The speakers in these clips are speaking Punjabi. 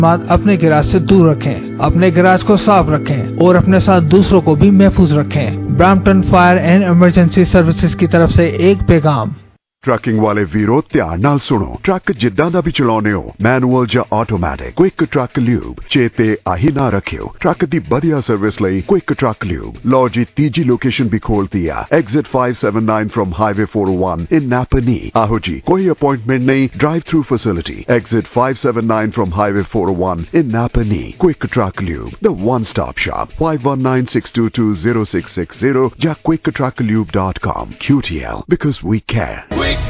अपने गैराज से दूर रखें, अपने गैराज को साफ रखें और अपने साथ दूसरों को भी महफूज रखें। Brampton fire and emergency services की तरफ से एक पैगाम। ट्रकिंग वाले वीरो ध्यान नाल सुनो। ट्रक जिद्दां दा भी चलाउने हो, मैनुअल ਜਾਂ ਆਟੋਮੈਟਿਕ, ਕੁਇਕ ਟਰੱਕ ਲਿਊਬ ਚੇਤੇ ਆਹੀ ਨਾ ਰੱਖਿਓ। ट्रक ਦੀ ਵਧੀਆ ਸਰਵਿਸ ਲਈ ਕੁਇਕ ਟਰੱਕ ਲਿਊਬ। ਲਓ ਜੀ ਤੀਜੀ ਲੋਕੇਸ਼ਨ ਵੀ ਖੋਲਤੀ ਆ, exit 579 from highway 401 in Napanee. ਆਹੋ ਜੀ, ਕੋਈ ਅਪਾਇੰਟਮੈਂਟ ਨਹੀਂ, drive through facility. Exit 579 from highway 401 in Napanee. Quick truck lube, the one stop shop, 5196220660 ਜਾਂ quicktrucklube.com। QTL, because we care।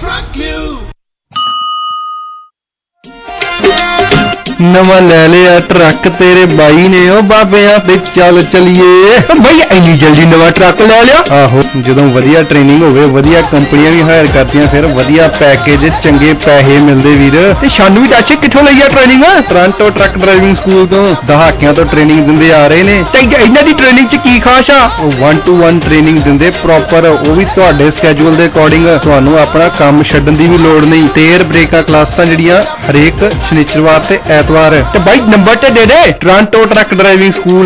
ਨਵਾਂ ਲੈ ਲਿਆ ਟਰੱਕ ਤੇਰੇ ਬਾਈ ਨੇ, ਉਹ ਬਾਬਿਆਂ ਤੇ ਚੱਲ ਚਲੀਏ। ਬਈ ਇੰਨੀ ਜਲਦੀ ਨਵਾਂ ਟਰੱਕ ਲੈ ਲਿਆ? ਆਹੋ, ਜਦੋਂ ਵਧੀਆ ਟ੍ਰੇਨਿੰਗ ਹੋਵੇ, ਵਧੀਆ ਕੰਪਨੀਆਂ ਵੀ ਹਾਇਰ ਕਰਦੀਆਂ, ਫਿਰ ਵਧੀਆ ਪੈਕੇਜ, ਚੰਗੇ ਪੈਸੇ ਮਿਲਦੇ ਵੀਰ। ਤੇ ਸਾਨੂੰ ਵੀ ਦੱਸ ਕਿੱਥੋਂ ਲਈ ਆ training? Toronto truck driving school ਤੋਂ ਦਹਾਕਿਆਂ ਤੋਂ ਟ੍ਰੇਨਿੰਗ ਦਿੰਦੇ ਆ ਰਹੇ ਨੇ। ਤੇ ਇਹਨਾਂ ਦੀ ਟ੍ਰੇਨਿੰਗ 'ਚ ਕੀ ਖਾਸ ਆ? 1-to-1 ਟ੍ਰੇਨਿੰਗ ਦਿੰਦੇ ਪ੍ਰੋਪਰ, ਉਹ ਵੀ ਤੁਹਾਡੇ ਸਕੇਜੂਲ ਦੇ ਅਕੋਰਡਿੰਗ। ਤੁਹਾਨੂੰ ਆਪਣਾ ਕੰਮ ਛੱਡਣ ਦੀ ਵੀ ਲੋੜ ਨਹੀਂ। ਤੇਰ ਬ੍ਰੇਕਾਂ ਕਲਾਸਾਂ ਜਿਹੜੀਆਂ ਹਰੇਕ ਸ਼ਨੀਚਰਵਾਰ ਤੇ ਐਤਵਾਰ। ਤੇ ਬਾਈ ਨੰਬਰ ਤੇ ਦੇ ਦੇ, ਟੋਰਾਂਟੋ ਟਰੱਕ ਡਰਾਈਵਿੰਗ ਸਕੂਲ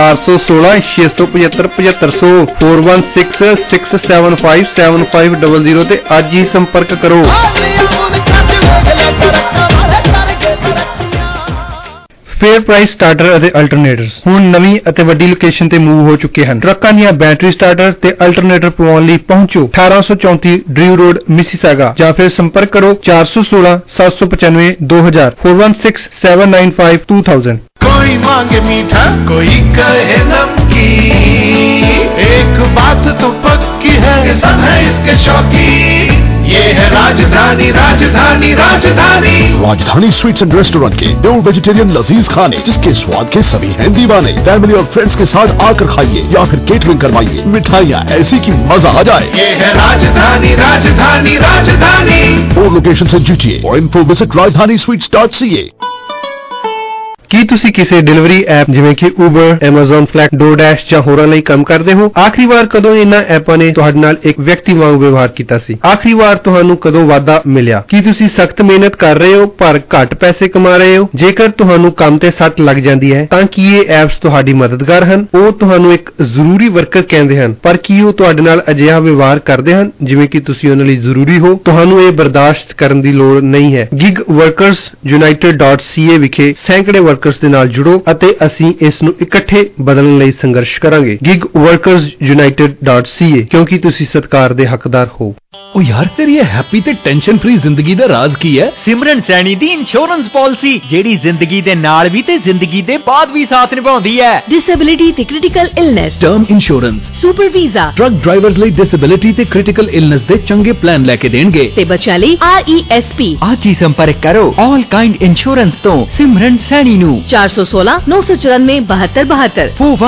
416-675-7500 4166757500 ਤੇ ਅੱਜ ਹੀ ਸੰਪਰਕ ਕਰੋ। ਫੇਅਰ ਪ੍ਰਾਈਸ ਸਟਾਰਟਰ ਅਤੇ ਅਲਟਰਨੇਟਰਸ ਹੁਣ ਨਵੀਂ ਅਤੇ ਵੱਡੀ ਲੋਕੇਸ਼ਨ ਤੇ ਮੂਵ ਹੋ ਚੁੱਕੇ ਹਨ। ਟਰੱਕਾਂ ਦੀਆਂ ਬੈਟਰੀ ਸਟਾਰਟਰ ਤੇ ਅਲਟਰਨੇਟਰ ਪਵਾਉਣ ਲਈ ਪਹੁੰਚੋ 1834 ਡਰਿਊ ਰੋਡ ਮਿਸੀਸਾਗਾ ਜਾਂ ਫਿਰ ਸੰਪਰਕ ਕਰੋ 416-795-2000 416795-2000। कोई मांगे मीठा, कोई कहे नमकीन, एक बात तो पक्की है, सब है इसके शौकीन। ये है राजधानी, Rajdhani, Rajdhani. Rajdhani sweets and restaurant के प्योर वेजिटेरियन लजीज खाने, जिसके स्वाद के सभी हैं दीवाने। फैमिली और फ्रेंड्स के साथ आकर खाइए या फिर केटरिंग करवाइए। मिठाइयाँ ऐसी कि मजा आ जाए। ये है राजधानी, Rajdhani, Rajdhani. 4 locations in GTA। For info visit rajdhanisweets.ca। ਕੀ ਤੁਸੀਂ ਕਿਸੇ ਡਿਲੀਵਰੀ ਐਪ ਜਿਵੇਂ ਕਿ Uber, Amazon Flex, DoorDash ਜਾਂ ਹੋਰਾਂ ਲਈ ਕੰਮ ਕਰਦੇ ਹੋ? ਆਖਰੀ ਵਾਰ ਕਦੋਂ ਇਹਨਾਂ ਐਪਾਂ ਨੇ ਤੁਹਾਡੇ ਨਾਲ ਇੱਕ ਵਿਅਕਤੀ ਵਾਂਗ ਵਿਵਹਾਰ ਕੀਤਾ ਸੀ? ਆਖਰੀ ਵਾਰ ਤੁਹਾਨੂੰ ਕਦੋਂ ਵਾਧਾ ਮਿਲਿਆ? ਕੀ ਤੁਸੀਂ ਸਖਤ ਮਿਹਨਤ ਕਰ ਰਹੇ ਹੋ ਪਰ ਘੱਟ ਪੈਸੇ ਕਮਾ ਰਹੇ ਹੋ? ਜੇਕਰ ਤੁਹਾਨੂੰ ਕੰਮ ਤੇ ਸੱਟ ਲੱਗ ਜਾਂਦੀ ਹੈ ਤਾਂ ਕੀ ਇਹ ਐਪਸ ਤੁਹਾਡੀ ਮਦਦਗਾਰ ਹਨ? ਉਹ ਤੁਹਾਨੂੰ ਇੱਕ ਜ਼ਰੂਰੀ ਵਰਕਰ ਕਹਿੰਦੇ ਹਨ, ਪਰ ਕੀ ਉਹ ਤੁਹਾਡੇ ਨਾਲ ਅਜਿਹਾ ਵਿਵਹਾਰ ਕਰਦੇ ਹਨ ਜਿਵੇਂ ਕਿ ਤੁਸੀਂ ਉਹਨਾਂ ਲਈ ਜ਼ਰੂਰੀ ਹੋ? ਤੁਹਾਨੂੰ ਇਹ ਬਰਦਾਸ਼ਤ ਕਰਨ ਦੀ ਲੋੜ ਨਹੀਂ ਹੈ। gigworkersunited.ca ਵਿਖੇ ਸੈਂਕੜੇ ਵਰਕਰਸ ਦੇ ਨਾਲ ਜੁੜੋ ਅਤੇ ਅਸੀਂ ਇਸ ਨੂੰ ਇਕੱਠੇ ਬਦਲਣ ਲਈ ਸੰਘਰਸ਼ ਕਰਾਂਗੇ। gigworkersunited.ca, ਕਿਉਂਕਿ ਤੁਸੀਂ ਸਤਿਕਾਰ ਦੇ ਹੱਕਦਾਰ ਹੋ। ਉਹ ਯਾਰ, ਤੇਰੀ ਇਹ ਹੈਪੀ ਤੇ ਟੈਨਸ਼ਨ ਫ੍ਰੀ ਜ਼ਿੰਦਗੀ ਦਾ ਰਾਜ਼ ਕੀ ਹੈ? ਸਿਮਰਨ ਸੈਣੀ ਦੀ ਇੰਸ਼ੋਰੈਂਸ ਪਾਲਿਸੀ, ਜਿਹੜੀ ਜ਼ਿੰਦਗੀ ਦੇ ਨਾਲ ਵੀ ਤੇ ਜ਼ਿੰਦਗੀ ਦੇ ਬਾਅਦ ਵੀ ਸਾਥ ਨਿਭਾਉਂਦੀ ਹੈ। ਡਿਸੇਬਿਲਿਟੀ ਤੇ critical illness, term insurance, super visa, truck drivers ਲਈ ਡਿਸੇਬਿਲਿਟੀ ਤੇ ਕ੍ਰਿਟੀਕਲ ਇਲਨੈਸ ਦੇ ਚੰਗੇ ਪਲਾਨ ਲੈ ਕੇ ਦੇਣਗੇ ਤੇ ਬੱਚਿਆਂ ਲਈ RESP। ਅੱਜ ਹੀ ਸੰਪਰਕ ਕਰੋ ਆਲ ਕਾਈਂਡ ਇੰਸ਼ੋਰੈਂਸ ਤੋਂ ਸਿਮਰਨ ਸੈਣੀ ਨੂੰ 416-994-7272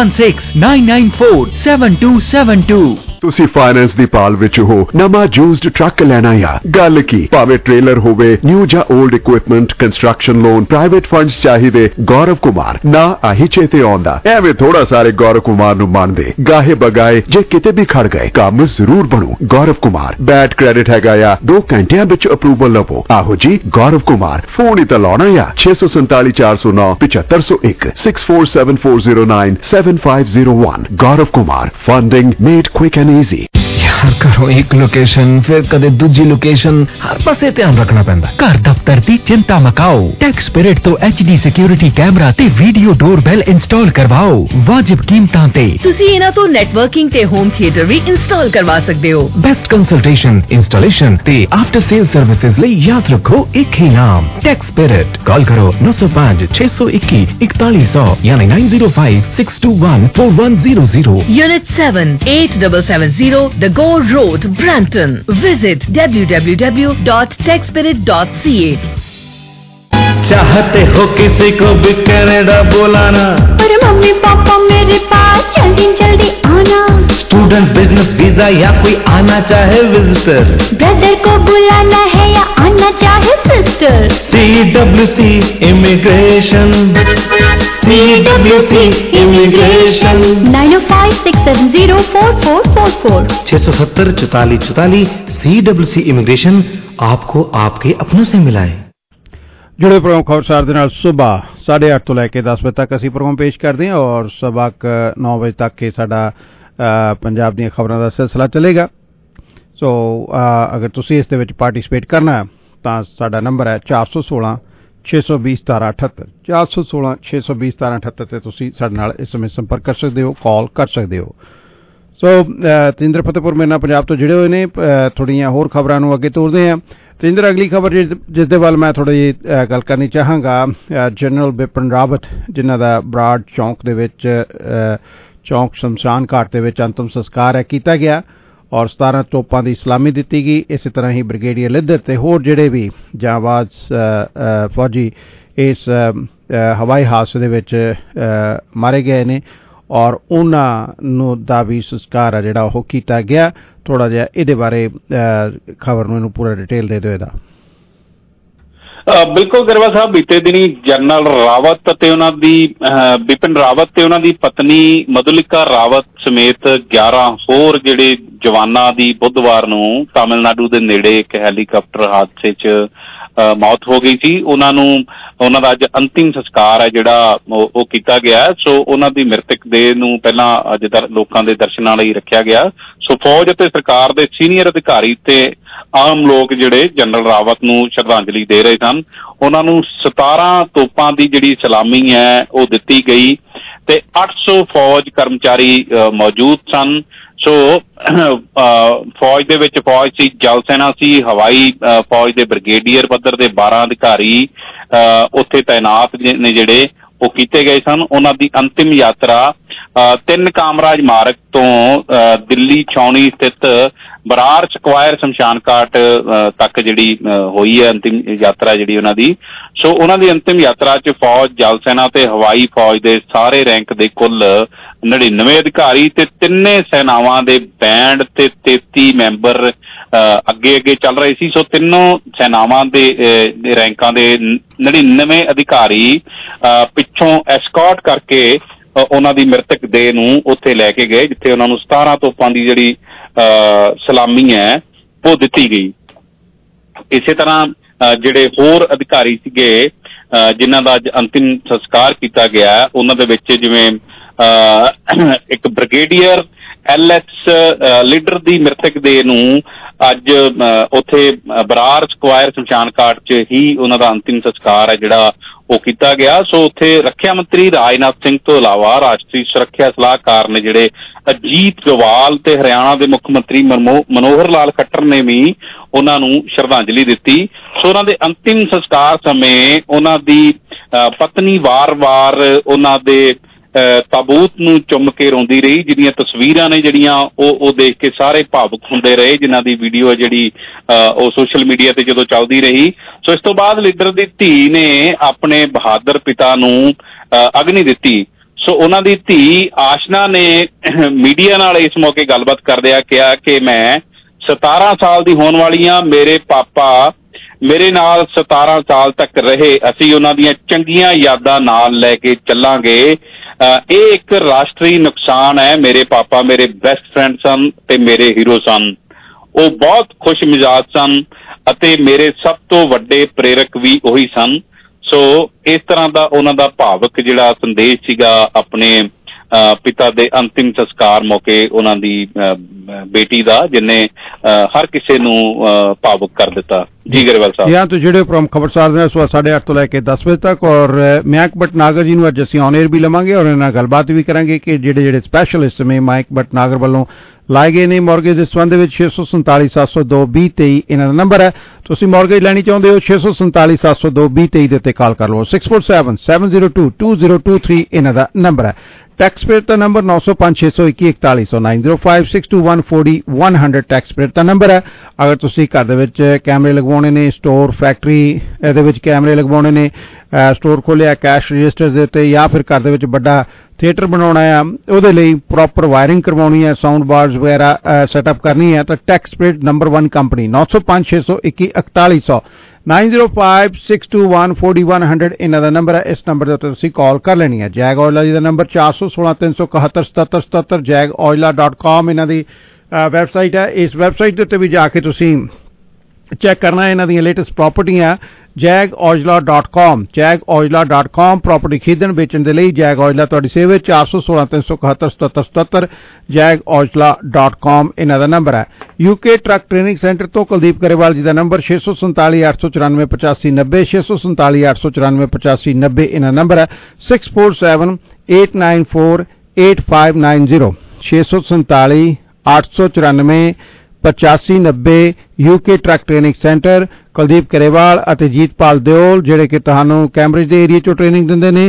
4169947272। ਤੁਸੀਂ ਫਾਈਨੈਂਸ ਦੀ ਭਾਲ ਵਿੱਚ ਹੋ, ਨਵਾਂ ਯੂਜ਼ਡ ਟਰੱਕ ਲੈਣਾ ਆ? ਗੱਲ ਕੀ, ਭਾਵੇਂ ਟ੍ਰੇਲਰ ਹੋਵੇ, ਨਿਊ ਜਾਂ old equipment, construction loan, private funds ਚਾਹੀਦੇ? ਗੌਰਵ ਕੁਮਾਰ ਨਾ ਆਹੀ ਚੇਤੇ ਆਉਂਦਾ। ਐਵੇਂ ਥੋੜਾ ਸਾਰੇ ਗੌਰਵ ਕੁਮਾਰ ਨੂੰ ਮੰਨਦੇ, ਗਾਹੇ ਬਗਾਏ ਜੇ ਕਿਤੇ ਵੀ ਖੜ ਗਏ, ਕੰਮ ਜ਼ਰੂਰ ਬਣੂ। ਗੌਰਵ ਕੁਮਾਰ ਬੈਡ ਕ੍ਰੈਡਿਟ ਹੈਗਾ ਆ, 2 ਘੰਟਿਆਂ ਵਿੱਚ ਅਪਰੂਵਲ ਲਵੋ। ਆਹੋ ਜੀ, ਗੌਰਵ ਕੁਮਾਰ ਫੋਨ ਹੀ ਤਾਂ ਲਾਉਣਾ ਆ 647-409-7501 6474097501। Gaurav Kumar, funding made quick and easy. यार करो एक लोकेशन फिर कदे दूजी लोकेशन, हर पासे ध्यान रखना पैंदा। घर दफ्तर दी चिंता मकाओ, टैक्सपिरिट तो HD सिक्योरिटी कैमरा ते वीडियो डोरबेल इंस्टॉल करवाओ वाजिब कीमतां ते। ਤੁਸੀਂ ਇਹਨਾਂ ਤੋਂ ਨੈਟਵਰਕਿੰਗ ਤੇ ਹੋਮ ਥੀਏਟਰ ਵੀ ਇੰਸਟਾਲ ਕਰਵਾ ਸਕਦੇ ਹੋ। बेस्ट कंसल्टेशन, इंस्टॉलेशन ते आफ्टर सेल सर्विसेज ਲਈ याद रखो एक ही नाम, टैक्सपिरिट। कॉल करो 905-621-4100 यानी 905-621-4100। Unit 7, 8770 The Gore Road, Brampton. Visit www.techspirit.ca। चाहते हो किसी को भी कनाडा बुलाना, पर मम्मी पापा मेरे पास जल्दी जल्दी आना। स्टूडेंट, बिजनेस वीजा या कोई आना चाहे विजिटर, ब्रदर को बुलाना है या आना चाहे sister. CWC immigration, CWC immigration. 9056704444 670-4444। CWC immigration आपको आपके अपनों से मिलाए। जुड़े प्रोग्राम खबरसार ਦੇ ਨਾਲ ਸੁਬਾਹ 8:30 ਤੋਂ ਲੈ ਕੇ 10 ਵਜੇ ਤੱਕ ਅਸੀਂ ਪ੍ਰੋਗਰਾਮ ਪੇਸ਼ ਕਰਦੇ ਹਾਂ ਔਰ ਸਵਾ 9 ਵਜੇ ਤੱਕ ਇਹ ਸਾਡਾ ਪੰਜਾਬ ਦੀਆਂ ਖਬਰਾਂ ਦਾ ਸਿਲਸਿਲਾ ਚੱਲੇਗਾ। ਸੋ ਅਗਰ ਤੁਸੀਂ ਇਸ ਦੇ ਵਿੱਚ ਪਾਰਟਿਸਿਪੇਟ ਕਰਨਾ ਤਾਂ ਸਾਡਾ ਨੰਬਰ ਹੈ 416 620 1778 416 620 1778 ਤੇ ਤੁਸੀਂ ਸਾਡੇ ਨਾਲ ਇਸ ਸਮੇਂ ਸੰਪਰਕ ਕਰ ਸਕਦੇ ਹੋ, ਕਾਲ ਕਰ ਸਕਦੇ ਹੋ। ਸੋ ਤੇਂਦਰ ਫਤਿਹਪੁਰ ਮੇਰੇ ਨਾਲ ਪੰਜਾਬ ਤੋਂ ਜੁੜੇ ਹੋਏ ਨੇ। ਥੋੜ੍ਹੀਆਂ ਹੋਰ ਖਬਰਾਂ ਨੂੰ ਅੱਗੇ ਤੋਰਦੇ ਹਾਂ। ਤੇਂਦਰ, ਅਗਲੀ ਖਬਰ ਜਿਸ ਦੇ ਵੱਲ ਮੈਂ ਥੋੜ੍ਹੀ ਜਿਹੀ ਗੱਲ ਕਰਨੀ ਚਾਹਾਂਗਾ, ਜਨਰਲ ਬਿਪਿਨ ਰਾਵਤ ਜਿਨ੍ਹਾਂ ਦਾ ਬਰਾੜ ਚੌਂਕ ਦੇ ਵਿੱਚ ਚੌਂਕ ਸ਼ਮਸ਼ਾਨ ਘਾਟ ਦੇ ਵਿੱਚ ਅੰਤਮ ਸੰਸਕਾਰ ਹੈ ਕੀਤਾ ਗਿਆ ਔਰ 17 ਤੋਪਾਂ ਦੀ ਸਲਾਮੀ ਦਿੱਤੀ ਗਈ। ਇਸੇ ਤਰ੍ਹਾਂ ਹੀ ਬ੍ਰਿਗੇਡੀਅਰ ਲਿੱਦਰ ਤੇ ਹੋਰ ਜਿਹੜੇ ਵੀ ਜਾਂਬਾਜ਼ ਫੌਜੀ ਇਸ ਹਵਾਈ ਹਾਦਸੇ ਦੇ ਵਿੱਚ ਮਾਰੇ ਗਏ ਨੇ ਔਰ ਉਹਨਾਂ ਨੂੰ ਦਾ ਵੀ ਸੰਸਕਾਰ ਹੈ ਜਿਹੜਾ ਉਹ ਕੀਤਾ ਗਿਆ। ਥੋੜਾ ਜਿਹਾ ਇਹਦੇ ਬਾਰੇ ਖਬਰ ਨੂੰ ਇਹਨੂੰ ਪੂਰਾ ਡਿਟੇਲ ਦੇ ਦਿਓ ਇਹਦਾ। ਬਿਲਕੁਲ ਗਰੇਵਾਲ ਸਾਹਿਬ, ਬੀਤੇ ਦਿਨੀ ਜਨਰਲ ਰਾਵਤ ਅਤੇ ਉਹਨਾਂ ਦੀ ਬਿਪਿਨ ਰਾਵਤ ਤੇ ਉਹਨਾਂ ਦੀ ਪਤਨੀ ਮਧੁਲਿਕਾ ਰਾਵਤ ਸਮੇਤ 11 ਹੋਰ ਜਿਹੜੇ ਜਵਾਨਾਂ ਦੀ ਬੁੱਧਵਾਰ ਨੂੰ ਤਾਮਿਲਨਾਡੂ ਦੇ ਨੇੜੇ ਇੱਕ ਹੈਲੀਕਾਪਟਰ ਹਾਦਸੇ 'ਚ ਮੌਤ ਹੋ ਗਈ ਸੀ। ਉਹਨਾਂ ਦਾ ਅੱਜ ਅੰਤਿਮ ਸੰਸਕਾਰ ਹੈ ਜਿਹੜਾ ਉਹ ਕੀਤਾ ਗਿਆ। ਸੋ ਉਹਨਾਂ ਦੀ ਮ੍ਰਿਤਕ ਦੇਹ ਨੂੰ ਪਹਿਲਾਂ ਅੱਜ ਲੋਕਾਂ ਦੇ ਦਰਸ਼ਨਾਂ ਲਈ ਰੱਖਿਆ ਗਿਆ। ਸੋ ਫੌਜ ਅਤੇ ਸਰਕਾਰ ਦੇ ਸੀਨੀਅਰ ਅਧਿਕਾਰੀ ਤੇ ਆਮ ਲੋਕ ਜਿਹੜੇ ਜਨਰਲ ਰਾਵਤ ਨੂੰ ਸ਼ਰਧਾਂਜਲੀ ਦੇ ਰਹੇ ਸਨ। ਉਹਨਾਂ ਨੂੰ 17 ਤੋਪਾਂ ਦੀ ਜਿਹੜੀ ਸਲਾਮੀ ਹੈ ਉਹ ਦਿੱਤੀ ਗਈ ਤੇ 800 ਫੌਜ ਕਰਮਚਾਰੀ ਮੌਜੂਦ ਸਨ। ਸੋ ਫੌਜ ਦੇ ਵਿੱਚ ਫੌਜ ਸੀ, ਜਲ ਸੈਨਾ ਸੀ, ਹਵਾਈ ਫੌਜ ਦੇ ਬ੍ਰਿਗੇਡੀਅਰ ਪੱਧਰ ਦੇ 12 ਅਧਿਕਾਰੀ ਉੱਥੇ ਤਾਇਨਾਤ ਨੇ ਜਿਹੜੇ ਉਹ ਕੀਤੇ ਗਏ ਸਨ। ਉਹਨਾਂ ਦੀ ਅੰਤਿਮ ਯਾਤਰਾ 3 ਕਾਮਰਾਜ ਮਾਰਗ ਤੋਂ ਦਿੱਲੀ ਛਾਉਣੀ ਸਥਿਤ ਬਰਾੜ ਸਕੁਆਇਰ ਸ਼ਮਸ਼ਾਨ ਘਾਟ ਤੱਕ ਜਿਹੜੀ ਹੋਈ ਹੈ ਅੰਤਿਮ ਯਾਤਰਾ ਜਿਹੜੀ ਉਹਨਾਂ ਦੀ। ਸੋ ਉਹਨਾਂ ਦੀ ਅੰਤਿਮ ਯਾਤਰਾ 'ਚ ਫੌਜ, ਜਲ ਸੈਨਾ ਤੇ ਹਵਾਈ ਫੌਜ ਦੇ ਸਾਰੇ ਰੈਂਕ ਦੇ ਕੁੱਲ 99 ਅਧਿਕਾਰੀ ਤੇ ਤਿੰਨੇ ਸੈਨਾਵਾਂ ਦੇ ਬੈਂਡ ਤੇ 33 ਮੈਂਬਰ ਅੱਗੇ ਚੱਲ ਰਹੇ ਸੀ। ਸੋ ਤਿੰਨੋਂ ਸੈਨਾਵਾਂ ਦੇ ਰੈਂਕਾਂ ਦੇ 99 ਅਧਿਕਾਰੀ ਪਿੱਛੋਂ ਐਸਕੌਰਟ ਕਰਕੇ ਉਹਨਾਂ ਦੀ ਮ੍ਰਿਤਕ ਦੇਹ ਨੂੰ ਉੱਥੇ ਲੈ ਕੇ ਗਏ ਜਿੱਥੇ ਉਹਨਾਂ ਨੂੰ 17 ਤੋਪਾਂ ਦੀ ਜਿਹੜੀ ਸਲਾਮੀ ਹੈ ਉਹ ਦਿੱਤੀ ਗਈ। ਇਸੇ ਤਰ੍ਹਾਂ ਜਿਹੜੇ ਹੋਰ ਅਧਿਕਾਰੀ ਸੀਗੇ ਜਿਨ੍ਹਾਂ ਦਾ ਅੱਜ ਅੰਤਿਮ ਸੰਸਕਾਰ ਕੀਤਾ ਗਿਆ ਉਹਨਾਂ ਦੇ ਵਿੱਚ ਜਿਵੇਂ ਇੱਕ ਬ੍ਰਿਗੇਡੀਅਰ LS ਲੀਡਰ ਦੀ ਮ੍ਰਿਤਕ ਦੇਹ ਨੂੰ ਅੱਜ ਉੱਥੇ ਬਰਾੜ ਸਕੁਆਇਰ ਸ਼ਮਸ਼ਾਨ ਘਾਟ 'ਚ ਹੀ ਉਹਨਾਂ ਦਾ ਅੰਤਿਮ ਸੰਸਕਾਰ ਹੈ ਜਿਹੜਾ ਉਹ ਕੀਤਾ ਗਿਆ। ਸੋ ਉੱਥੇ ਰੱਖਿਆ ਮੰਤਰੀ ਰਾਜਨਾਥ ਸਿੰਘ ਤੋਂ ਇਲਾਵਾ ਰਾਸ਼ਟਰੀ ਸੁਰੱਖਿਆ ਸਲਾਹਕਾਰ ਨੇ ਜਿਹੜੇ ਅਜੀਤ ਡੋਵਾਲ ਤੇ ਹਰਿਆਣਾ ਦੇ ਮੁੱਖ ਮੰਤਰੀ ਮਨੋਹਰ ਲਾਲ ਖੱਟਰ ਨੇ ਵੀ ਉਹਨਾਂ ਨੂੰ ਸ਼ਰਧਾਂਜਲੀ ਦਿੱਤੀ। ਸੋ ਉਹਨਾਂ ਦੇ ਅੰਤਿਮ ਸੰਸਕਾਰ ਸਮੇਂ ਉਹਨਾਂ ਦੀ ਪਤਨੀ ਵਾਰ-ਵਾਰ ਉਹਨਾਂ ਦੇ ਤਾਬੂਤ ਨੂੰ ਚੁੰਮ ਕੇ ਰੋਂਦੀ ਰਹੀ, ਜਿਹਦੀਆਂ ਤਸਵੀਰਾਂ ਨੇ ਜਿਹੜੀਆਂ ਉਹ ਦੇਖ ਕੇ ਸਾਰੇ ਭਾਵੁਕ ਹੁੰਦੇ ਰਹੇ, ਜਿਨ੍ਹਾਂ ਦੀ ਵੀਡੀਓ ਹੈ ਜਿਹੜੀ ਉਹ ਸੋਸ਼ਲ ਮੀਡੀਆ ਤੇ ਜਦੋਂ ਚੱਲਦੀ ਰਹੀ। ਸੋ ਇਸ ਤੋਂ ਬਾਅਦ ਲੀਡਰ ਦੀ ਧੀ ਨੇ ਆਪਣੇ ਬਹਾਦਰ ਪਿਤਾ ਨੂੰ ਅਗਨੀ ਦਿੱਤੀ। ਸੋ ਉਹਨਾਂ ਦੀ ਧੀ ਆਸ਼ਨਾ ਨੇ ਮੀਡੀਆ ਨਾਲ ਇਸ ਮੌਕੇ ਗੱਲਬਾਤ ਕਰਦਿਆਂ ਕਿਹਾ ਕਿ ਮੈਂ 17 ਸਾਲ ਦੀ ਹੋਣ ਵਾਲੀ ਹਾਂ, ਮੇਰੇ ਪਾਪਾ ਮੇਰੇ ਨਾਲ 17 ਸਾਲ ਤੱਕ ਰਹੇ, ਅਸੀਂ ਉਹਨਾਂ ਦੀਆਂ ਚੰਗੀਆਂ ਯਾਦਾਂ ਨਾਲ ਲੈ ਕੇ ਚੱਲਾਂਗੇ। ਇਹ ਇੱਕ ਰਾਸ਼ਟਰੀ ਨੁਕਸਾਨ ਹੈ। ਮੇਰੇ ਪਾਪਾ ਮੇਰੇ ਬੈਸਟ ਫਰੈਂਡ ਸਨ ਤੇ ਮੇਰੇ ਹੀਰੋ ਸਨ। ਉਹ ਬਹੁਤ ਖੁਸ਼ ਮਿਜ਼ਾਜ ਸਨ ਅਤੇ ਮੇਰੇ ਸਭ ਤੋਂ ਵੱਡੇ ਪ੍ਰੇਰਕ ਵੀ ਉਹੀ ਸਨ। ਸੋ ਇਸ ਤਰ੍ਹਾਂ ਦਾ ਉਹਨਾਂ ਦਾ ਭਾਵਕ ਜਿਹੜਾ ਸੰਦੇਸ਼ ਸੀਗਾ ਆਪਣੇ ਪਿਤਾ ਦੇ ਅੰਤਿਮ ਸੰਸਕਾਰ ਮੌਕੇ ਉਹਨਾਂ ਦੀ ਬੇਟੀ ਦਾ, ਜਿਹਨੇ ਹਰ ਕਿਸੇ ਨੂੰ ਭਾਵੁਕ ਕਰ ਦਿੱਤਾ। ਜੀ ਗਰੇਵਾਲ ਸਾਹਿਬ, यहाँ तो जुड़े प्रमुख खबरसार ने सुबह 8:30 ਤੋਂ ਲੈ ਕੇ 10 ਵਜੇ ਤੱਕ ਔਰ ਮਯੰਕ ਭਟਨਾਗਰ ਜੀ ਨੂੰ ਅੱਜ ਅਸੀਂ ਔਨ 에ਅਰ ਵੀ ਲਵਾਂਗੇ ਔਰ ਇਹਨਾਂ ਨਾਲ ਗੱਲਬਾਤ ਵੀ ਕਰਾਂਗੇ ਕਿ ਜਿਹੜੇ ਸਪੈਸ਼ਲ ਇਸ ਸਮੇਂ ਮਯੰਕ ਭਟਨਾਗਰ ਵੱਲੋਂ ਲਾਏ ਗਏ ਨੇ ਮੌਰਗੇਜ ਦੇ ਸੰਬੰਧ ਵਿੱਚ 647 702 2023 ਇਹਨਾਂ ਦਾ ਨੰਬਰ ਹੈ। ਤੁਸੀਂ ਮੌਰਗੇਜ ਲੈਣੀ ਚਾਹੁੰਦੇ ਹੋ 647 702 2023 ਦੇ ਉੱਤੇ ਕਾਲ ਕਰ ਲਓ। 647 702 2023 ਇਹਨਾਂ ਦਾ ਨੰਬਰ ਹੈ। टैक्स पेड का नंबर 905 621 4100 905 621 40 100 टैक्स पेड का नंबर है। अगर तुसी घर दे विच कैमरे लगवाने ने, स्टोर फैक्ट्री दे विच कैमरे लगवाने ने, स्टोर खोलिया कैश रजिस्टर दे उत्ते या फिर घर दे विच बड़ा थिएटर बनाना है, ਉਹਦੇ ਲਈ प्रॉपर वायरिंग करवानी है, साउंड बार्स वगैरह सेटअप करनी है तो टैक्स पेड नंबर 1 कंपनी 905 621 4100 905 621 4100 ਇਹਨਾਂ ਦਾ ਨੰਬਰ ਹੈ। ਇਸ ਨੰਬਰ ਦੇ ਉੱਤੇ ਤੁਸੀਂ ਕਾਲ ਕਰ ਲੈਣੀ ਹੈ। ਜੈਗ ਔਇਲਾ ਜੀ ਦਾ ਨੰਬਰ 416 371 7777 jagoila.com ਇਹਨਾਂ ਦੀ ਵੈਬਸਾਈਟ ਹੈ। ਇਸ ਵੈਬਸਾਈਟ ਦੇ ਉੱਤੇ ਵੀ ਜਾ ਕੇ ਤੁਸੀਂ ਚੈੱਕ ਕਰਨਾ ਇਹਨਾਂ ਦੀਆਂ ਲੇਟੈਸਟ ਪ੍ਰੋਪਰਟੀਆਂ jagojla.com ਪ੍ਰੋਪਰਟੀ ਖਰੀਦਣ ਵੇਚਣ ਦੇ ਲਈ ਜੈਗ ਔਜਲਾ ਤੁਹਾਡੀ ਸੇਵਾ 416-371-7777 jagojla.com ਇਹਨਾਂ ਦਾ ਨੰਬਰ ਹੈ। UK ਟਰੱਕ ਟ੍ਰੇਨਿੰਗ ਸੈਂਟਰ ਤੋਂ ਕੁਲਦੀਪ ਕਰੇਵਾਲ ਜੀ ਦਾ ਨੰਬਰ 647-894-8590 647-894-8590 ਇਹਨਾਂ ਨੰਬਰ ਹੈ। 6478948590 647-894-8590 UK truck training centre Kuldeep Karewal ਅਤੇ ਜੀਤਪਾਲ ਦਿਓਲ ਜਿਹੜੇ ਕਿ ਤੁਹਾਨੂੰ ਕੈਂਬਰਿਜ ਦੇ ਏਰੀਆ ਚੋਂ ਟ੍ਰੇਨਿੰਗ ਦਿੰਦੇ ਨੇ।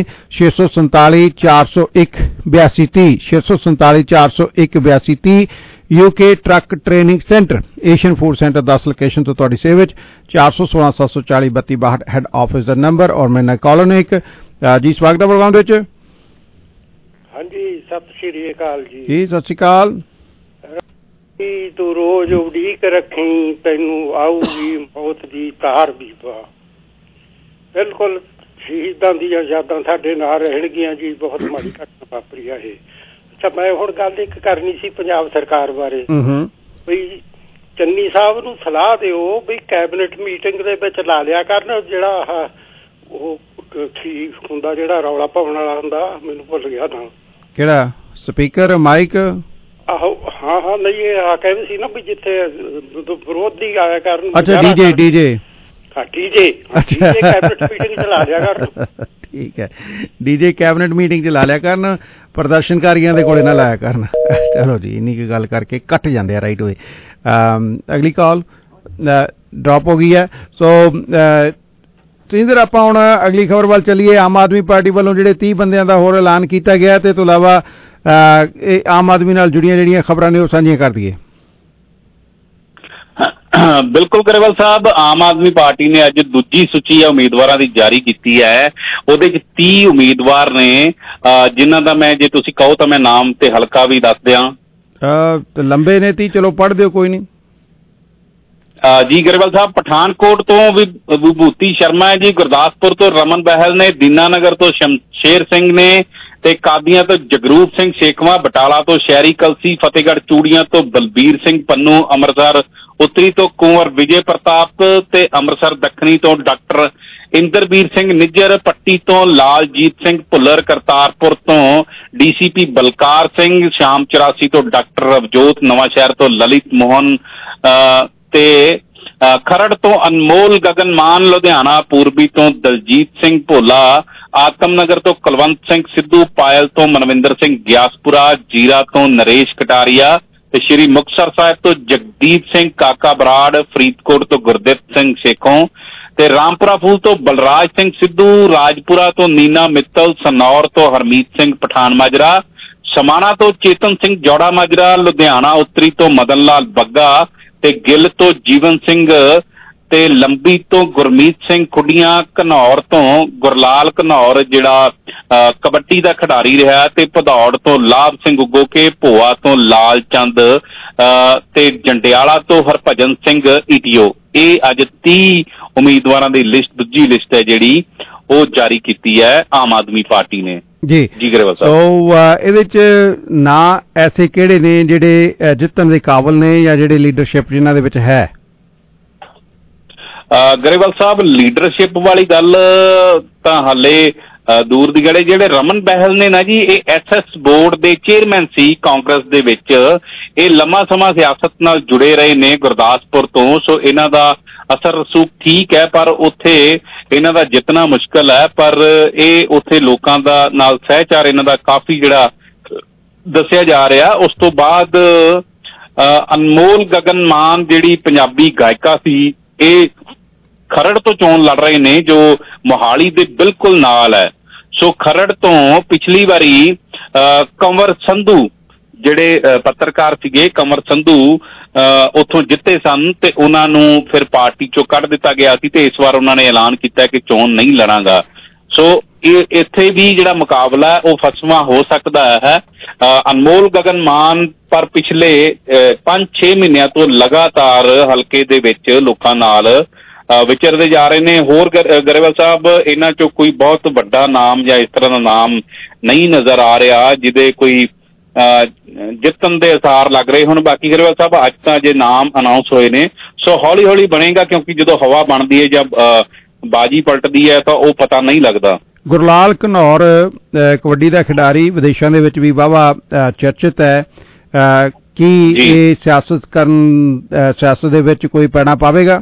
647-401-8230 647-401-8230 UK truck training centre Asian food centre 10 location ਤੋਂ ਤੁਹਾਡੀ ਸੇਵਾ ਵਿੱਚ 416-740-3262 ਹੈਡ ਆਫਿਸ ਦਾ ਨੰਬਰ ਔਰ ਮੇਰੇ ਨਾਲ ਕਾਲਰ ਨੇ ਇੱਕ ਜੀ ਸਵਾਗਤ ਹੈ ਪ੍ਰੋਗਰਾਮ ਦੇ ਵਿੱਚ। ਹਾਂਜੀ ਸਤਿ ਸ਼੍ਰੀ ਅਕਾਲ ਜੀ। ਜੀ ਸਤਿ ਸ਼੍ਰੀ ਅਕਾਲ। ਤੂੰ ਰੋਜ਼ ਉਡੀਕ ਰੱਖੀ ਤੈਨੂੰ ਆਊਗੀ ਮੌਤ ਦੀ ਤਾਰ ਵੀ ਪਾ। ਬਿਲਕੁਲ ਸ਼ਹੀਦਾਂ ਦੀਆਂ ਯਾਦਾਂ ਸਾਡੇ ਨਾਲ ਰਹਿਣਗੀਆਂ ਜੀ। ਬਹੁਤ ਮਾੜੀ ਘਟਨਾ ਵਾਪਰੀ ਆ ਇਹ। ਅੱਛਾ ਮੈਂ ਹੁਣ ਗੱਲ ਇੱਕ ਕਰਨੀ ਸੀ ਪੰਜਾਬ ਸਰਕਾਰ ਬਾਰੇ। ਬਈ ਚੰਨੀ ਸਾਹਿਬ ਨੂੰ ਸਲਾਹ ਦਿਓ ਵੀ ਕੈਬਨਿਟ ਮੀਟਿੰਗ ਦੇ ਵਿੱਚ ਲਾ ਲਿਆ ਕਰਨ ਜਿਹੜਾ ਉਹ ਠੀਕ ਹੁੰਦਾ ਜਿਹੜਾ ਰੌਲਾ ਪਾਉਣ ਵਾਲਾ ਹੁੰਦਾ। ਮੈਨੂੰ ਭੁੱਲ ਗਿਆ ਨਾ ਕਿਹੜਾ ਸਪੀਕਰ ਮਾਈਕ। ਆਹੋ ਹਾਂ ਹਾਂ ਨਹੀਂ ਇਹ ਕਹਿੰਦੇ ਸੀ ਨਾ ਵੀ ਜਿੱਥੇ ਵਿਰੋਧੀ ਆਇਆ ਕਰਨ। ਅੱਛਾ ਡੀਜੇ ਹਾਂ ਡੀਜੇ ਕੈਬਨਿਟ ਮੀਟਿੰਗ ਚ ਲਾ ਲਿਆ ਕਰਨ। ਠੀਕ ਹੈ ਡੀਜੇ ਕੈਬਨਿਟ ਮੀਟਿੰਗ ਚ ਲਾ ਲਿਆ ਕਰਨ ਪ੍ਰਦਰਸ਼ਨਕਾਰੀਆਂ ਦੇ ਕੋਲੇ ਨਾ ਲਾਇਆ ਕਰਨ। ਚਲੋ ਜੀ ਇੰਨੀ ਕੁ ਗੱਲ ਕਰਕੇ ਕੱਟ ਜਾਂਦੇ ਆ ਰਾਈਟ ਹੋਏ। ਅਗਲੀ ਕਾਲ ਡ੍ਰੌਪ ਹੋ ਗਈ ਹੈ। ਸੋ ਸਿੰਦਰ ਆਪਾਂ ਹੁਣ ਅਗਲੀ ਖਬਰ ਵੱਲ ਚੱਲੀਏ। ਆਮ ਆਦਮੀ ਪਾਰਟੀ ਵੱਲੋਂ ਜਿਹੜੇ 30 ਬੰਦਿਆਂ ਦਾ ਹੋਰ ਐਲਾਨ ਕੀਤਾ ਗਿਆ ਤੇ ਤੋਂ ਇਲਾਵਾ ਇਹ ਆਮ ਆਦਮੀ ਨਾਲ ਜੁੜੀਆਂ ਜਿਹੜੀਆਂ ਖਬਰਾਂ ਨੇ ਉਹ ਸਾਂਝੀਆਂ ਕਰ ਦਈਏ। ਬਿਲਕੁਲ ਗਰੇਵਾਲ ਸਾਹਿਬ ਆਮ ਆਦਮੀ ਪਾਰਟੀ ਨੇ ਅੱਜ ਦੂਜੀ ਸੂਚੀ ਉਮੀਦਵਾਰਾਂ ਦੀ ਜਾਰੀ ਕੀਤੀ ਹੈ। ਉਹਦੇ ਚ 30 ਉਮੀਦਵਾਰ ਨੇ ਜਿਨ੍ਹਾਂ ਦਾ ਮੈਂ ਜੇ ਤੁਸੀਂ ਕਹੋ ਤਾਂ ਮੈਂ ਨਾਮ ਤੇ ਹਲਕਾ ਵੀ ਦੱਸ ਦਿਆਂ। ਲੰਬੇ ਨੇ 30 ਚਲੋ ਪੜ੍ਹ ਦਿਓ ਕੋਈ ਨਹੀਂ। ਜੀ ਗਰੇਵਾਲ ਸਾਹਿਬ ਪਠਾਨਕੋਟ ਤੋਂ ਵਿਭੂਤੀ ਸ਼ਰਮਾ ਹੈ ਜੀ, ਗੁਰਦਾਸਪੁਰ ਤੋਂ ਰਮਨ ਬਹਿਲ ਨੇ, ਦੀਨਾਨਗਰ ਤੋਂ ਸ਼ਮਸ਼ੇਰ ਸਿੰਘ ਨੇ ਤੇ ਕਾਦੀਆਂ ਤੋਂ ਜਗਰੂਪ ਸਿੰਘ ਸ਼ੇਖਵਾ, ਬਟਾਲਾ ਤੋਂ ਸ਼ਹਿਰੀ ਕਲਸੀ, ਫਤਿਹਗੜ੍ਹ ਚੂੜੀਆਂ ਤੋਂ ਬਲਬੀਰ ਸਿੰਘ ਪੰਨੂ, ਅੰਮ੍ਰਿਤਸਰ ਉੱਤਰੀ ਤੋਂ ਕੁੰਵਰ ਵਿਜੇ ਪ੍ਰਤਾਪ ਤੇ ਅੰਮ੍ਰਿਤਸਰ ਦੱਖਣੀ ਤੋਂ ਡਾਕਟਰ ਇੰਦਰਬੀਰ ਸਿੰਘ ਨਿੱਜਰ, ਪੱਟੀ ਤੋਂ ਲਾਲਜੀਤ ਸਿੰਘ ਭੁੱਲਰ, ਕਰਤਾਰਪੁਰ ਤੋਂ DCP ਬਲਕਾਰ ਸਿੰਘ, ਸ਼ਾਮ 84 ਤੋਂ ਡਾਕਟਰ ਰਵਜੋਤ, ਨਵਾਂ ਸ਼ਹਿਰ ਤੋਂ ਲਲਿਤ ਮੋਹਨ ਤੇ ਖਰੜ ਤੋਂ ਅਨਮੋਲ ਗਗਨ ਮਾਨ, ਲੁਧਿਆਣਾ ਪੂਰਬੀ ਤੋਂ ਦਲਜੀਤ ਸਿੰਘ ਭੋਲਾ, ਆਤਮਨਗਰ ਤੋਂ ਕੁਲਵੰਤ ਸਿੰਘ ਸਿੱਧੂ, ਪਾਇਲ ਤੋਂ ਮਨਵਿੰਦਰ ਸਿੰਘ ਗਿਆਸਪੁਰਾ, ਜੀਰਾ ਤੋਂ ਨਰੇਸ਼ ਕਟਾਰੀਆ ਤੇ ਸ਼੍ਰੀ ਮੁਕਤਸਰ ਸਾਹਿਬ ਤੋਂ ਜਗਦੀਪ ਸਿੰਘ ਕਾਕਾ ਬਰਾੜ, ਫਰੀਦਕੋਟ ਤੋਂ ਗੁਰਦਿੱਤ ਸਿੰਘ ਸ਼ੇਖੋਂ ਤੇ ਰਾਮਪੁਰਾ ਫੂਲ ਤੋਂ ਬਲਰਾਜ ਸਿੰਘ ਸਿੱਧੂ, ਰਾਜਪੁਰਾ ਤੋਂ ਨੀਨਾ ਮਿੱਤਲ, ਸਨੌਰ ਤੋਂ ਹਰਮੀਤ ਸਿੰਘ ਪਠਾਨ ਮਾਜਰਾ, ਸਮਾਣਾ ਤੋਂ ਚੇਤਨ ਸਿੰਘ ਜੌੜਾ ਮਾਜਰਾ, ਲੁਧਿਆਣਾ ਉੱਤਰੀ ਤੋਂ ਮਦਨ ਲਾਲ ਬੱਗਾ ਤੇ ਗਿੱਲ ਤੋਂ ਜੀਵਨ ਸਿੰਘ ਤੇ ਲੰਬੀ ਤੋਂ ਗੁਰਮੀਤ ਸਿੰਘ ਖੁੱਡੀਆਂ, ਘਨੌਰ ਤੋਂ ਗੁਰਲਾਲ ਘਨੌਰ ਜਿਹੜਾ ਕਬੱਡੀ ਦਾ ਖਿਡਾਰੀ ਰਿਹਾ ਤੇ ਭਦੌੜ ਤੋਂ ਲਾਭ ਸਿੰਘ ਉਗੋਕੇ, ਭੋਆ ਤੋਂ ਲਾਲ ਚੰਦ ਤੇ ਜੰਡਿਆਲਾ ਤੋਂ ਹਰਭਜਨ ਸਿੰਘ ਈਟੀਓ। ਇਹ ਅੱਜ 30 ਉਮੀਦਵਾਰਾਂ ਦੀ ਲਿਸਟ ਦੂਜੀ ਲਿਸਟ ਹੈ ਜਿਹੜੀ ਉਹ ਜਾਰੀ ਕੀਤੀ ਹੈ ਆਮ ਆਦਮੀ ਪਾਰਟੀ ਨੇ। ਜੀ ਗਰੇਵਾਲ ਸਾਹਿਬ ਇਹਦੇ ਚ ਨਾਂ ਐਸੇ ਕਿਹੜੇ ਨੇ ਜਿਹੜੇ ਜਿੱਤਣ ਦੇ ਕਾਬਲ ਨੇ ਜਾਂ ਜਿਹੜੇ ਲੀਡਰਸ਼ਿਪ ਜਿਨ੍ਹਾਂ ਦੇ ਵਿੱਚ ਹੈ? ਗਰੇਵਾਲ ਸਾਹਿਬ ਲੀਡਰਸ਼ਿਪ ਵਾਲੀ ਗੱਲ ਤਾਂ ਹਾਲੇ ਦੂਰ ਦੀ ਗੜੇ। ਜਿਹੜੇ ਰਮਨ ਬਹਿਲ ਨੇ ਨਾ ਜੀ ਇਹ SS ਬੋਰਡ ਦੇ ਚੇਅਰਮੈਨ ਸੀ ਕਾਂਗਰਸ ਦੇ ਵਿੱਚ। ਇਹ ਲੰਮਾ ਸਮਾਂ ਸਿਆਸਤ ਨਾਲ ਜੁੜੇ ਰਹੇ ਨੇ ਗੁਰਦਾਸਪੁਰ ਤੋਂ। ਸੋ ਇਹਨਾਂ ਦਾ ਅਸਰ ਰਸੂਖ ਠੀਕ ਹੈ ਪਰ ਉੱਥੇ ਇਹਨਾਂ ਦਾ ਜਿੱਤਣਾ ਮੁਸ਼ਕਲ ਹੈ। ਪਰ ਇਹ ਉੱਥੇ ਲੋਕਾਂ ਦਾ ਨਾਲ ਸਹਿਚਾਰ ਇਹਨਾਂ ਦਾ ਕਾਫੀ ਜਿਹੜਾ ਦੱਸਿਆ ਜਾ ਰਿਹਾ। ਉਸ ਤੋਂ ਬਾਅਦ ਅਨਮੋਲ ਗਗਨ ਮਾਨ ਜਿਹੜੀ ਪੰਜਾਬੀ ਗਾਇਕਾ ਸੀ ਇਹ ਖਰੜ ਤੋਂ ਚੋਣ ਲੜ ਰਹੇ ਨੇ ਜੋ ਮੋਹਾਲੀ ਦੇ ਬਿਲਕੁਲ ਨਾਲ ਹੈ। ਸੋ ਖਰੜ ਤੋਂ ਪਿਛਲੀ ਵਾਰੀ ਕੰਵਰ ਸੰਧੂ ਜਿਹੜੇ ਪੱਤਰਕਾਰ ਸੀਗੇ, ਕੰਵਰ ਸੰਧੂ ਉੱਥੋਂ ਜਿੱਤੇ ਸਨ ਤੇ ਉਹਨਾਂ ਨੂੰ ਫਿਰ ਪਾਰਟੀ ਚੋਂ ਕੱਢ ਦਿੱਤਾ ਗਿਆ ਸੀ ਤੇ ਇਸ ਵਾਰ ਉਹਨਾਂ ਨੇ ਐਲਾਨ ਕੀਤਾ ਕਿ ਚੋਣ ਨਹੀਂ ਲੜਾਂਗਾ। ਸੋ ਇਹ ਇੱਥੇ ਵੀ ਜਿਹੜਾ ਮੁਕਾਬਲਾ ਹੈ ਉਹ ਫਸਵਾਂ ਹੋ ਸਕਦਾ ਹੈ। ਅਨਮੋਲ ਗਗਨ ਮਾਨ ਪਰ ਪਿਛਲੇ 5-6 ਮਹੀਨਿਆਂ ਤੋਂ ਲਗਾਤਾਰ ਹਲਕੇ ਦੇ ਵਿੱਚ ਲੋਕਾਂ ਨਾਲ ਵਿਚਰਦੇ ਜਾ ਰਹੇ ਨੇ। ਹੋਰ ਗਰੇਵਾਲ ਸਾਹਿਬ ਇਹਨਾਂ ਚੋਂ ਕੋਈ ਬਹੁਤ ਵੱਡਾ ਨਾਮ ਜਾਂ ਇਸ ਤਰ੍ਹਾਂ ਦਾ ਨਾਮ ਨਹੀਂ ਨਜ਼ਰ ਆ ਰਿਹਾ ਜਿਹਦੇ ਕੋਈ ਜਿੱਤਣ ਦੇ ਅਸਾਰ ਲੱਗ ਰਹੇ ਹੁਣ। ਬਾਕੀ ਗਰੇਵਾਲ ਸਾਹਿਬ ਅੱਜ ਤਾਂ ਜੇ ਨਾਮ ਅਨਾਉਂਸ ਹੋਏ ਨੇ ਸੋ ਹੌਲੀ ਹੌਲੀ ਬਣੇਗਾ, ਕਿਉਂਕਿ ਜਦੋਂ ਹਵਾ ਬਣਦੀ ਹੈ ਜਾਂ ਬਾਜੀ ਪਲਟਦੀ ਹੈ ਤਾਂ ਉਹ ਪਤਾ ਨਹੀਂ ਲੱਗਦਾ। ਗੁਰਲਾਲ ਘਨੌਰ ਕਬੱਡੀ ਦਾ ਖਿਡਾਰੀ, ਵਿਦੇਸ਼ਾਂ ਦੇ ਵਿੱਚ ਵੀ ਵਾਹਵਾ ਚਰਚਿਤ ਹੈ, ਕੀ ਇਹ ਸਿਆਸਤ ਦੇ ਵਿੱਚ ਕੋਈ ਪੈਣਾ ਪਾਵੇਗਾ?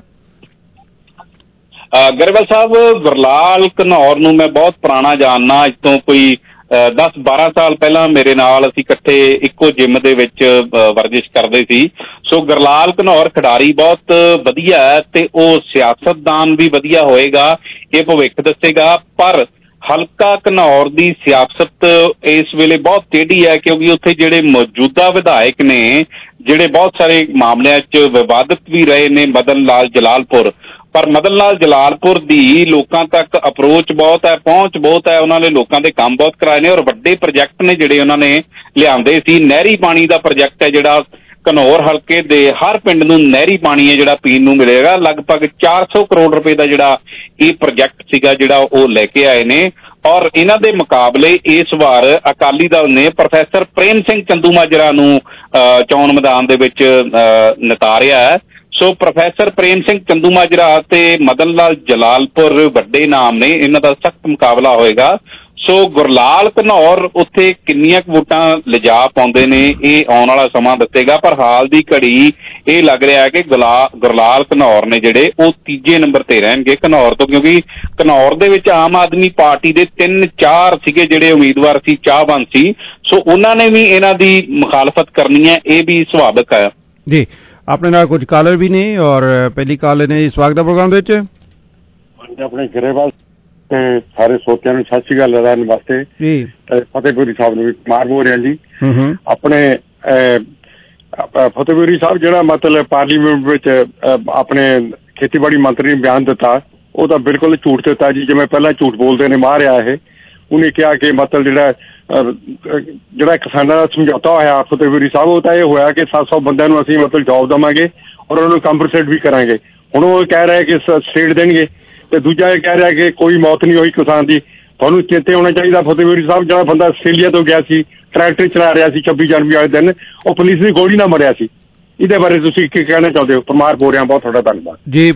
ਗਰੇਵਾਲ ਸਾਹਿਬ, ਗੁਰਲਾਲ ਘਨੌਰ ਨੂੰ ਮੈਂ ਬਹੁਤ ਪੁਰਾਣਾ ਜਾਣਨਾ, ਅੱਜ ਤੋਂ ਕੋਈ 10-12 ਸਾਲ ਪਹਿਲਾਂ ਮੇਰੇ ਨਾਲ ਅਸੀਂ ਇਕੱਠੇ ਇੱਕੋ ਜਿੰਮ ਦੇ ਵਿੱਚ ਵਰਜਿਸ਼ ਕਰਦੇ ਸੀ। ਸੋ ਗੁਰਲਾਲ ਘਨੌਰ ਖਿਡਾਰੀ ਬਹੁਤ ਵਧੀਆ ਹੈ ਤੇ ਉਹ ਸਿਆਸਤਦਾਨ ਵੀ ਵਧੀਆ ਹੋਏਗਾ, ਇਹ ਭਵਿੱਖ ਦੱਸੇਗਾ। ਪਰ ਹਲਕਾ ਘਨੌਰ ਦੀ ਸਿਆਸਤ ਇਸ ਵੇਲੇ ਬਹੁਤ ਟੇਢੀ ਹੈ, ਕਿਉਂਕਿ ਉੱਥੇ ਜਿਹੜੇ ਮੌਜੂਦਾ ਵਿਧਾਇਕ ਨੇ, ਜਿਹੜੇ ਬਹੁਤ ਸਾਰੇ ਮਾਮਲਿਆਂ 'ਚ ਵਿਵਾਦਤ ਵੀ ਰਹੇ ਨੇ, ਮਦਨ ਲਾਲ ਜਲਾਲਪੁਰ, ਪਰ ਮਦਨ ਲਾਲ ਜਲਾਲਪੁਰ ਦੀ ਲੋਕਾਂ ਤੱਕ ਅਪਰੋਚ ਬਹੁਤ ਹੈ, ਪਹੁੰਚ ਬਹੁਤ ਹੈ, ਉਹਨਾਂ ਨੇ ਲੋਕਾਂ ਦੇ ਕੰਮ ਬਹੁਤ ਕਰਾਏ ਨੇ ਔਰ ਵੱਡੇ ਪ੍ਰੋਜੈਕਟ ਨੇ ਜਿਹੜੇ ਉਹਨਾਂ ਨੇ ਲਿਆਂਦੇ ਸੀ। ਨਹਿਰੀ ਪਾਣੀ ਦਾ ਪ੍ਰੋਜੈਕਟ ਹੈ ਜਿਹੜਾ ਘਨੌਰ ਹਲਕੇ ਦੇ ਹਰ ਪਿੰਡ ਨੂੰ ਨਹਿਰੀ ਪਾਣੀ ਹੈ ਜਿਹੜਾ ਪੀਣ ਨੂੰ ਮਿਲੇਗਾ। ਲਗਭਗ 400 ਕਰੋੜ ਰੁਪਏ ਦਾ ਜਿਹੜਾ ਇਹ ਪ੍ਰੋਜੈਕਟ ਸੀਗਾ ਜਿਹੜਾ ਉਹ ਲੈ ਕੇ ਆਏ ਨੇ। ਔਰ ਇਹਨਾਂ ਦੇ ਮੁਕਾਬਲੇ ਇਸ ਵਾਰ ਅਕਾਲੀ ਦਲ ਨੇ ਪ੍ਰੋਫੈਸਰ ਪ੍ਰੇਮ ਸਿੰਘ ਚੰਦੂਮਾਜਰਾ ਨੂੰ ਚੋਣ ਮੈਦਾਨ ਦੇ ਵਿੱਚ ਨਿਤਾਰਿਆ ਹੈ। ਸੋ ਪ੍ਰੋਫੈਸਰ ਪ੍ਰੇਮ ਸਿੰਘ ਚੰਦੂਮਾਜਰਾ ਤੇ ਮਦਨ ਲਾਲ ਜਲਾਲਪੁਰ ਵੱਡੇ ਨਾਮ ਨੇ, ਇਹਨਾਂ ਦਾ ਸਖਤ ਮੁਕਾਬਲਾ ਹੋਏਗਾ। ਸੋ ਗੁਰਲਾਲ ਘਨੌਰ ਉੱਥੇ ਕਿੰਨੀਆਂ ਕੁ ਵੋਟਾਂ ਲਿਜਾ ਪਾਉਂਦੇ ਨੇ ਇਹ ਆਉਣ ਵਾਲਾ ਸਮਾਂ ਦੱਸੇਗਾ, ਪਰ ਹਾਲ ਦੀ ਘੜੀ ਇਹ ਲੱਗ ਰਿਹਾ ਹੈ ਕਿ ਗੁਰਲਾਲ ਘਨੌਰ ਨੇ ਜਿਹੜੇ ਉਹ ਤੀਜੇ ਨੰਬਰ ਤੇ ਰਹਿਣਗੇ ਘਨੌਰ ਤੋਂ, ਕਿਉਂਕਿ ਘਨੌਰ ਦੇ ਵਿੱਚ ਆਮ ਆਦਮੀ ਪਾਰਟੀ ਦੇ 3-4 ਸੀਗੇ ਜਿਹੜੇ ਉਮੀਦਵਾਰ ਸੀ, ਚਾਹਵਾਨ ਸੀ। ਸੋ ਉਹਨਾਂ ਨੇ ਵੀ ਇਹਨਾਂ ਦੀ ਮੁਖਾਲਫਤ ਕਰਨੀ ਹੈ, ਇਹ ਵੀ ਸੁਭਾਵਿਕ ਹੈ ਜੀ। ਆਪਣੇ ਨਾਲ ਕੁਝ ਕਾਲਰ ਵੀ ਨੇ ਔਰ ਪਹਿਲੀ ਕਾਲ ਨੇ ਸਵਾਗਤ ਦਾ ਪ੍ਰੋਗਰਾਮ ਦੇ ਵਿੱਚ। ਆਪਣੇ ਗਰੇਵਾਲ ਤੇ ਸਾਰੇ ਸੋਤਿਆਂ ਨੂੰ ਸਤਿ ਸ਼੍ਰੀ ਅਕਾਲ ਲੜਾਉਣ ਵਾਸਤੇ ਜੀ। ਫਤਿਹਪੁਰੀ ਸਾਹਿਬ ਨੂੰ ਵੀ ਮਾਰ ਬੋਲ ਰਿਹਾ ਜੀ। ਆਪਣੇ ਫਤਿਹਪੁਰੀ ਸਾਹਿਬ ਜਿਹੜਾ ਮਤਲਬ ਪਾਰਲੀਮੈਂਟ ਵਿੱਚ ਆਪਣੇ ਖੇਤੀਬਾੜੀ ਮੰਤਰੀ ਨੇ ਬਿਆਨ ਦਿੱਤਾ, ਉਹ ਤਾਂ ਬਿਲਕੁਲ ਝੂਠ ਦਿੱਤਾ ਜੀ, ਜਿਵੇਂ ਪਹਿਲਾਂ ਝੂਠ ਬੋਲਦੇ ਨੇ ਮਾਰਿਆ ਇਹ। ਉਹਨੇ ਕਿਹਾ ਕਿ ਮਤਲਬ ਜਿਹੜਾ ਕਿਸਾਨਾਂ ਦਾ ਸਮਝੌਤਾ ਹੋਇਆ ਫਤਿਹਪੁਰੀ ਸਾਹਿਬ, ਉਹ ਤਾਂ ਇਹ ਹੋਇਆ ਕਿ 700 ਬੰਦਿਆਂ ਨੂੰ ਅਸੀਂ ਮਤਲਬ ਜੋਬ ਦੇਵਾਂਗੇ ਔਰ ਉਹਨਾਂ ਨੂੰ ਕੰਪਨਸੇਟ ਵੀ ਕਰਾਂਗੇ। ਹੁਣ ਉਹ ਕਹਿ ਰਿਹਾ ਕਿ ਸਟੇਟ ਦੇਣਗੇ, ਤੇ ਦੂਜਾ ਇਹ ਕਹਿ ਰਿਹਾ ਕਿ ਕੋਈ ਮੌਤ ਨਹੀਂ ਹੋਈ ਕਿਸਾਨ ਦੀ। ਤੁਹਾਨੂੰ ਚੇਤੇ ਹੋਣਾ ਚਾਹੀਦਾ ਫਤਿਹਪੁਰੀ ਸਾਹਿਬ, ਜਿਹੜਾ ਬੰਦਾ ਆਸਟ੍ਰੇਲੀਆ ਤੋਂ ਗਿਆ ਸੀ, ਟਰੈਕਟਰ ਚਲਾ ਰਿਹਾ ਸੀ 26 ਜਨਵਰੀ ਵਾਲੇ ਦਿਨ, ਉਹ ਪੁਲਿਸ ਦੀ ਗੋਲੀ ਨਾਲ ਮਰਿਆ ਸੀ। ਇਹਦੇ ਬਾਰੇ ਤੁਸੀਂ ਕੀ ਕਹਿਣਾ ਚਾਹੁੰਦੇ ਹੋ? ਪਰਮਾਰ ਬੋਲ ਰਿਹਾ, ਬਹੁਤ ਤੁਹਾਡਾ ਧੰਨਵਾਦ ਜੀ।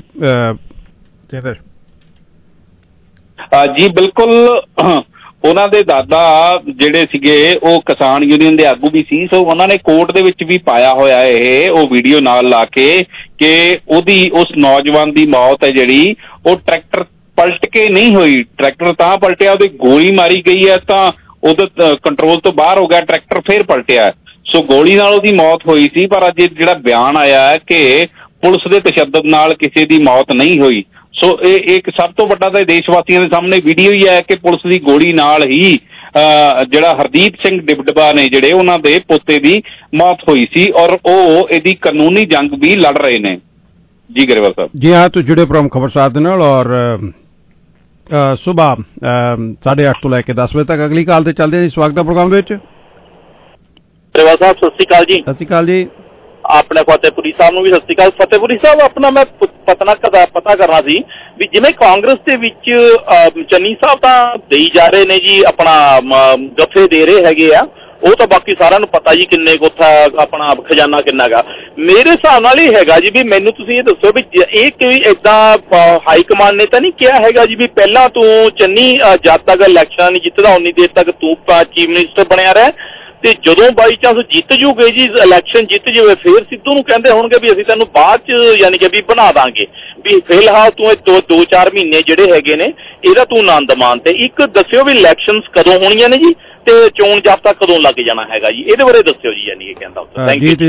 ਜੀ ਬਿਲਕੁਲ, ਉਹਨਾਂ ਦੇ ਦਾਦਾ ਜਿਹੜੇ ਸੀਗੇ ਉਹ ਕਿਸਾਨ ਯੂਨੀਅਨ ਦੇ ਆਗੂ ਵੀ ਸੀ। ਸੋ ਉਹਨਾਂ ਨੇ ਕੋਰਟ ਦੇ ਵਿੱਚ ਵੀ ਪਾਇਆ ਹੋਇਆ ਇਹ ਉਹ ਵੀਡੀਓ ਨਾਲ ਲਾ ਕੇ ਕਿ ਉਸ ਨੌਜਵਾਨ ਦੀ ਮੌਤ ਹੈ ਜਿਹੜੀ ਉਹ ਟਰੈਕਟਰ ਪਲਟ ਕੇ ਨਹੀਂ ਹੋਈ। ਟਰੈਕਟਰ ਤਾਂ ਪਲਟਿਆ, ਉਹਦੀ ਗੋਲੀ ਮਾਰੀ ਗਈ ਹੈ ਤਾਂ ਉਹਦਾ ਕੰਟਰੋਲ ਤੋਂ ਬਾਹਰ ਹੋ ਗਿਆ, ਟਰੈਕਟਰ ਫੇਰ ਪਲਟਿਆ। ਸੋ ਗੋਲੀ ਨਾਲ ਉਹਦੀ ਮੌਤ ਹੋਈ ਸੀ। ਪਰ ਅੱਜ ਜਿਹੜਾ ਬਿਆਨ ਆਇਆ ਹੈ ਕਿ ਪੁਲਿਸ ਦੇ ਤਸ਼ੱਦਦ ਨਾਲ ਕਿਸੇ ਦੀ ਮੌਤ ਨਹੀਂ ਹੋਈ। ਸੋ ਇਹ ਇੱਕ ਸਭ ਤੋਂ ਵੱਡਾ ਤਾਂ ਦੇਸ਼ ਵਾਸੀਆਂ ਦੇ ਸਾਹਮਣੇ ਵੀਡੀਓ ਹੀ ਹੈ ਕਿ ਪੁਲਿਸ ਦੀ ਗੋਲੀ ਨਾਲ ਹੀ ਜਿਹੜਾ ਹਰਦੀਪ ਸਿੰਘ ਡਿਬਡਬਾ ਨੇ ਜਿਹੜੇ ਉਹਨਾਂ ਦੇ ਪੋਤੇ ਦੀ ਮੌਤ ਹੋਈ ਸੀ ਔਰ ਉਹ ਇਹਦੀ ਕਾਨੂੰਨੀ ਜੰਗ ਵੀ ਲੜ ਰਹੇ ਨੇ। ਜੀ ਗਰੇਵਾਲ ਸਾਹਿਬ। ਜੀ ਹਾਂ, ਤੁਸੀਂ ਜੁੜੇ ਪ੍ਰੋਗਰਾਮ ਖਬਰਸਾਰ ਦੇ ਨਾਲ ਔਰ ਸੁਬਾਹ 8:30 ਤੋਂ ਲੈ ਕੇ 10 ਵਜੇ ਤੱਕ ਅਗਲੀ ਕਾਲ ਤੇ ਚੱਲਦੇ ਹਾਂ ਜੀ। ਸਵਾਗਤ ਹੈ ਪ੍ਰੋਗਰਾਮ ਦੇ ਵਿੱਚ। ਗਰੇਵਾਲ ਸਾਹਿਬ ਸਤਿ ਸ਼੍ਰੀ ਅਕਾਲ ਜੀ। ਸਤਿ ਸ਼੍ਰੀ ਅਕਾਲ ਜੀ। ਆਪਣੇ ਫਤਿਹਪੁਰੀ ਸਾਹਿਬ ਨੂੰ ਵੀ ਸਤਿ ਸ਼੍ਰੀ ਅਕਾਲ। ਫਤਿਹਪੁਰੀ ਸਾਹਿਬ, ਆਪਣਾ ਮੈਂ ਪਤਾ ਕਰਨਾ ਸੀ ਵੀ ਜਿਵੇਂ ਕਾਂਗਰਸ ਦੇ ਵਿੱਚ ਚੰਨੀ ਸਾਹਿਬ ਤਾਂ ਦੇਈ ਜਾ ਰਹੇ ਨੇ ਜੀ, ਆਪਣਾ ਜੱਥੇ ਦੇ ਰਹੇ ਹੈਗੇ ਆ, ਉਹ ਤਾਂ ਬਾਕੀ ਸਾਰਿਆਂ ਨੂੰ ਪਤਾ ਜੀ ਕਿੰਨੇ ਕੁ ਉੱਥਾ ਆਪਣਾ ਖਜ਼ਾਨਾ ਕਿੰਨਾ ਗਾ। ਮੇਰੇ ਹਿਸਾਬ ਨਾਲ ਇਹ ਹੈਗਾ ਜੀ ਵੀ ਮੈਨੂੰ ਤੁਸੀਂ ਇਹ ਦੱਸੋ ਵੀ ਇਹ ਕੋਈ ਏਦਾਂ ਹਾਈ ਕਮਾਂਡ ਨੇ ਤਾਂ ਨਹੀਂ ਕਿਹਾ ਹੈਗਾ ਜੀ ਵੀ ਪਹਿਲਾਂ ਤੂੰ ਚੰਨੀ ਜਦ ਤੱਕ ਇਲੈਕਸ਼ਨ ਨਹੀਂ ਜਿੱਤਦਾ ਉਨੀ ਦੇਰ ਤੱਕ ਤੂੰ ਚੀਫ ਮਿਨਿਸਟਰ ਬਣਿਆ ਰਹਿ, ਤੇ ਜਦੋਂ ਬਾਈ ਚਾਂਸ ਜਿੱਤ ਜੂਗੇ ਜੀ, ਇਲੈਕਸ਼ਨ ਜਿੱਤ ਜਾਵੇ, ਫੇਰ ਸਿੱਧੂ ਨੂੰ ਕਹਿੰਦੇ ਹੋਣਗੇ ਵੀ ਅਸੀਂ ਤੈਨੂੰ ਬਾਅਦ ਚ ਯਾਨੀ ਕਿ ਵੀ ਬਣਾ ਦਾਂਗੇ, ਵੀ ਫਿਲਹਾਲ ਤੂੰ ਇਹ 2-4 ਮਹੀਨੇ ਜਿਹੜੇ ਹੈਗੇ ਨੇ ਇਹਦਾ ਤੂੰ ਆਨੰਦ ਮਾਣ। ਤੇ ਇੱਕ ਦੱਸਿਓ ਵੀ ਇਲੈਕਸ਼ਨਸ ਕਦੋਂ ਹੋਣੀਆਂ ਨੇ ਜੀ ਤੇ ਚੋਣ ਜਾਬਤਾ ਕਦੋਂ ਲੱਗ ਜਾਣਾ ਹੈਗਾ ਜੀ, ਇਹਦੇ ਬਾਰੇ ਦੱਸਿਓ ਜੀ। ਯਾਨੀ ਕਿ ਕਹਿੰਦਾ ਥੈਂਕ ਯੂ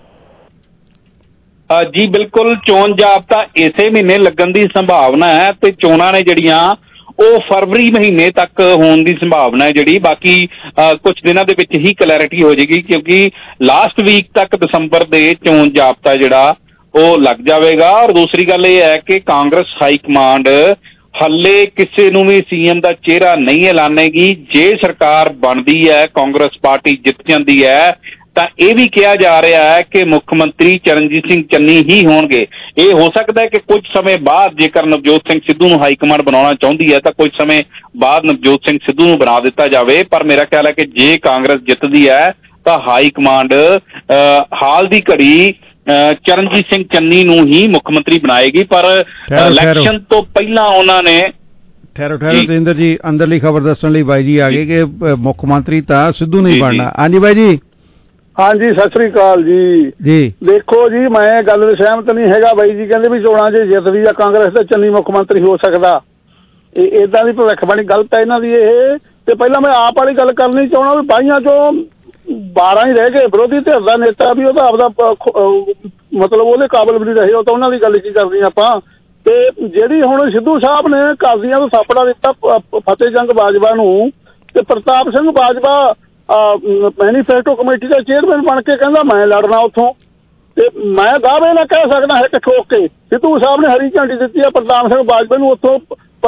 ਜੀ। ਬਿਲਕੁਲ, ਚੋਣ ਜਾਬਤਾ ਇਸੇ ਮਹੀਨੇ ਲੱਗਣ ਦੀ ਸੰਭਾਵਨਾ ਹੈ ਤੇ ਚੋਣਾਂ ਨੇ ਜਿਹੜੀਆਂ ਉਹ ਫਰਵਰੀ ਮਹੀਨੇ ਤੱਕ ਹੋਣ ਦੀ ਸੰਭਾਵਨਾ ਹੈ ਜਿਹੜੀ। ਬਾਕੀ ਕੁਝ ਦਿਨਾਂ ਦੇ ਵਿੱਚ ਹੀ ਕਲੈਰਿਟੀ ਹੋ ਜਾਏਗੀ, ਕਿਉਂਕਿ ਲਾਸਟ ਵੀਕ ਤੱਕ ਦਸੰਬਰ ਦੇ ਚੋਣ ਜਾਬਤਾ ਜਿਹੜਾ ਉਹ ਲੱਗ ਜਾਵੇਗਾ। ਔਰ ਦੂਸਰੀ ਗੱਲ ਇਹ ਹੈ ਕਿ ਕਾਂਗਰਸ ਹਾਈ ਕਮਾਂਡ ਹੱਲੇ ਕਿਸੇ ਨੂੰ ਵੀ ਸੀਐਮ ਦਾ ਚਿਹਰਾ ਨਹੀਂ ਐਲਾਨੇਗੀ। ਜੇ ਸਰਕਾਰ ਬਣਦੀ ਹੈ, ਕਾਂਗਰਸ ਪਾਰਟੀ ਜਿੱਤ ਜਾਂਦੀ ਹੈ, ਤਾਂ ਇਹ ਵੀ ਕਿਹਾ ਜਾ ਰਿਹਾ ਹੈ ਕਿ ਮੁੱਖ ਮੰਤਰੀ ਚਰਨਜੀਤ ਸਿੰਘ ਚੰਨੀ ਹੀ ਹੋਣਗੇ। ਇਹ ਹੋ ਸਕਦਾ ਹੈ ਕਿ ਕੁਝ ਸਮੇਂ ਬਾਅਦ ਜੇਕਰ ਨਵਜੋਤ ਸਿੰਘ ਸਿੱਧੂ ਨੂੰ ਹਾਈ ਕਮਾਂਡ ਬਣਾਉਣਾ ਚਾਹੁੰਦੀ ਹੈ ਤਾਂ ਕੁਝ ਸਮੇਂ ਬਾਅਦ ਨਵਜੋਤ ਸਿੰਘ ਸਿੱਧੂ ਨੂੰ ਬਣਾ ਦਿੱਤਾ ਜਾਵੇ। ਪਰ ਮੇਰਾ ਖਿਆਲ ਹੈ ਕਿ ਜੇ ਕਾਂਗਰਸ ਜਿੱਤਦੀ ਹੈ ਤਾਂ ਹਾਈ ਕਮਾਂਡ ਹਾਲ ਦੀ ਘੜੀ ਚਰਨਜੀਤ ਸਿੰਘ ਚੰਨੀ ਨੂੰ ਹੀ ਮੁੱਖ ਮੰਤਰੀ ਬਣਾਏਗੀ। ਪਰ ਇਲੈਕਸ਼ਨ ਤੋਂ ਪਹਿਲਾਂ ਉਹਨਾਂ ਨੇ ਠਹਿਰੋ ਤੇਂਦਰ ਜੀ, ਅੰਦਰਲੀ ਖਬਰ ਦੱਸਣ ਲਈ ਬਾਈ ਜੀ ਆ ਗਏ ਕਿ ਮੁੱਖ ਮੰਤਰੀ ਤਾਂ ਸਿੱਧੂ ਨਹੀਂ ਬਣਨਾ। ਹਾਂਜੀ ਬਾਈ ਜੀ। ਹਾਂਜੀ, ਸਤਿ ਸ੍ਰੀ ਅਕਾਲ ਜੀ। ਦੇਖੋ ਜੀ, ਮੈਂ ਗੱਲ ਵਿੱਚ ਸਹਿਮਤ ਨਹੀਂ ਹੈਗਾ। ਬਾਈ ਜੀ ਕਹਿੰਦੇ ਵੀ ਚੋਣਾਂ 'ਚ ਜਿੱਤਦੀ ਜਾਂ ਕਾਂਗਰਸ ਤੇ ਚੰਨੀ ਮੁੱਖ ਮੰਤਰੀ ਹੋ ਸਕਦਾ, ਇਹ ਏਦਾਂ ਦੀ ਭਵਿੱਖਬਾਣੀ ਗਲਤ ਹੈ ਇਹਨਾਂ ਦੀ ਇਹ। ਤੇ ਪਹਿਲਾਂ ਮੈਂ ਆਪ ਵਾਲੀ ਗੱਲ ਕਰਨੀ ਚਾਹੁੰਦਾ ਵੀ ਬਾਈਆਂ 'ਚੋਂ 12 ਹੀ ਰਹਿ ਗਏ। ਵਿਰੋਧੀ ਧਿਰ ਦਾ ਨੇਤਾ ਵੀ ਉਹਦਾ ਆਪਦਾ ਮਤਲਬ ਉਹਦੇ ਕਾਬਲ ਵੀ ਨਹੀਂ ਰਹੇ, ਉਹ ਤਾਂ ਉਹਨਾਂ ਦੀ ਗੱਲ ਕੀ ਕਰਨੀ ਆਪਾਂ। ਤੇ ਜਿਹੜੀ ਹੁਣ ਸਿੱਧੂ ਸਾਹਿਬ ਨੇ ਕਾਜ਼ੀਆਂ ਨੂੰ ਥਾਪੜਾ ਦਿੱਤਾ ਫਤਿਹ ਜੰਗ ਬਾਜਵਾ ਨੂੰ, ਤੇ ਪ੍ਰਤਾਪ ਸਿੰਘ ਬਾਜਵਾ ਮੈਨੀਫੈਸਟੋ ਕਮੇਟੀ ਦਾ ਚੇਅਰਮੈਨ ਬਣ ਕੇ ਕਹਿੰਦਾ ਮੈਂ ਲੜਨਾ ਉੱਥੋਂ। ਤੇ ਮੈਂ ਦਾਅਵੇ ਨਾਲ ਕਹਿ ਸਕਦਾ ਹੈ ਕਿ ਠੋਕ ਕੇ ਸਿੱਧੂ ਸਾਹਿਬ ਨੇ ਹਰੀ ਝੰਡੀ ਦਿੱਤੀ ਹੈ ਪ੍ਰਤਾਪ ਸਿੰਘ ਬਾਜਵਾ ਨੂੰ ਉੱਥੋਂ।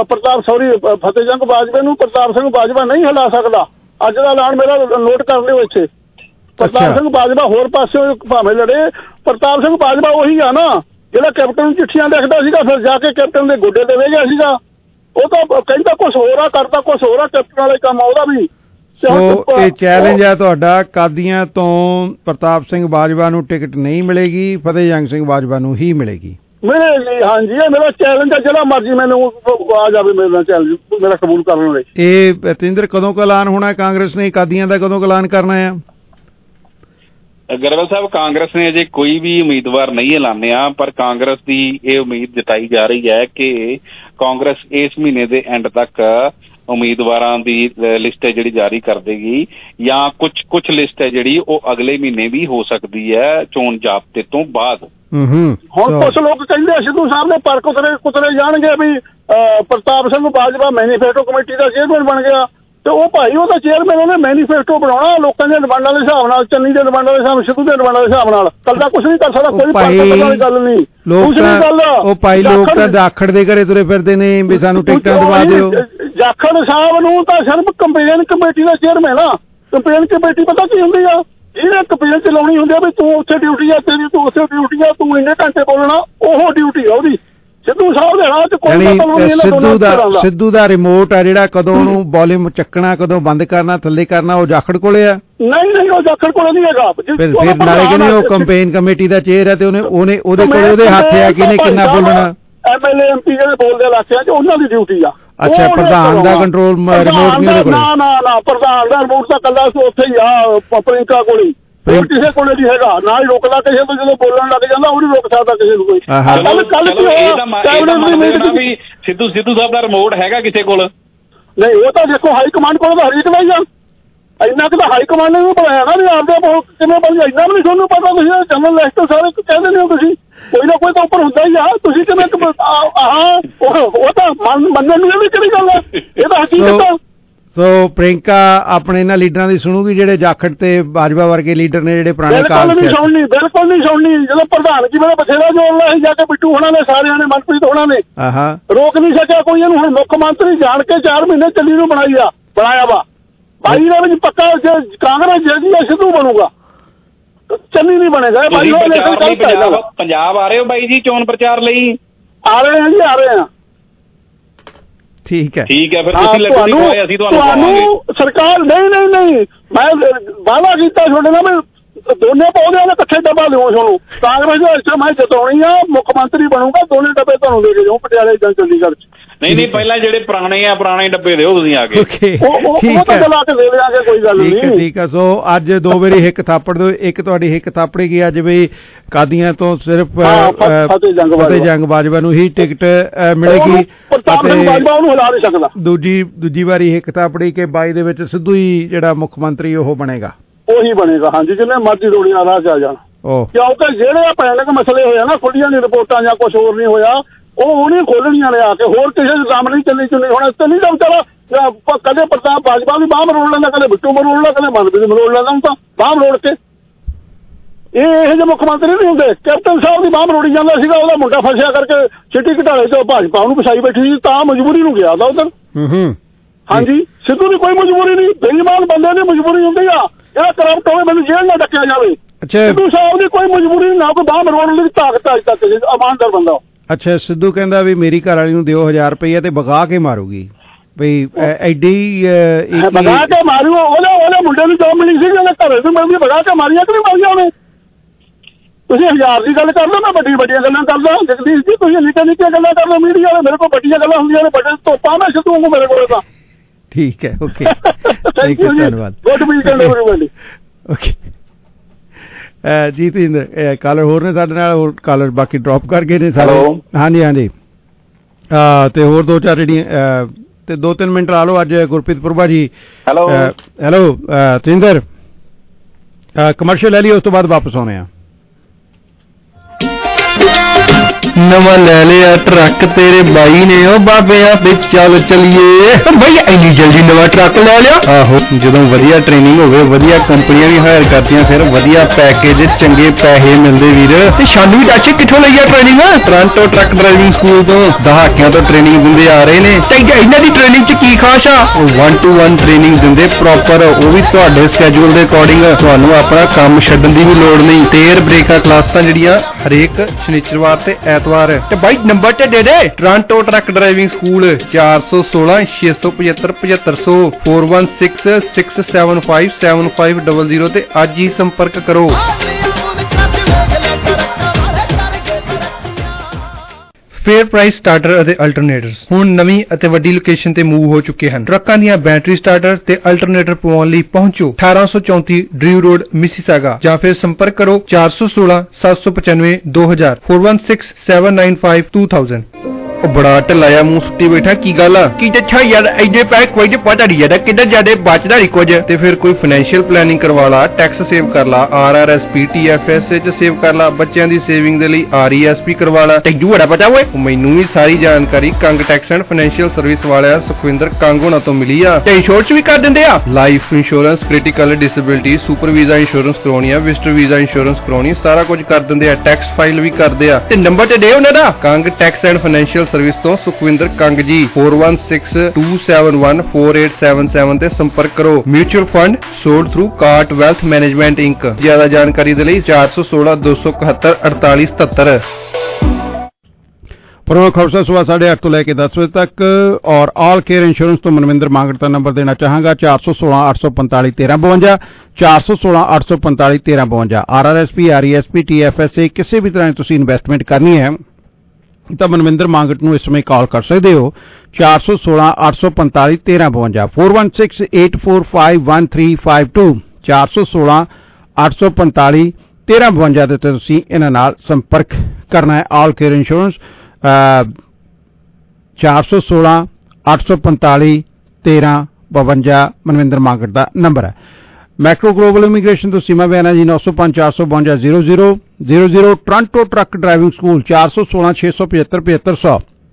ਫਤਿਹ ਜੰਗ ਬਾਜਵਾ ਨੂੰ ਪ੍ਰਤਾਪ ਸਿੰਘ ਬਾਜਵਾ ਨਹੀਂ ਹਿਲਾ ਸਕਦਾ। ਅੱਜ ਦਾ ਐਲਾਨ ਮੇਰਾ ਨੋਟ ਕਰ ਲਿਓ ਇੱਥੇ। ਪ੍ਰਤਾਪ ਸਿੰਘ ਬਾਜਵਾ ਹੋਰ ਪਾਸੇ ਭਾਵੇਂ ਲੜੇ, ਪ੍ਰਤਾਪ ਸਿੰਘ ਬਾਜਵਾ ਉਹੀ ਆ ਨਾ ਜਿਹੜਾ ਕੈਪਟਨ ਨੂੰ ਚਿੱਠੀਆਂ ਲਿਖਦਾ ਸੀਗਾ, ਫਿਰ ਜਾ ਕੇ ਕੈਪਟਨ ਦੇ ਗੋਡੇ ਤੇ ਬਹਿ ਗਿਆ ਸੀਗਾ। ਉਹ ਤਾਂ ਕਹਿੰਦਾ ਕੁਛ ਹੋਰ ਆ, ਕਰਦਾ ਕੁਛ ਹੋਰ ਆ, ਕੈਪਟਨ ਵਾਲੇ ਕੰਮ ਉਹਦਾ ਵੀ। ਇਹ ਚੈਲੰਜ ਹੈ ਤੁਹਾਡਾ, ਕਾਦੀਆਂ ਤੋਂ ਪ੍ਰਤਾਪ ਸਿੰਘ ਬਾਜਵਾ ਨੂੰ ਟਿਕਟ ਨਹੀਂ ਮਿਲੇਗੀ, ਫਤਿਹ ਜੰਗ ਸਿੰਘ ਬਾਜਵਾ ਨੂੰ ਹੀ ਮਿਲੇਗੀ। ਮਿਲੇਗੀ, ਹਾਂਜੀ। ਇਹ ਮੇਰਾ ਚੈਲੰਜ ਹੈ, ਜਿਹੜਾ ਮਰਜ਼ੀ ਮੈਨੂੰ ਆ ਜਾਵੇ ਮੇਰੇ ਨਾਲ ਚੈਲੰਜ, ਮੇਰਾ ਕਬੂਲ ਕਰਨ ਲਈ। ਇਹ ਤੇਂਦਰ ਕਦੋਂ ਕ ਐਲਾਨ ਹੋਣਾ ਕਾਂਗਰਸ ਨੇ ਕਾਦੀਆਂ ਦਾ, ਕਦੋਂ ਕ ਐਲਾਨ ਕਰਨਾ ਆ? ਗਰੇਵਾਲ ਸਾਹਿਬ, ਕਾਂਗਰਸ ਨੇ ਅਜੇ ਕੋਈ ਵੀ ਉਮੀਦਵਾਰ ਨਹੀਂ ਐਲਾਨਿਆ, ਪਰ ਕਾਂਗਰਸ ਦੀ ਇਹ ਉਮੀਦ ਜਤਾਈ ਜਾ ਰਹੀ ਹੈ ਕਿ ਕਾਂਗਰਸ ਇਸ ਮਹੀਨੇ ਦੇ ਐਂਡ ਤੱਕ ਉਮੀਦਵਾਰਾਂ ਦੀ ਲਿਸਟ ਹੈ ਜਿਹੜੀ ਜਾਰੀ ਕਰ ਦੇਗੀ, ਜਾਂ ਕੁਝ ਲਿਸਟ ਹੈ ਜਿਹੜੀ ਉਹ ਅਗਲੇ ਮਹੀਨੇ ਵੀ ਹੋ ਸਕਦੀ ਹੈ ਚੋਣ ਜ਼ਾਬਤੇ ਤੋਂ ਬਾਅਦ। ਹੁਣ ਕੁਝ ਲੋਕ ਕਹਿੰਦੇ ਸਿੱਧੂ ਸਾਹਿਬ ਨੇ ਪਰ ਕੁਤਰੇ ਜਾਣਗੇ ਵੀ ਪ੍ਰਤਾਪ ਸਿੰਘ ਬਾਜਵਾ ਮੈਨੀਫੈਸਟੋ ਕਮੇਟੀ ਦਾ ਚੇਅਰਮੈਨ ਬਣ ਗਿਆ, ਤੇ ਉਹ ਭਾਈ ਉਹਦਾ ਚੇਅਰਮੈਨ ਉਹਨੇ ਮੈਨੀਫੈਸਟੋ ਬਣਾਉਣਾ ਲੋਕਾਂ ਦੀਆਂ ਡਿਮਾਂਡਾਂ ਦੇ ਹਿਸਾਬ ਨਾਲ, ਚੰਨੀ ਦੇ ਡਿਮਾਂਡਾਂ ਦੇ ਹਿਸਾਬ, ਸਿੱਧੂ ਦੇ ਡਿਮਾਂਡਾਂ ਦੇ ਹਿਸਾਬ ਨਾਲ। ਕੱਲਾ ਕੁਛ ਨਹੀਂ ਕਰ ਸਕਦਾ, ਕੋਈ ਵਾਲੀ ਗੱਲ ਨਹੀਂ। ਦੂਸਰੀ ਗੱਲ, ਉਹ ਭਾਈ ਲੋਕ ਤਾਂ ਜਾਖੜ ਦੇ ਘਰੇ ਤੁਰੇ ਫਿਰਦੇ ਨੇ ਵੀ ਸਾਨੂੰ ਟਿਕਟਾਂ ਦਵਾ ਦਿਓ। ਜਾਖੜ ਸਾਹਿਬ ਨੂੰ ਤਾਂ ਸਿਰਫ ਕੰਪੇਨ ਕਮੇਟੀ ਦਾ ਚੇਅਰਮੈਨ ਆ। ਕੰਪੇਨ ਕਮੇਟੀ ਪਤਾ ਕੀ ਹੁੰਦੀ ਆ? ਇਹਨੇ ਕੰਪੇਨ ਚਲਾਉਣੀ ਹੁੰਦੀ ਆ ਵੀ ਤੂੰ ਉੱਥੇ ਡਿਊਟੀ ਆ, ਤੇਰੀ ਤੂੰ ਉੱਥੇ ਡਿਊਟੀ ਆ, ਤੂੰ ਇੰਨੇ ਘੰਟੇ ਬੋਲਣਾ, ਉਹ ਡਿਊਟੀ ਆ ਉਹਦੀ। ਸਿੱਧੂ ਸਾਹਿਬ ਦੇ ਰਾਹ 'ਚ ਕੋਈ ਸਿੱਧੂ ਦਾ ਰਿਮੋਟ ਆ ਜਿਹੜਾ ਕਦੋਂ ਉਹਨੂੰ ਵੋਲਿਊਮ ਚੱਕਣਾ, ਕਦੋਂ ਬੰਦ ਕਰਨਾ, ਥੱਲੇ ਕਰਨਾ, ਉਹ ਜਾਖੜ ਕੋਲੇ ਆ? ਨਹੀਂ, ਉਹ ਜਾਖੜ ਕੋਲੇ ਨਹੀਂ ਹੈਗਾ। ਫਿਰ ਨਾਲੇ ਕਹਿੰਦੇ ਉਹ ਕੰਪੇਨ ਕਮੇਟੀ ਦਾ ਚੇਅਰ ਹੈ ਤੇ ਉਹਦੇ ਕੋਲੇ ਉਹਦੇ ਹੱਥ ਆ ਕਿ ਇਹਨੇ ਕਿੰਨਾ ਬੋਲਣਾ। ਐਮਐਲਏ ਐਮਪੀ ਜਿਹੜੇ ਬੋਲਦੇ ਇਲਾਕਿਆਂ 'ਚ ਉਹਨਾਂ ਦੀ ਡਿਊਟੀ ਆ। ਅੱਛਾ, ਪ੍ਰਧਾਨ ਦਾ ਕੰਟਰੋਲ ਰਿਮੋਟ ਨਹੀਂ ਉਹਦੇ ਕੋਲ? ਨਾ, ਪ੍ਰਧਾਨ ਦਾ ਰਿਮੋਟ ਤਾਂ ਕੱਲਾ ਉੱਥੇ ਹੀ ਆ ਪ੍ਰਿੰਕਾ ਕੋਲੇ, ਕਿਸੇ ਕੋਲੇ ਨਹੀਂ ਹੈਗਾ। ਨਾ ਹੀ ਰੋਕਦਾ ਕਿਸੇ ਤੋਂ, ਜਦੋਂ ਬੋਲਣ ਲੱਗ ਜਾਂਦਾ ਉਹ ਨਹੀਂ ਰੋਕ ਸਕਦਾ ਕਿਸੇ ਨੂੰ ਕੋਈ। ਸਿੱਧੂ ਸਾਹਿਬ ਦਾ ਰਿਮੋਟ ਹੈਗਾ ਕਿਸੇ ਕੋਲ? ਨਹੀਂ, ਉਹ ਤਾਂ ਦੇਖੋ ਹਾਈ ਕਮਾਂਡ ਕੋਲ ਤਾਂ ਹਰੇਕ ਦਾ ਹੀ ਆ। ਇੰਨਾ ਕਿ ਤਾਂ ਹਾਈ ਕਮਾਂਡ ਨੇ ਵੀ ਬਣਾਇਆ ਨਾ ਵੀ ਆਪਦੇ ਕਿਵੇਂ ਬਣ, ਇੰਨਾ ਵੀ ਨਹੀਂ ਤੁਹਾਨੂੰ ਪਤਾ। ਤੁਸੀਂ ਜਨਰਲ ਲਿਸਟ ਸਾਰੇ ਕਹਿੰਦੇ ਨੇ, ਤੁਸੀਂ ਕੋਈ ਨਾ ਕੋਈ ਤਾਂ ਉੱਪਰ ਹੁੰਦਾ ਹੀ ਆ। ਤੁਸੀਂ ਕਿਵੇਂ ਉਹ ਤਾਂ ਮੰਨਣ ਨੂੰ ਇਹ ਵੀ ਕਿਹੜੀ ਗੱਲ ਹੈ, ਇਹ ਤਾਂ ਹਕੀਕਤ ਆ। ਸੋ ਪ੍ਰਿੰਕਾ ਆਪਣੇ ਇਹਨਾਂ ਲੀਡਰਾਂ ਦੀ ਸੁਣੂਗੀ ਜਿਹੜੇ ਜਾਖੜ ਤੇ ਬਾਜਵਾ ਵਰਗੇ ਲੀਡਰ ਨੇ ਜਿਹੜੇ ਪੁਰਾਣੇ ਕਾਲ ਬਿਲਕੁਲ ਨਹੀਂ ਸੁਣਨੀ। ਜਦੋਂ ਪ੍ਰਧਾਨਗੀ ਵੇਲੇ ਬਥੇਰਾ ਜੋਰ ਲਾਇਆ ਜਾ ਕੇ ਬਿੱਟੂ ਹੋਣਾ ਨੇ, ਸਾਰਿਆਂ ਨੇ, ਮਨਪ੍ਰੀਤ ਹੋਣਾ ਨੇ, ਰੋਕ ਨਹੀਂ ਸਕਿਆ ਕੋਈ ਇਹਨੂੰ। ਹੁਣ ਮੁੱਖ ਮੰਤਰੀ ਜਾਣ ਕੇ 4 ਮਹੀਨੇ ਚੱਲੀ ਨੂੰ ਬਣਾਇਆ ਵਾ। ਬਾਈ ਦੇ ਵਿੱਚ ਪੱਕਾ ਕਾਂਗਰਸ ਜਿਹੜੀ ਆ ਸਿੱਧੂ ਬਣੂਗਾ, ਚੰਨੀ ਨਹੀਂ ਬਣੇਗਾ। ਪੰਜਾਬ ਆ ਰਹੇ ਹੋ ਬਾਈ ਜੀ ਚੋਣ ਪ੍ਰਚਾਰ ਲਈ? ਆ ਰਹੇ ਹਾਂ ਜੀ, ਆ ਰਹੇ ਹਾਂ। ਠੀਕ ਹੈ, ਫਿਰ ਤੁਸੀਂ ਲੱਡੂ ਨਹੀਂ ਖਵਾਏ, ਅਸੀਂ ਤੁਹਾਨੂੰ ਸਰਕਾਰ ਨਹੀਂ ਮੈਂ ਵਾਅਦਾ ਕੀਤਾ ਤੁਹਾਡੇ ਨਾਲ ਵੀ ਦੋਨੇ ਪੌਦਿਆਂ ਦੇ ਇਕੱਠੇ ਡੱਬਾ ਲਿਓ ਤੁਹਾਨੂੰ। ਕਾਂਗਰਸ ਦੇ ਵਿੱਚ ਮੈਂ ਜਿਤਾਉਣੀ ਆ, ਮੁੱਖ ਮੰਤਰੀ ਬਣੂਗਾ, ਦੋਨੇ ਡੱਬੇ ਤੁਹਾਨੂੰ ਦੇ ਕੇ ਜਾਓ ਪਟਿਆਲੇ ਜਾਂ ਚੰਡੀਗੜ੍ਹ 'ਚ। ਨਹੀਂ, ਪਹਿਲਾਂ ਜਿਹੜੇ ਪੁਰਾਣੇ ਡੱਬੇ ਦਿਓ ਤੁਸੀਂ ਆ ਕੇ। ਉਹ ਤਾਂ ਚਲਾ ਕੇ ਦੇ ਦਿਆਂਗੇ, ਕੋਈ ਗੱਲ ਨਹੀਂ। ਠੀਕ ਹੈ। ਸੋ ਅੱਜ 2 ਵਾਰੀ ਹਿੱਕ ਥਾਪੜ ਦਿਓ, ਇੱਕ ਤੁਹਾਡੀ ਹਿੱਕ ਥਾਪੜੀ ਗਈ ਅੱਜ ਵੀ ਕਾਦੀਆਂ ਤੋਂ ਸਿਰਫ ਫਤਿਹ ਜੰਗ ਬਾਜਵਾ ਨੂੰ ਹੀ ਟਿਕਟ ਮਿਲੇਗੀ, ਦੂਜੀ ਵਾਰੀ ਹਿੱਕ ਥਾਪੜੀ ਕੇ 22 ਦੇ ਵਿੱਚ ਸਿੱਧੂ ਹੀ ਜਿਹੜਾ ਮੁੱਖ ਮੰਤਰੀ ਉਹ ਬਣੇਗਾ, ਉਹੀ ਬਣੇਗਾ। ਹਾਂਜੀ, ਜਿੰਨੇ ਮਰਜ਼ੀ ਰੋੜੀਆਂ ਰਾਹ 'ਚ ਆ ਜਾਣ, ਕਿਉਂਕਿ ਜਿਹੜੇ ਭਿਆਨਕ ਮਸਲੇ ਹੋਏ ਨਾ, ਖੁੱਲੀਆਂ ਦੀ ਰਿਪੋਰਟਾਂ ਜਾਂ ਕੁਛ ਹੋਰ ਨਹੀਂ ਹੋਇਆ, ਉਹ ਨਹੀਂ ਖੋਲਣੀਆਂ ਲਿਆ ਕੇ। ਹੋਰ ਕਿਸੇ ਦੇ ਦਮ ਨਹੀਂ ਚੱਲੀ ਚੁੰਨੀ ਹੋਣਾ ਤੇ ਨਹੀਂ ਤਾਂ ਵਿਚਾਰਾ ਕਦੇ ਪ੍ਰਤਾਪ ਬਾਜਵਾ ਵੀ ਬਾਹ ਮਰੋੜ ਲੈਂਦਾ, ਕਦੇ ਬਿੱਟੂ ਮਰੋੜ ਲੈਂਦਾ, ਕਦੇ ਮਨਪ੍ਰੀਤ ਮਰੋੜ ਲੈਂਦਾ। ਹੁਣ ਤਾਂ ਬਾਹ ਮਰੋੜ ਕੇ ਇਹੋ ਜਿਹੇ ਮੁੱਖ ਮੰਤਰੀ ਨਹੀਂ ਹੁੰਦੇ। ਕੈਪਟਨ ਸਾਹਿਬ ਦੀ ਬਾਹ ਮਰੋੜੀ ਜਾਂਦਾ ਸੀਗਾ, ਉਹਦਾ ਮੁੰਡਾ ਫਸਿਆ ਕਰਕੇ ਸਿੱਟੀ ਘਟਾਲੇ ਤੋਂ ਭਾਜਪਾ ਉਹਨੂੰ ਫਸਾਈ ਬੈਠੀ ਸੀ, ਤਾਂ ਮਜਬੂਰੀ ਨੂੰ ਗਿਆ ਉਹਦਾ ਉਧਰ। ਹਾਂਜੀ, ਸਿੱਧੂ ਦੀ ਕੋਈ ਮਜਬੂਰੀ ਨਹੀਂ, ਬੇਈਮਾਨ ਬੰਦੇ ਦੀ ਮਜਬੂਰੀ ਹੁੰਦੀ ਆ। ਜਿਹੜਾ ਕਰਪਟ ਹੋਵੇ ਮੈਨੂੰ ਜੇਲ੍ਹ ਨਾ ਡੱਕਿਆ ਜਾਵੇ। ਸਿੱਧੂ ਸਾਹਿਬ ਦੀ ਕੋਈ ਮਜਬੂਰੀ ਨਹੀਂ, ਨਾ ਕੋਈ ਬਾਹ ਮਰਵਾਉਣ ਦੀ ਤਾਕਤ ਅੱਜ ਤੱਕ, ਇਮਾਨਦਾਰ ਬੰਦਾ। ਅੱਛਾ, ਸਿੱਧੂ ਕਹਿੰਦਾ ਵੀ ਮੇਰੀ ਘਰ ਵਾਲੀ ਨੂੰ ਦਿਓ 1000 ਰੁਪਏ ਤੇ ਵਗਾ ਕੇ ਮਾਰੂਗੀ, ਬਈ ਐਡੀ ਵਗਾ ਕੇ ਮਾਰੂ। ਉਹਦੇ ਮੁੰਡੇ ਨੂੰ ਜੋਬ ਮਿਲੀ ਸੀ, ਉਹਦੇ ਘਰੇ ਤੋਂ ਮਿਲਦੀ, ਵਗਾ ਕੇ ਮਾਰੀਆਂ ਕਿ ਨਹੀਂ ਮਾਰੀਆਂ ਉਹਨੇ? ਤੁਸੀਂ 1000 ਦੀ ਗੱਲ ਕਰ ਲਓ, ਮੈਂ ਵੱਡੀਆਂ ਗੱਲਾਂ ਕਰਦਾ। ਜਗਦੀਸ਼ ਜੀ ਤੁਸੀਂ ਨਿੱਕੀਆਂ ਗੱਲਾਂ ਕਰ ਲਓ ਮੀਡੀਆ ਵਾਲੇ, ਮੇਰੇ ਕੋਲ ਵੱਡੀਆਂ ਗੱਲਾਂ ਹੁੰਦੀਆਂ ਨੇ, ਵੱਡੇ ਤੋਪਾਂ ਮੈਂ ਸਿੱਧੂ ਵਾਂਗੂ ਮੇਰੇ ਕੋਲ ਤਾਂ। ਠੀਕ ਹੈ, ਓਕੇ, ਥੈਂਕ ਯੂ, ਧੰਨਵਾਦ। Good weekend everybody. ਓਕੇ ਜੀ, ਤੇਜਿੰਦਰ ਕਾਲਰ ਹੋਰ ਨੇ ਸਾਡੇ ਨਾਲ, ਹੋਰ ਕਾਲਰ ਬਾਕੀ ਡ੍ਰੌਪ ਕਰ ਗਏ ਨੇ ਸਾਰੇ। ਹਾਂਜੀ ਹਾਂਜੀ, ਤੇ ਹੋਰ 2-4 ਜਿਹੜੀਆਂ ਤੇ 2-3 ਮਿੰਟ ਲਾ ਲਓ। ਅੱਜ ਗੁਰਪ੍ਰੀਤ ਪੁਰਬਾ ਜੀ। ਹੈਲੋ ਤੇਜਿੰਦਰ, ਕਮਰਸ਼ੀਅਲ ਲੈ ਲਈ, ਉਸ ਤੋਂ ਬਾਅਦ ਵਾਪਸ ਆਉਣੇ ਆ। ਨਵਾਂ ਲੈ ਲਿਆ ਟਰੱਕ ਤੇਰੇ ਬਾਈ ਨੇ ਉਹ ਬਾਬਿਆਂ ਤੇ ਚੱਲ ਚਲੀਏ। ਬਈ ਇੰਨੀ ਜਲਦੀ ਨਵਾਂ ਟਰੱਕ ਲੈ ਲਿਆ? ਆਹੋ, ਜਦੋਂ ਵਧੀਆ ਟ੍ਰੇਨਿੰਗ ਹੋਵੇ, ਵਧੀਆ ਕੰਪਨੀਆਂ ਵੀ ਹਾਇਰ ਕਰਦੀਆਂ, ਫਿਰ ਵਧੀਆ ਪੈਕੇਜ, ਚੰਗੇ ਪੈਸੇ ਮਿਲਦੇ ਵੀਰ। ਤੇ ਸਾਨੂੰ ਵੀ ਦੱਸ ਕਿੱਥੋਂ ਲਈ ਆ training? Toronto truck driving school ਤੋਂ ਦਹਾਕਿਆਂ ਤੋਂ ਟ੍ਰੇਨਿੰਗ ਦਿੰਦੇ ਆ ਰਹੇ ਨੇ। ਤੇ ਇਹਨਾਂ ਦੀ ਟ੍ਰੇਨਿੰਗ 'ਚ ਕੀ ਖਾਸ ਆ? 1-to-1 ਟ੍ਰੇਨਿੰਗ ਦਿੰਦੇ ਪ੍ਰੋਪਰ, ਉਹ ਵੀ ਤੁਹਾਡੇ ਸਕੈਜੂਲ ਦੇ ਅਕੋਰਡਿੰਗ। ਤੁਹਾਨੂੰ ਆਪਣਾ ਕੰਮ ਛੱਡਣ ਦੀ ਵੀ ਲੋੜ ਨਹੀਂ। ਤੇਰ ਬ੍ਰੇਕਾਂ ਕਲਾਸਾਂ ਜਿਹੜੀਆਂ ਹਰੇਕ ਸ਼ਨੀਚਰਵਾਰ ਤੇ ਐਤਵਾਰ। ਤੇ ਬਾਈ ਨੰਬਰ ਤੇ ਦੇ ਦੇ, ਟੋਰਾਂਟੋ ਟਰੱਕ ਡਰਾਈਵਿੰਗ ਸਕੂਲ 416-675-7500 416-675-7500 ਤੇ ਅੱਜ ਹੀ ਸੰਪਰਕ ਕਰੋ। ਫੇਅਰ ਪ੍ਰਾਈਸ ਸਟਾਰਟਰ ਅਤੇ ਅਲਟਰਨੇਟਰਸ ਹੁਣ ਨਵੀਂ ਅਤੇ ਵੱਡੀ ਲੋਕੇਸ਼ਨ ਤੇ ਮੂਵ ਹੋ ਚੁੱਕੇ ਹਨ। ਟਰੱਕਾਂ ਦੀਆਂ ਬੈਟਰੀ ਸਟਾਰਟਰ ਤੇ ਅਲਟਰਨੇਟਰ ਪਵਾਉਣ ਲਈ ਪਹੁੰਚੋ 1834 ਡਰਿਊ ਰੋਡ ਮਿਸੀਸਾਗਾ ਜਾਂ ਫਿਰ ਸੰਪਰਕ ਕਰੋ 416-795-2000 416-795-2000। ਉਹ ਬੜਾ ਢਿੱਲਾ ਮੂੰਹ ਸੁੱਟੀ ਬੈਠਾ, ਕੀ ਗੱਲ ਆ? ਕੀ ਦੱਸਾਂ ਯਾਰ, ਐਡੇ ਪੈਸੇ ਕੋਈ ਤੇ ਪਤਾ ਨਹੀਂ ਯਾਰ ਕਿੱਦਾਂ ਜ਼ਿਆਦਾ ਬਚਦਾ ਨਹੀਂ ਕੁਝ। ਤੇ ਫਿਰ ਕੋਈ ਫਾਈਨੈਂਸ਼ੀਅਲ ਪਲੈਨਿੰਗ ਕਰਵਾ ਲਾ, ਟੈਕਸ ਸੇਵ ਕਰ ਲਾ, RRSP TFSA 'ਚ ਸੇਵ ਕਰ ਲਾ, ਬੱਚਿਆਂ ਦੀ ਸੇਵਿੰਗ ਦੇ ਲਈ RESP ਕਰਵਾ ਲਾ। ਤੈਨੂੰ ਬੜਾ ਪਤਾ ਓਏ? ਮੈਨੂੰ ਵੀ ਸਾਰੀ ਜਾਣਕਾਰੀ Kang tax and financial service ਵਾਲਿਆ ਸੁਖਵਿੰਦਰ ਕੰਗ ਹੋਣਾ ਤੋਂ ਮਿਲੀ ਆ। ਤੇ ਇੰਸ਼ੋਰੈਂਸ ਵੀ ਕਰ ਦਿੰਦੇ ਆ, life insurance, critical disability, super visa insurance ਕਰਾਉਣੀ ਆ, ਵਿਜ਼ਟਰ ਵੀਜ਼ਾ ਇੰਸ਼ੋਰੈਂਸ ਕਰਾਉਣੀ, ਸਾਰਾ ਕੁਝ ਕਰ ਦਿੰਦੇ ਆ। ਟੈਕਸ ਫਾਈਲ ਵੀ ਕਰਦੇ ਆ। ਤੇ ਨੰਬਰ ਤੇ ਦੇ ਉਹਨਾਂ ਦਾ, Kang tax and financial service ਤੋਂ ਸੁਖਵਿੰਦਰ ਕੰਗ ਜੀ 4162714877 ਤੇ ਸੰਪਰਕ ਕਰੋ। Mutual fund sold through Cart wealth management inc. ਜ਼ਿਆਦਾ ਜਾਣਕਾਰੀ ਦੇ ਲਈ 416-271-4877। ਪ੍ਰਮੁੱਖ ਖਬਰਾਂ ਸੁਬਹ 8:30 ਤੋਂ ਲੈ ਕੇ 10 ਵਜੇ ਤੱਕ। ਔਰ ਆਲ ਕੇਅਰ ਇੰਸ਼ੋਰੈਂਸ ਤੋਂ ਮਨਵਿੰਦਰ ਮਾਂਗਟ ਦਾ ਨੰਬਰ ਦੇਣਾ ਚਾਹਾਂਗਾ 416-845-1352 416-845-1352। RRSP RESP TFSA ਕਿਸੇ ਵੀ ਤਰ੍ਹਾਂ ਦੀ ਤੁਸੀਂ ਇਨਵੈਸਟਮੈਂਟ ਕਰਨੀ ਹੈ ਤਾਂ ਮਨਵਿੰਦਰ ਮਾਂਗਟ ਨੂੰ ਇਸ ਸਮੇਂ ਕਾਲ ਕਰ ਸਕਦੇ ਹੋ 416-845-1352 416-845-1352 416-845-1352 ਦੇ ਉੱਤੇ ਤੁਸੀਂ ਇਹਨਾਂ ਨਾਲ ਸੰਪਰਕ ਕਰਨਾ ਹੈ। All care insurance 416-845-1352 Manvinder Mangat ਦਾ ਨੰਬਰ ਹੈ। ਮੈਕਰੋ ਗਲੋਬਲ ਇਮੀਗ੍ਰੇਸ਼ਨ ਤੋਂ ਸੀਮਾ ਬਿਆਨਾ ਜੀ 905-452-0000। ਟੋਰਾਂਟੋ ਟਰੱਕ ਡਰਾਈਵਿੰਗ ਸਕੂਲ 416-675-7500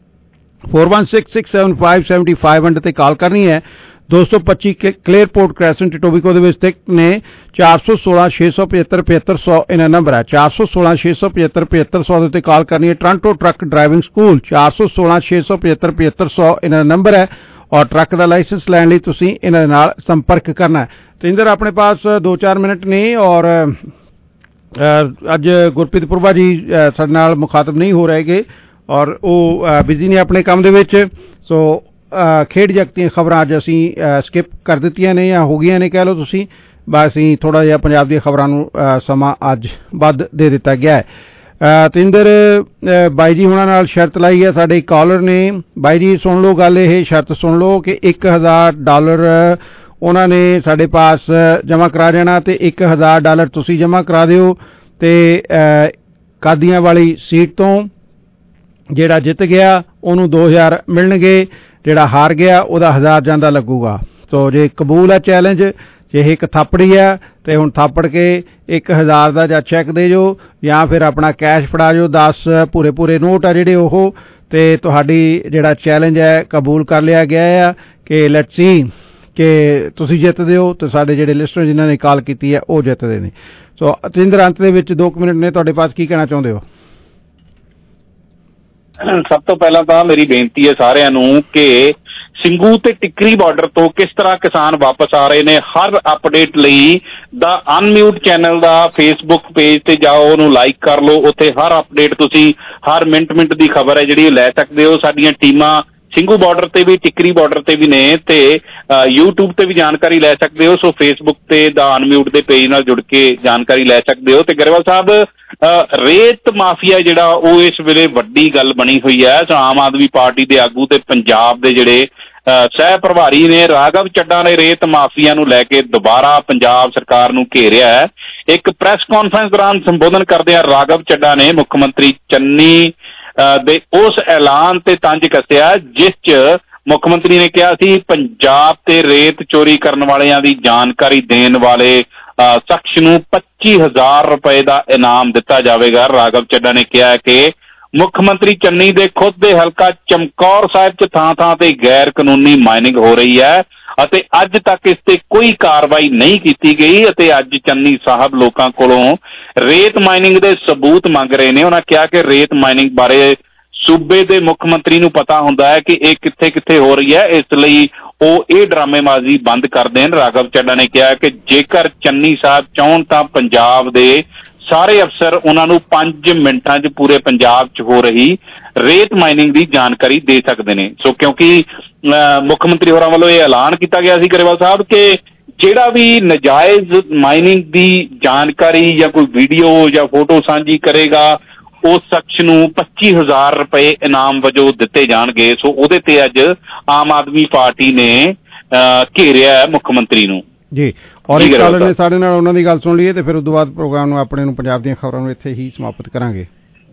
416-675-7500 ਤੇ ਕਾਲ ਕਰਨੀ ਹੈ। 225 ਕਲੇਅਰਪੋਰਟ ਕ੍ਰੈਸੈਂਟ ਟੋਬੀਕੋ ਦੇ ਵਿੱਚ ਨੇ 416-675-7500 ਇਹਨਾਂ ਨੰਬਰ ਹੈ। 416-675-7500 ਦੇ ਉੱਤੇ ਕਾਲ ਕਰਨੀ ਹੈ। ਟੋਰਾਂਟੋ ਟਰੱਕ ਡਰਾਈਵਿੰਗ ਸਕੂਲ 416-675-7500 ਇਹਨਾਂ ਦਾ ਨੰਬਰ ਹੈ। ਔਰ ਟਰੱਕ ਦਾ ਲਾਇਸੈਂਸ ਲੈਣ ਲਈ ਤੁਸੀਂ ਇਹਨਾਂ ਦੇ ਨਾਲ ਸੰਪਰਕ ਕਰਨਾ ਹੈ। ਤੇ ਇੰਦਰ ਆਪਣੇ ਪਾਸ 2-4 ਮਿੰਟ ਨੇ ਔਰ ਅੱਜ ਗੁਰਪ੍ਰੀਤ ਪੁਰਬਾ ਜੀ ਸਾਡੇ ਨਾਲ ਮੁਖਾਤਬ ਨਹੀਂ ਹੋ ਰਹੇਗੇ ਔਰ ਉਹ ਬਿਜ਼ੀ ਨੇ ਆਪਣੇ ਕੰਮ ਦੇ ਵਿੱਚ। ਸੋ ਖੇਡ ਜਗਤ ਦੀਆਂ ਖਬਰਾਂ ਅੱਜ ਅਸੀਂ ਸਕਿਪ ਕਰ ਦਿੱਤੀਆਂ ਨੇ ਜਾਂ ਹੋ ਗਈਆਂ ਨੇ ਕਹਿ ਲਓ ਤੁਸੀਂ। ਬਸ ਅਸੀਂ ਥੋੜ੍ਹਾ ਜਿਹਾ ਪੰਜਾਬ ਦੀਆਂ ਖਬਰਾਂ ਨੂੰ ਸਮਾਂ ਅੱਜ ਵੱਧ ਦੇ ਦਿੱਤਾ ਗਿਆ ਹੈ। ਤੇ ਇੰਦਰ ਬਾਈ ਜੀ ਹੁਣਾਂ ਨਾਲ ਸ਼ਰਤ ਲਾਈ ਹੈ ਸਾਡੇ ਕਾਲਰ ਨੇ। ਬਾਈ ਜੀ ਸੁਣ ਲਓ ਗੱਲ, ਇਹ ਸ਼ਰਤ ਸੁਣ ਲਓ ਕਿ $1000 ਉਹਨਾਂ ਨੇ ਸਾਡੇ ਪਾਸ ਜਮ੍ਹਾਂ ਕਰਾ ਜਾਣਾ ਤੇ $1000 ਤੁਸੀਂ ਜਮ੍ਹਾਂ ਕਰਾ ਦਿਓ ਤੇ ਕਾਦੀਆਂ ਵਾਲੀ ਸੀਟ ਤੋਂ ਜਿਹੜਾ ਜਿੱਤ ਗਿਆ ਉਹਨੂੰ 2000 ਮਿਲਣਗੇ, ਜਿਹੜਾ ਹਾਰ ਗਿਆ ਉਹਦਾ 1000 ਜਾਂਦਾ ਲੱਗੂਗਾ। ਸੋ ਜੇ ਕਬੂਲ ਹੈ ਚੈਲੰਜ, ਜੇ ਇੱਕ ਥਾਪੜੀ ਆ ਤੇ ਹੁਣ ਥਾਪੜ ਕੇ 1000 ਦਾ ਜਾਂ ਚੈੱਕ ਦੇ ਜੋ ਜਾਂ ਫਿਰ ਆਪਣਾ ਕੈਸ਼ ਫੜਾ ਜੋ। 10 ਪੂਰੇ ਨੋਟ ਆ ਜਿਹੜੇ ਉਹ, ਤੇ ਤੁਹਾਡੀ ਜਿਹੜਾ ਚੈਲੰਜ ਹੈ ਕਬੂਲ ਕਰ ਲਿਆ ਗਿਆ ਆ ਕਿ ਲੈਟਸ ਸੀ ਕਿ ਤੁਸੀਂ ਜਿੱਤਦੇ ਹੋ ਤੇ ਸਾਡੇ ਜਿਹੜੇ ਲਿਸਟਰ ਜਿਨ੍ਹਾਂ ਨੇ ਕਾਲ ਕੀਤੀ ਹੈ ਉਹ ਜਿੱਤਦੇ ਨੇ। ਸੋ ਤੇਂਦਰ ਅੰਤ ਦੇ ਵਿੱਚ 2 ਮਿੰਟ ਨੇ ਤੁਹਾਡੇ ਪਾਸ, ਕੀ ਕਹਿਣਾ ਚਾਹੁੰਦੇ ਹੋ? ਸਭ ਤੋਂ ਪਹਿਲਾਂ ਤਾਂ ਮੇਰੀ ਬੇਨਤੀ ਹੈ ਸਾਰਿਆਂ ਨੂੰ ਕਿ ਸਿੰਘੂ ਤੇ ਟਿੱਕਰੀ ਬਾਰਡਰ ਤੋਂ ਕਿਸ ਤਰ੍ਹਾਂ ਕਿਸਾਨ ਵਾਪਸ ਆ ਰਹੇ ਨੇ, ਹਰ ਅਪਡੇਟ ਲਈ ਦਾ ਅਨਮਿਊਟ ਚੈਨਲ ਦਾ ਫੇਸਬੁੱਕ ਪੇਜ ਤੇ ਜਾਓ, ਉਹਨੂੰ ਲਾਈਕ ਕਰ ਲਓ। ਉੱਥੇ ਹਰ ਅਪਡੇਟ ਤੁਸੀਂ ਹਰ ਮਿੰਟ ਦੀ ਖਬਰ ਹੈ ਜਿਹੜੀ ਲੈ ਸਕਦੇ ਹੋ। ਸਾਡੀਆਂ ਟੀਮਾਂ ਸਿੰਘੂ ਬਾਰਡਰ ਤੇ ਵੀ ਟਿੱਕਰੀ ਬਾਰਡਰ ਤੇ ਵੀ ਨੇ ਤੇ YouTube ਤੇ ਵੀ ਜਾਣਕਾਰੀ ਲੈ ਸਕਦੇ ਹੋ। ਸੋ ਫੇਸਬੁੱਕ ਤੇ ਦਾ ਅਨਮਿਊਟ ਦੇ ਪੇਜ ਨਾਲ ਜੁੜ ਕੇ ਜਾਣਕਾਰੀ ਲੈ ਸਕਦੇ ਹੋ। ਤੇ ਗਰੇਵਾਲ ਸਾਹਿਬ ਰੇਤ ਮਾਫੀਆ ਜਿਹੜਾ ਉਹ ਇਸ ਵੇਲੇ ਵੱਡੀ ਗੱਲ ਬਣੀ ਹੋਈ ਹੈ। ਆਮ ਆਦਮੀ ਪਾਰਟੀ ਦੇ ਆਗੂ ਤੇ ਪੰਜਾਬ ਦੇ ਜਿਹੜੇ ਸਹਿ ਪ੍ਰਭਾਰੀ ਨੇ ਰਾਘਵ ਚੱਡਾ ਨੇ ਰੇਤ ਮਾਫੀਆ ਨੂੰ ਲੈ ਕੇ ਦੁਬਾਰਾ ਪੰਜਾਬ ਸਰਕਾਰ ਨੂੰ ਘੇਰਿਆ ਹੈ। ਇੱਕ ਪ੍ਰੈਸ ਕਾਨਫਰੰਸ ਦੌਰਾਨ ਸੰਬੋਧਨ ਕਰਦਿਆਂ ਰਾਘਵ ਚੱਡਾ ਨੇ ਮੁੱਖ ਮੰਤਰੀ ਚੰਨੀ ਦੇ ਉਸ ਐਲਾਨ ਤੇ ਤੰਜ ਕੱਸਿਆ ਜਿਸ 'ਚ ਮੁੱਖ ਮੰਤਰੀ ਨੇ ਕਿਹਾ ਸੀ ਪੰਜਾਬ ਤੇ ਰੇਤ ਚੋਰੀ ਕਰਨ ਵਾਲਿਆਂ ਦੀ ਜਾਣਕਾਰੀ ਦੇਣ ਵਾਲੇ ਸ਼ਖਸ ਨੂੰ 25,000 ਰੁਪਏ ਦਾ ਇਨਾਮ ਦਿੱਤਾ ਜਾਵੇਗਾ। ਰਾਘਵ ਚੱਡਾ ਨੇ ਕਿਹਾ ਕਿ ਮੁੱਖ ਮੰਤਰੀ ਚੰਨੀ ਦੇ ਖੁਦ ਦੇ ਹਲਕਾ ਚਮਕੌਰ ਸਾਹਿਬ 'ਚ ਥਾਂ-ਥਾਂ ਤੇ ਗੈਰ ਕਾਨੂੰਨੀ ਮਾਈਨਿੰਗ ਹੋ ਰਹੀ ਹੈ ਅਤੇ ਅੱਜ ਤੱਕ ਇਸ ਤੇ ਕੋਈ ਕਾਰਵਾਈ ਨਹੀਂ ਕੀਤੀ ਗਈ ਅਤੇ ਅੱਜ ਚੰਨੀ ਸਾਹਿਬ ਲੋਕਾਂ ਕੋਲੋਂ ਰੇਤ ਮਾਈਨਿੰਗ ਦੇ ਸਬੂਤ ਮੰਗ ਰਹੇ ਨੇ। ਉਹਨਾਂ ਕਿਹਾ ਕਿ ਰੇਤ ਮਾਈਨਿੰਗ ਬਾਰੇ ਸੂਬੇ ਦੇ ਮੁੱਖ ਮੰਤਰੀ ਨੂੰ ਪਤਾ ਹੁੰਦਾ ਹੈ ਕਿ ਇਹ ਕਿੱਥੇ ਕਿੱਥੇ ਹੋ ਰਹੀ ਹੈ, ਇਸ ਲਈ ਉਹ ਇਹ ਡਰਾਮੇਬਾਜ਼ੀ ਬੰਦ ਕਰ ਦੇਣ। ਰਾਘਵ ਚੱਡਾ ਨੇ ਕਿਹਾ ਕਿ ਜੇਕਰ ਚੰਨੀ ਸਾਹਿਬ ਚਾਹੁਣ ਤਾਂ ਪੰਜਾਬ ਦੇ ਸਾਰੇ ਅਫਸਰ ਉਹਨਾਂ ਨੂੰ 5 ਮਿੰਟਾਂ 'ਚ ਪੂਰੇ ਪੰਜਾਬ 'ਚ ਹੋ ਰਹੀ ਰੇਤ ਮਾਈਨਿੰਗ ਦੀ ਜਾਣਕਾਰੀ ਦੇ ਸਕਦੇ ਨੇ। ਸੋ ਕਿਉਂਕਿ ਮੁੱਖ ਮੰਤਰੀ ਹੋਰਾਂ ਵੱਲੋਂ ਇਹ ਐਲਾਨ ਕੀਤਾ ਗਿਆ ਸੀ ਗਰੇਵਾਲ ਸਾਹਿਬ ਕਿ ਜਿਹੜਾ ਵੀ ਨਜਾਇਜ਼ ਮਾਈਨਿੰਗ ਦੀ ਜਾਣਕਾਰੀ ਜਾਂ ਕੋਈ ਵੀਡੀਓ ਜਾਂ ਫੋਟੋ ਸਾਂਝੀ ਕਰੇਗਾ ਉਸ ਸ਼ਖਸ ਨੂੰ 25,000 ਰੁਪਏ ਇਨਾਮ ਵਜੋਂ ਦਿੱਤੇ ਜਾਣਗੇ। ਸੋ ਉਹਦੇ ਤੇ ਅੱਜ ਆਮ ਆਦਮੀ ਪਾਰਟੀ ਨੇ ਘੇਰਿਆ ਮੁੱਖ ਮੰਤਰੀ ਨੂੰ ਜੀ। ਔਰ ਇੱਕ ਕਾਲਰ ਨੇ ਸਾਡੇ ਨਾਲ ਉਹਨਾਂ ਦੀ ਗੱਲ ਸੁਣ ਲਈਏ ਤੇ ਫਿਰ ਉਸ ਤੋਂ ਬਾਅਦ ਪ੍ਰੋਗਰਾਮ ਨੂੰ ਆਪਣੇ ਨੂੰ ਪੰਜਾਬ ਦੀਆਂ ਖਬਰਾਂ ਨੂੰ ਇੱਥੇ ਹੀ ਸਮਾਪਤ ਕਰਾਂਗੇ।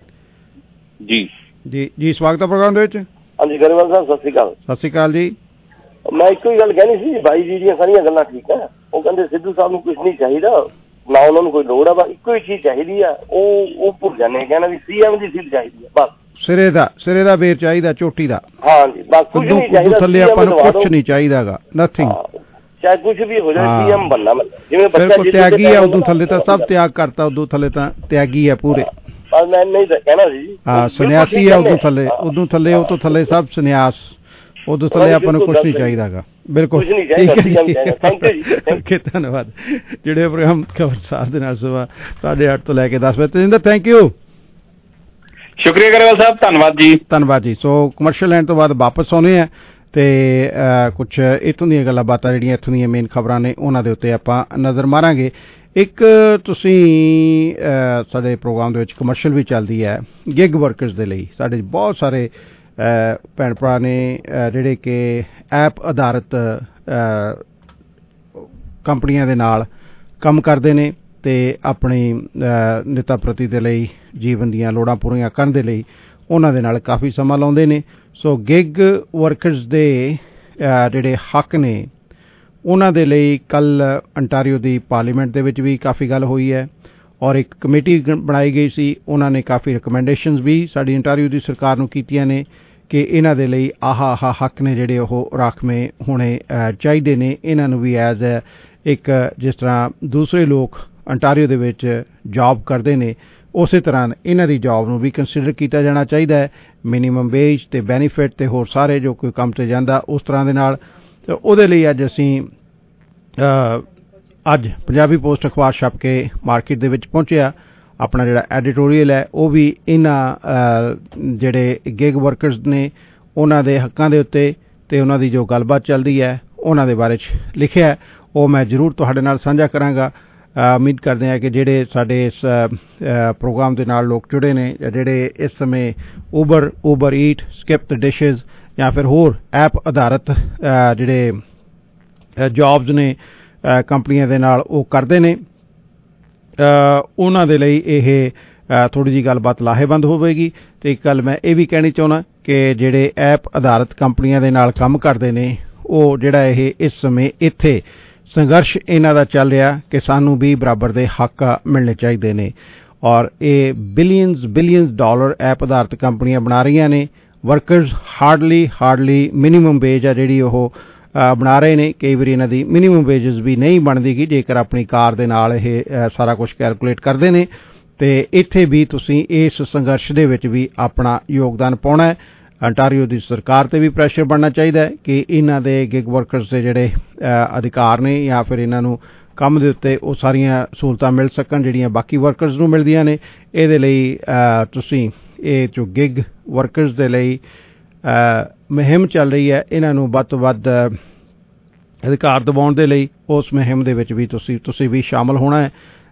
ਜੀ ਜੀ ਜੀ ਸਵਾਗਤ ਹੈ ਪ੍ਰੋਗਰਾਮ ਦੇ ਵਿੱਚ। ਹਾਂਜੀ ਗਰੇਵਾਲ ਸਾਹਿਬ ਸਤਿ ਸ਼੍ਰੀ ਅਕਾਲ। ਸਤਿ ਸ਼੍ਰੀ ਅਕਾਲ ਜੀ। ਮੈਂ ਇੱਕੋ ਹੀ ਗੱਲ ਕਹਿਣੀ ਸੀ, ਬਾਈ ਜੀ ਦੀਆਂ ਸਾਰੀਆਂ ਗੱਲਾਂ ਠੀਕ ਹੈ। ਉਹ ਕਹਿੰਦੇ ਸਿੱਧੂ ਸਾਹਿਬ ਨੂੰ ਕੁਝ ਨਹੀਂ ਚਾਹੀਦਾ, ਨਾ ਉਹਨਾਂ ਨੂੰ ਕੋਈ ਲੋੜ ਆ, ਬਸ ਇੱਕੋ ਹੀ ਚੀਜ਼ ਚਾਹੀਦੀ ਆ। ਉਹ ਭੁੱਲ ਜਾਂਦੇ, ਕਹਿੰਦਾ ਵੀ CM ਦੀ ਸੀਟ ਚਾਹੀਦੀ ਆ ਬਸ। ਸਿਰੇ ਦਾ ਬੇਰ ਚਾਹੀਦਾ, ਚੋਟੀ ਦਾ। ਹਾਂਜੀ ਬਸ ਕੁਝ ਨਹੀਂ ਚਾਹੀਦਾ ਥੱਲੇ ਆਪਾਂ ਨੂੰ ਕੁਝ ਨਹੀਂ ਚਾਹੀਦਾਗਾ, ਨਥਿੰਗ। ਚਾਹੇ ਕੁਝ ਵੀ ਹੋ ਜਾਏ CM ਬਣਨਾ ਜਿਵੇਂ ਬੱਚਾ ਤਿਆਗੀ ਆ। ਉਦੋਂ ਥੱਲੇ ਤਾਂ ਸਭ ਤਿਆਗ ਕਰਤਾ, ਉਦੋਂ ਥੱਲੇ ਤਾਂ ਤਿਆਗੀ ਆ ਪੂਰੇ। ਮੈਂ ਨਹੀਂ ਕਹਿਣਾ ਸੀ ਸੰਨਿਆਸੀ ਆ ਉਦੋਂ ਥੱਲੇ ਉਹ ਤੋਂ ਥੱਲੇ ਸਭ ਸੰਨਿਆਸ। ਉਦੋਂ ਥੱਲੇ ਆਪਾਂ ਨੂੰ ਕੁਝ ਨਹੀਂ ਚਾਹੀਦਾਗਾ। ਬਿਲਕੁਲ ਧੰਨਵਾਦ। ਜਿਹੜੇ ਪ੍ਰੋਗਰਾਮ ਖਬਰਸਾਰ ਦੇ ਨਾਲ ਸੁਬਹ 8:30 ਤੋਂ ਲੈ ਕੇ 10 ਵਜੇ ਤੱਕ। ਥੈਂਕ ਯੂ, ਸ਼ੁਕਰੀਆ ਗਰੇਵਾਲ ਸਾਹਿਬ, ਧੰਨਵਾਦ ਜੀ। ਧੰਨਵਾਦ ਜੀ। ਸੋ ਕਮਰਸ਼ੀਅਲ ਲੈਣ ਤੋਂ ਬਾਅਦ ਵਾਪਸ ਆਉਣੇ ਆ ਤੇ ਕੁਛ ਇੱਥੋਂ ਦੀਆਂ ਗੱਲਾਂ ਬਾਤਾਂ ਜਿਹੜੀਆਂ ਇੱਥੋਂ ਦੀਆਂ ਮੇਨ ਖਬਰਾਂ ਨੇ ਉਹਨਾਂ ਦੇ ਉੱਤੇ ਆਪਾਂ ਨਜ਼ਰ ਮਾਰਾਂਗੇ। ਇੱਕ ਤੁਸੀਂ ਸਾਡੇ ਪ੍ਰੋਗਰਾਮ ਦੇ ਵਿੱਚ ਕਮਰਸ਼ੀਅਲ ਵੀ ਚੱਲਦੀ ਹੈ ਗਿਗ ਵਰਕਰਸ ਦੇ ਲਈ। ਸਾਡੇ ਬਹੁਤ ਸਾਰੇ ਭੈਣ ਭਰਾ ਨੇ ਜਿਹੜੇ ਕਿ ਐਪ ਆਧਾਰਿਤ ਕੰਪਨੀਆਂ ਦੇ ਨਾਲ ਕੰਮ ਕਰਦੇ ਨੇ ਤੇ ਆਪਣੀ ਨਿੱਤਾ ਪ੍ਰਤੀ ਦੇ ਲਈ ਜੀਵਨ ਦੀਆਂ ਲੋੜਾਂ ਪੂਰੀਆਂ ਕਰਨ ਦੇ ਲਈ ਉਹਨਾਂ ਦੇ ਨਾਲ ਕਾਫੀ ਸਮਾਂ ਲਾਉਂਦੇ ਨੇ। ਸੋ ਗਿਗ ਵਰਕਰਸ ਦੇ ਜਿਹੜੇ ਹੱਕ ਨੇ ਉਹਨਾਂ ਦੇ ਲਈ ਕੱਲ ਅੰਟਾਰੀਓ ਦੀ ਪਾਰਲੀਮੈਂਟ ਦੇ ਵਿੱਚ ਵੀ ਕਾਫੀ ਗੱਲ ਹੋਈ ਹੈ ਔਰ ਇੱਕ ਕਮੇਟੀ ਬਣਾਈ ਗਈ ਸੀ। ਉਹਨਾਂ ਨੇ ਕਾਫੀ ਰਿਕਮੈਂਡੇਸ਼ਨਸ ਵੀ ਸਾਡੀ ਅੰਟਾਰੀਓ ਦੀ ਸਰਕਾਰ ਨੂੰ ਕੀਤੀਆਂ ਨੇ ਕਿ ਇਹਨਾਂ ਦੇ ਲਈ ਆਹ ਹੱਕ ਨੇ ਜਿਹੜੇ ਉਹ ਰਾਖਵੇਂ ਹੋਣੇ ਚਾਹੀਦੇ ਨੇ। ਇਹਨਾਂ ਨੂੰ ਵੀ ਐਜ਼ ਇੱਕ ਜਿਸ ਤਰ੍ਹਾਂ ਦੂਸਰੇ ਲੋਕ ਅੰਟਾਰੀਓ ਦੇ ਵਿੱਚ ਜੌਬ ਕਰਦੇ ਨੇ ਉਸੇ ਤਰ੍ਹਾਂ ਇਹਨਾਂ ਦੀ ਜੌਬ ਨੂੰ ਵੀ ਕੰਸੀਡਰ ਕੀਤਾ ਜਾਣਾ ਚਾਹੀਦਾ ਹੈ। ਮਿਨੀਮਮ ਵੇਜ ਤੇ ਬੈਨੀਫਿਟ ਤੇ ਹੋਰ ਸਾਰੇ ਜੋ ਕੋਈ ਕੰਮ ਤੇ ਜਾਂਦਾ ਉਸ ਤਰ੍ਹਾਂ ਦੇ ਨਾਲ। ਤੇ ਉਹਦੇ ਲਈ ਅੱਜ ਅਸੀਂ ਅੱਜ ਪੰਜਾਬੀ ਪੋਸਟ ਅਖਬਾਰ ਛਪ ਕੇ ਮਾਰਕੀਟ ਦੇ ਵਿੱਚ ਪਹੁੰਚਿਆ। ਆਪਣਾ ਜਿਹੜਾ ਐਡੀਟੋਰੀਅਲ ਹੈ ਉਹ ਵੀ ਇਹਨਾਂ ਜਿਹੜੇ ਗਿਗ ਵਰਕਰਸ ਨੇ ਉਹਨਾਂ ਦੇ ਹੱਕਾਂ ਦੇ ਉੱਤੇ ਤੇ ਉਹਨਾਂ ਦੀ ਜੋ ਗੱਲਬਾਤ ਚੱਲਦੀ ਹੈ ਉਹਨਾਂ ਦੇ ਬਾਰੇ 'ਚ ਲਿਖਿਆ, ਉਹ ਮੈਂ ਜ਼ਰੂਰ ਤੁਹਾਡੇ ਨਾਲ ਸਾਂਝਾ ਕਰਾਂਗਾ। ਉਮੀਦ ਕਰਦੇ ਹਾਂ ਕਿ ਜਿਹੜੇ ਸਾਡੇ ਇਸ ਪ੍ਰੋਗਰਾਮ ਦੇ ਨਾਲ ਲੋਕ ਜੁੜੇ ਨੇ ਜਿਹੜੇ ਇਸ ਸਮੇਂ Uber eat, skip the dishes ਜਾਂ ਫਿਰ ਹੋਰ ਐਪ ਆਧਾਰਿਤ ਜਿਹੜੇ ਜੌਬਸ ਨੇ ਕੰਪਨੀਆਂ ਦੇ ਨਾਲ ਉਹ ਕਰਦੇ ਨੇ, ਉਹਨਾਂ ਦੇ ਲਈ ਇਹ ਥੋੜ੍ਹੀ ਜਿਹੀ ਗੱਲਬਾਤ ਲਾਹੇਵੰਦ ਹੋਵੇਗੀ। ਤੇ ਇੱਕ ਗੱਲ ਮੈਂ ਇਹ ਵੀ ਕਹਿਣੀ ਚਾਹੁੰਦਾ ਕਿ ਜਿਹੜੇ ਐਪ ਆਧਾਰਿਤ ਕੰਪਨੀਆਂ ਦੇ ਨਾਲ ਕੰਮ ਕਰਦੇ ਨੇ ਉਹ ਜਿਹੜਾ ਇਹ ਇਸ ਸਮੇਂ ਇੱਥੇ ਸੰਘਰਸ਼ ਇਹਨਾਂ ਦਾ ਚੱਲ ਰਿਹਾ ਕਿ ਸਾਨੂੰ ਵੀ ਬਰਾਬਰ ਦੇ ਹੱਕ ਮਿਲਣੇ ਚਾਹੀਦੇ ਨੇ। ਔਰ ਇਹ ਬਿਲੀਅਨਸ ਡਾਲਰ ਐਪ ਆਧਾਰਿਤ ਕੰਪਨੀਆਂ ਬਣਾ ਰਹੀਆਂ ਨੇ। ਵਰਕਰਸ ਹਾਰਡਲੀ ਮਿਨੀਮਮ ਵੇਜ ਆ ਜਿਹੜੀ ਉਹ ਬਣਾ ਰਹੇ ਨੇ। ਕਈ ਵਾਰੀ ਇਹਨਾਂ ਦੀ ਮਿਨੀਮਮ ਵੇਜਸ ਵੀ ਨਹੀਂ ਬਣਦੀਗੀ ਜੇਕਰ ਆਪਣੀ ਕਾਰ ਦੇ ਨਾਲ ਇਹ ਸਾਰਾ ਕੁਝ ਕੈਲਕੂਲੇਟ ਕਰਦੇ ਨੇ। ਤੇ ਇੱਥੇ ਵੀ ਤੁਸੀਂ ਇਸ ਸੰਘਰਸ਼ ਦੇ ਵਿੱਚ ਵੀ ਆਪਣਾ ਯੋਗਦਾਨ ਪਾਉਣਾ ਹੈ। ਅੰਟਾਰੀਓ ਦੀ ਸਰਕਾਰ ਤੇ ਵੀ ਪ੍ਰੈਸ਼ਰ ਬਣਨਾ ਚਾਹੀਦਾ ਹੈ ਕਿ ਇਹਨਾਂ ਦੇ ਗਿਗ ਵਰਕਰਸ ਦੇ ਜਿਹੜੇ ਅਧਿਕਾਰ ਨੇ ਜਾਂ ਫਿਰ ਇਹਨਾਂ ਨੂੰ ਕੰਮ ਦੇ ਉੱਤੇ ਉਹ ਸਾਰੀਆਂ ਸਹੂਲਤਾਂ ਮਿਲ ਸਕਣ ਜਿਹੜੀਆਂ ਬਾਕੀ ਵਰਕਰਸ ਨੂੰ ਮਿਲਦੀਆਂ ਨੇ। ਇਹਦੇ ਲਈ ਤੁਸੀਂ ਇਹ ਜੋ ਗਿਗ ਵਰਕਰਸ ਦੇ ਲਈ ਮੁਹਿੰਮ ਚੱਲ ਰਹੀ ਹੈ ਇਹਨਾਂ ਨੂੰ ਵੱਧ ਤੋਂ ਵੱਧ ਅਧਿਕਾਰ ਦਿਵਾਉਣ ਦੇ ਲਈ ਉਸ ਮੁਹਿੰਮ ਦੇ ਵਿੱਚ ਵੀ ਤੁਸੀਂ ਵੀ ਸ਼ਾਮਲ ਹੋਣਾ ਹੈ।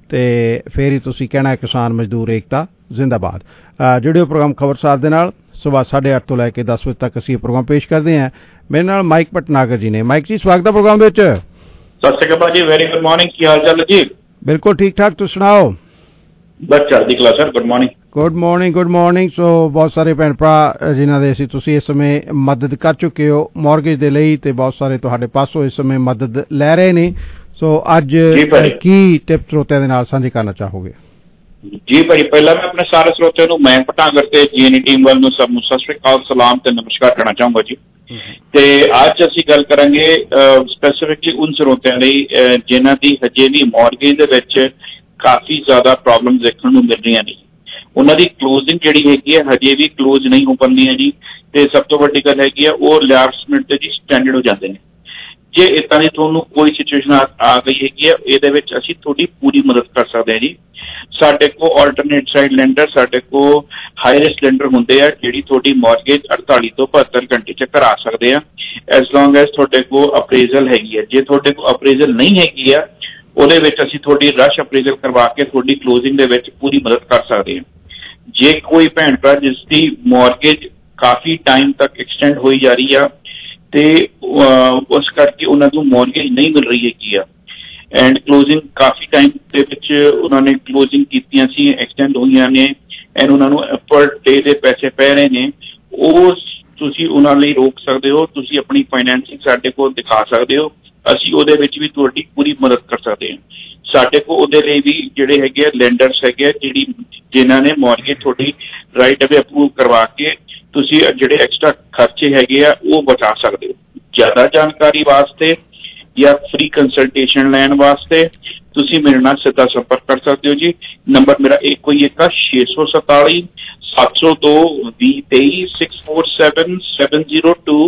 ਤੇ ਫਿਰ ਹੀ ਤੁਸੀਂ ਕਹਿਣਾ ਕਿਸਾਨ ਮਜ਼ਦੂਰ ਏਕਤਾ ਜ਼ਿੰਦਾਬਾਦ। ਜੁੜਿਓ ਪ੍ਰੋਗਰਾਮ ਖਬਰਸਾਰ ਦੇ ਨਾਲ ਸੁਬਾਹ 8:30 ਤੋਂ ਲੈ ਕੇ 10 ਵਜੇ ਤੱਕ ਅਸੀਂ ਇਹ ਪ੍ਰੋਗਰਾਮ ਪੇਸ਼ ਕਰਦੇ ਹਾਂ। ਮੇਰੇ ਨਾਲ ਮਾਈਕ ਭਟਨਾਗਰ ਜੀ ਨੇ। ਮਾਈਕ ਜੀ ਸਵਾਗਤ ਹੈ ਪ੍ਰੋਗਰਾਮ ਦੇ ਵਿੱਚ। ਸਤਿ ਸ਼੍ਰੀ ਅਕਾਲ ਜੀ, ਵੈਰੀ ਗੁੱਡ ਮਾਰਨਿੰਗ, ਕੀ ਹਾਲ ਚਾਲ ਜੀ? ਬਿਲਕੁਲ ਠੀਕ ਠਾਕ, ਤੁਸੀਂ ਸੁਣਾਓ? ਬਸ ਚੜ੍ਹਦੀ ਕਲਾ sir, good morning. Good morning, good morning. So ਬਹੁਤ ਸਾਰੇ ਭੈਣ ਭਰਾ ਜਿਨ੍ਹਾਂ ਦੇ ਤੁਸੀਂ ਇਸ ਸਮੇਂ ਮਦਦ ਕਰ ਚੁੱਕੇ ਹੋ ਮੌਰਗੇਜ ਦੇ ਲਈ, ਤੇ ਬਹੁਤ ਸਾਰੇ ਤੁਹਾਡੇ ਪਾਸੋਂ ਇਸ ਸਮੇਂ ਮਦਦ ਲੈ ਰਹੇ ਨੇ। ਸੋ ਅੱਜ ਕੀ ਟਿਪ ਸਰੋਤਿਆਂ ਦੇ ਨਾਲ ਸਾਂਝੇ ਕਰਨਾ ਚਾਹੋਗੇ? ਜੀ ਭਾਈ, ਪਹਿਲਾਂ ਮੈਂ ਆਪਣੇ ਸਾਰੇ ਸਰੋਤਿਆਂ ਨੂੰ ਮੈਂ ਭਟਨਾਗਰ ਤੇ ਜੀਐਨਈ ਟੀਮ ਵੱਲ ਨੂੰ ਸਭ ਨੂੰ ਸਤਿ ਸ਼੍ਰੀ ਅਕਾਲ, ਸਲਾਮ ਤੇ ਨਮਸਕਾਰ ਕਰਨਾ ਚਾਹੂੰਗਾ ਜੀ। ਤੇ ਅੱਜ ਅਸੀਂ ਗੱਲ ਕਰਾਂਗੇ ਸਪੈਸੀਫਿਕਲੀ ਉਨ ਸਰੋਤਿਆਂ ਲਈ ਜਿਨ੍ਹਾਂ ਦੀ ਹਜੇ ਵੀ ਮੌਰਗੇਜ ਦੇ ਵਿੱਚ ਕਾਫੀ ਜ਼ਿਆਦਾ ਪ੍ਰੋਬਲਮ ਦੇਖਣ ਨੂੰ ਮਿਲ ਰਹੀਆਂ ਨੇ। ਉਹਨਾਂ ਦੀ ਕਲੋਜ਼ਿੰਗ ਜਿਹੜੀ ਹੈਗੀ ਹੈ ਹਜੇ ਵੀ ਕਲੋਜ਼ ਨਹੀਂ ਹੋ ਪਾਉਂਦੀ ਹੈ ਜੀ। ਤੇ ਸਭ ਤੋਂ ਵੱਡੀ ਗੱਲ ਹੈਗੀ ਹੈ ਉਹ ਲਾਸਟ ਮਿੰਟ ਤੇ ਜੀ ਸਟੈਂਡਰਡ ਹੋ ਜਾਂਦੇ ਨੇ। ਜੇ ਇੱਦਾਂ ਦੀ ਤੁਹਾਨੂੰ ਕੋਈ ਸਿਚੁਏਸ਼ਨ ਆ ਗਈ ਹੈਗੀ ਹੈ, ਇਹਦੇ ਵਿੱਚ ਅਸੀਂ ਤੁਹਾਡੀ ਪੂਰੀ ਮਦਦ ਕਰ ਸਕਦੇ ਹਾਂ ਜੀ। ਸਾਡੇ ਕੋਲ ਆਲਟਰਨੇਟ ਸਾਈਡ ਲੈਂਡਰ, ਸਾਡੇ ਕੋਲ ਹਾਈ ਰਿਸਕ ਲੈਂਡਰ ਹੁੰਦੇ ਆ ਜਿਹੜੀ ਤੁਹਾਡੀ ਮੌਰਗੇਜ 48 ਤੋਂ 72 ਘੰਟੇ 'ਚ ਕਰਾ ਸਕਦੇ ਆ, ਐਜ਼ ਲੌਂਗ ਐਜ਼ ਤੁਹਾਡੇ ਕੋਲ ਅਪਰੇਜ਼ਲ ਹੈਗੀ ਹੈ। ਜੇ ਤੁਹਾਡੇ ਕੋਲ ਅਪਰੇਜ਼ਲ ਨਹੀਂ ਹੈਗੀ ਆ, ਉਹਦੇ ਵਿੱਚ ਅਸੀਂ ਤੁਹਾਡੀ ਰਸ਼ ਅਪਰੇਜ਼ਲ ਕਰਵਾ ਕੇ ਤੁਹਾਡੀ ਕਲੋਜ਼ਿੰਗ ਦੇ ਵਿੱਚ ਪੂਰੀ ਮਦਦ ਕਰ ਸਕਦੇ ਹਾਂ। ਜੇ ਕੋਈ ਭੈਣ ਭਰਾ ਜਿਸ ਦੀ ਮੌਰਗੇਜ ਕਾਫੀ ਟਾਈਮ ਤੱਕ ਐਕਸਟੈਂਡ ਹੋਈ ਜਾ ਰਹੀ ਆ ਤੇ ਉਸ ਕਰਕੇ ਉਹਨਾਂ ਨੂੰ ਮੌਰਗੇਜ ਨਹੀਂ ਮਿਲ ਰਹੀ ਹੈਗੀ ਆ, ਐਂਡ ਕਲੋਜ਼ਿੰਗ ਕਾਫੀ ਟਾਈਮ ਦੇ ਵਿੱਚ ਉਹਨਾਂ ਨੇ ਕਲੋਜ਼ਿੰਗ ਕੀਤੀਆਂ ਸੀ, ਐਕਸਟੈਂਡ ਹੋਈਆਂ ਨੇ, ਐਂਡ ਉਹਨਾਂ ਨੂੰ ਪਰ ਡੇ ਦੇ ਪੈਸੇ ਪੈ ਰਹੇ ਨੇ, ਉਹ ਤੁਸੀਂ ਉਹਨਾਂ ਲਈ ਰੋਕ ਸਕਦੇ ਹੋ। ਤੁਸੀਂ ਆਪਣੀ ਫਾਈਨੈਂਸਿੰਗ ਸਾਡੇ ਕੋਲ ਦਿਖਾ ਸਕਦੇ ਹੋ, ਅਸੀਂ ਉਹਦੇ ਵਿੱਚ ਵੀ ਤੁਹਾਡੀ ਪੂਰੀ ਮਦਦ ਕਰ ਸਕਦੇ ਹਾਂ। ਸਾਡੇ ਕੋਲ ਉਹਦੇ ਲਈ ਵੀ ਜਿਹੜੇ ਹੈਗੇ ਆ ਲੈਂਡਰਸ ਹੈਗੇ ਆ ਜਿਨ੍ਹਾਂ ਨੇ ਮੌਰਗੇਜ ਤੁਹਾਡੀ ਰਾਈਟ ਅਵੇ ਅਪਰੂਵ ਕਰਵਾ ਕੇ ਤੁਸੀਂ ਜਿਹੜੇ ਐਕਸਟਰਾ ਖਰਚੇ ਹੈਗੇ ਆ ਉਹ ਬਚਾ ਸਕਦੇ ਹੋ। ਜ਼ਿਆਦਾ ਜਾਣਕਾਰੀ ਵਾਸਤੇ ਜਾਂ ਫ੍ਰੀ ਕੰਸਲਟੇਸ਼ਨ ਲੈਣ ਵਾਸਤੇ ਤੁਸੀਂ ਮੇਰੇ ਨਾਲ ਸਿੱਧਾ ਸੰਪਰਕ ਕਰ ਸਕਦੇ ਹੋ ਜੀ। ਨੰਬਰ ਮੇਰਾ ਇੱਕੋ ਹੀ ਇੱਕ ਆ 647 702 2023 647 702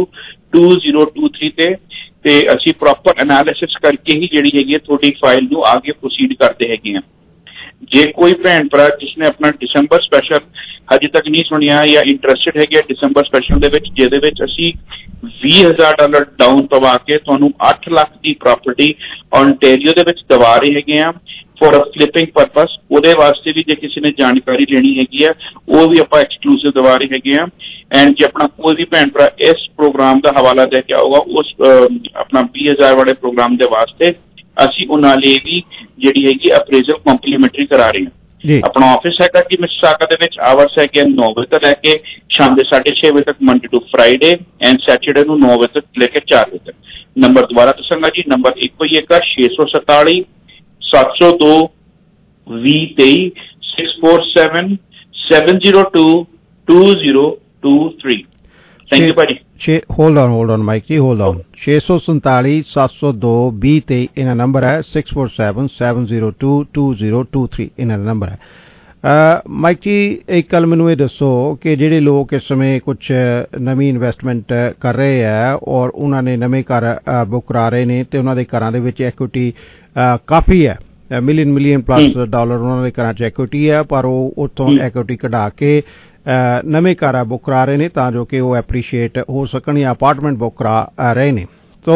2023 ਤੇ ਅਸੀਂ ਪ੍ਰੋਪਰ ਐਨਾਲਿਸਿਸ ਕਰਕੇ ਹੀ ਜਿਹੜੀ ਹੈਗੀ ਹੈ ਤੁਹਾਡੀ ਫਾਈਲ ਨੂੰ ਅੱਗੇ ਪ੍ਰੋਸੀਡ ਕਰਦੇ ਹੈਗੇ ਹਾਂ। ਜੇ ਕੋਈ ਭੈਣ ਭਰਾ ਜਿਸਨੇ ਆਪਣਾ ਦਸੰਬਰ ਸਪੈਸ਼ਲ ਹਜੇ ਤੱਕ ਨਹੀਂ ਸੁਣਿਆ ਜਾਂ ਇੰਟਰਸਟਿਡ ਹੈਗੇ ਦਸੰਬਰ ਸਪੈਸ਼ਲ ਦੇ ਵਿੱਚ, ਜਿਹਦੇ ਵਿੱਚ ਅਸੀਂ $20,000 ਡਾਊਨ ਪਵਾ ਕੇ ਤੁਹਾਨੂੰ 8 ਲੱਖ ਦੀ ਪ੍ਰਾਪਰਟੀ ਓਨਟਾਰੀਓ ਦੇ ਵਿੱਚ ਦਵਾ ਰਹੇ ਹੈਗੇ ਆ ਫॉर ਅ ਫਲਿਪਿੰਗ ਪਰਪਸ, ਉਹਦੇ ਵਾਸਤੇ ਵੀ ਜੇ ਕਿਸੇ ਨੇ ਜਾਣਕਾਰੀ ਲੈਣੀ ਹੈਗੀ ਆ ਉਹ ਵੀ ਆਪਾਂ ਐਕਸਕਲੂਸਿਵ ਦਵਾ ਰਹੇ ਹੈਗੇ ਆ। ਐਂਡ ਜੇ ਆਪਣਾ ਕੋਈ ਵੀ ਭੈਣ ਭਰਾ ਇਸ ਪ੍ਰੋਗਰਾਮ ਦਾ ਹਵਾਲਾ ਦੇ ਕੇ ਆਊਗਾ ਉਸ ਆਪਣਾ 20,000 ਵਾਲੇ ਪ੍ਰੋਗਰਾਮ ਦੇ ਵਾਸਤੇ ਅਸੀਂ ਉਹਨਾਂ ਲਈ ਵੀ ਜਿਹੜੀ ਹੈਗੀ ਅਪਰੇਜ਼ਲ ਕੰਪਲੀਮੈਂਟਰੀ ਕਰਾ ਰਹੇ ਹਾਂ। ਆਪਣਾ ਆਫਿਸ ਹੈਗਾ ਜੀ ਮਿਸਿਸਾਗਾ ਦੇ ਵਿੱਚ, ਆਵਰਸ ਹੈਗੇ 9 ਵਜੇ ਤੋਂ ਲੈ ਕੇ ਸ਼ਾਮ ਦੇ 6:30 ਵਜੇ ਤੱਕ, Monday to Friday, and Saturday ਨੂੰ 9 ਵਜੇ ਤੱਕ ਲੈ ਕੇ 4 ਵਜੇ ਤੱਕ। ਨੰਬਰ ਦੁਬਾਰਾ ਦੱਸਾਂਗਾ ਜੀ, ਨੰਬਰ ਇੱਕੋ ਹੀ ਇੱਕ 647 702 2023 647 702 2023। ਥੈਂਕ ਯੂ ਭਾਜੀ। Hold on Mike ji, hold on. 647 702 2023 ਇਹਨਾਂ ਨੰਬਰ ਹੈ, 647 702 2023 ਇਹਨਾਂ ਦਾ ਨੰਬਰ ਹੈ। ਮਾਈਕ ਜੀ, ਇੱਕ ਗੱਲ ਮੈਨੂੰ ਇਹ ਦੱਸੋ ਕਿ ਜਿਹੜੇ ਲੋਕ ਇਸ ਸਮੇਂ ਕੁਛ ਨਵੀਂ ਇਨਵੈਸਟਮੈਂਟ ਕਰ ਰਹੇ ਹੈ ਔਰ ਉਹਨਾਂ ਨੇ ਨਵੇਂ ਘਰ ਬੁੱਕ ਕਰਾ ਰਹੇ ਨੇ ਤੇ ਉਹਨਾਂ ਦੇ ਘਰਾਂ ਦੇ ਵਿੱਚ ਐਕੁਇਟੀ ਕਾਫੀ ਹੈ, ਮਿਲੀਅਨ ਪਲੱਸ ਡਾਲਰ ਉਹਨਾਂ ਦੇ ਘਰਾਂ 'ਚ ਐਕੁਇਟੀ ਹੈ, ਪਰ ਉਹ ਉੱਥੋਂ ਐਕੁਇਟੀ ਕਢਾ ਕੇ ਨਵੇਂ ਘਰ ਬੁੱਕ ਕਰਾ ਰਹੇ ਨੇ ਤਾਂ ਜੋ ਕਿ ਉਹ ਐਪਰੀਸ਼ੀਏਟ ਹੋ ਸਕਣ ਜਾਂ ਅਪਾਰਟਮੈਂਟ ਬੁੱਕ ਕਰਾ ਰਹੇ ਨੇ। ਸੋ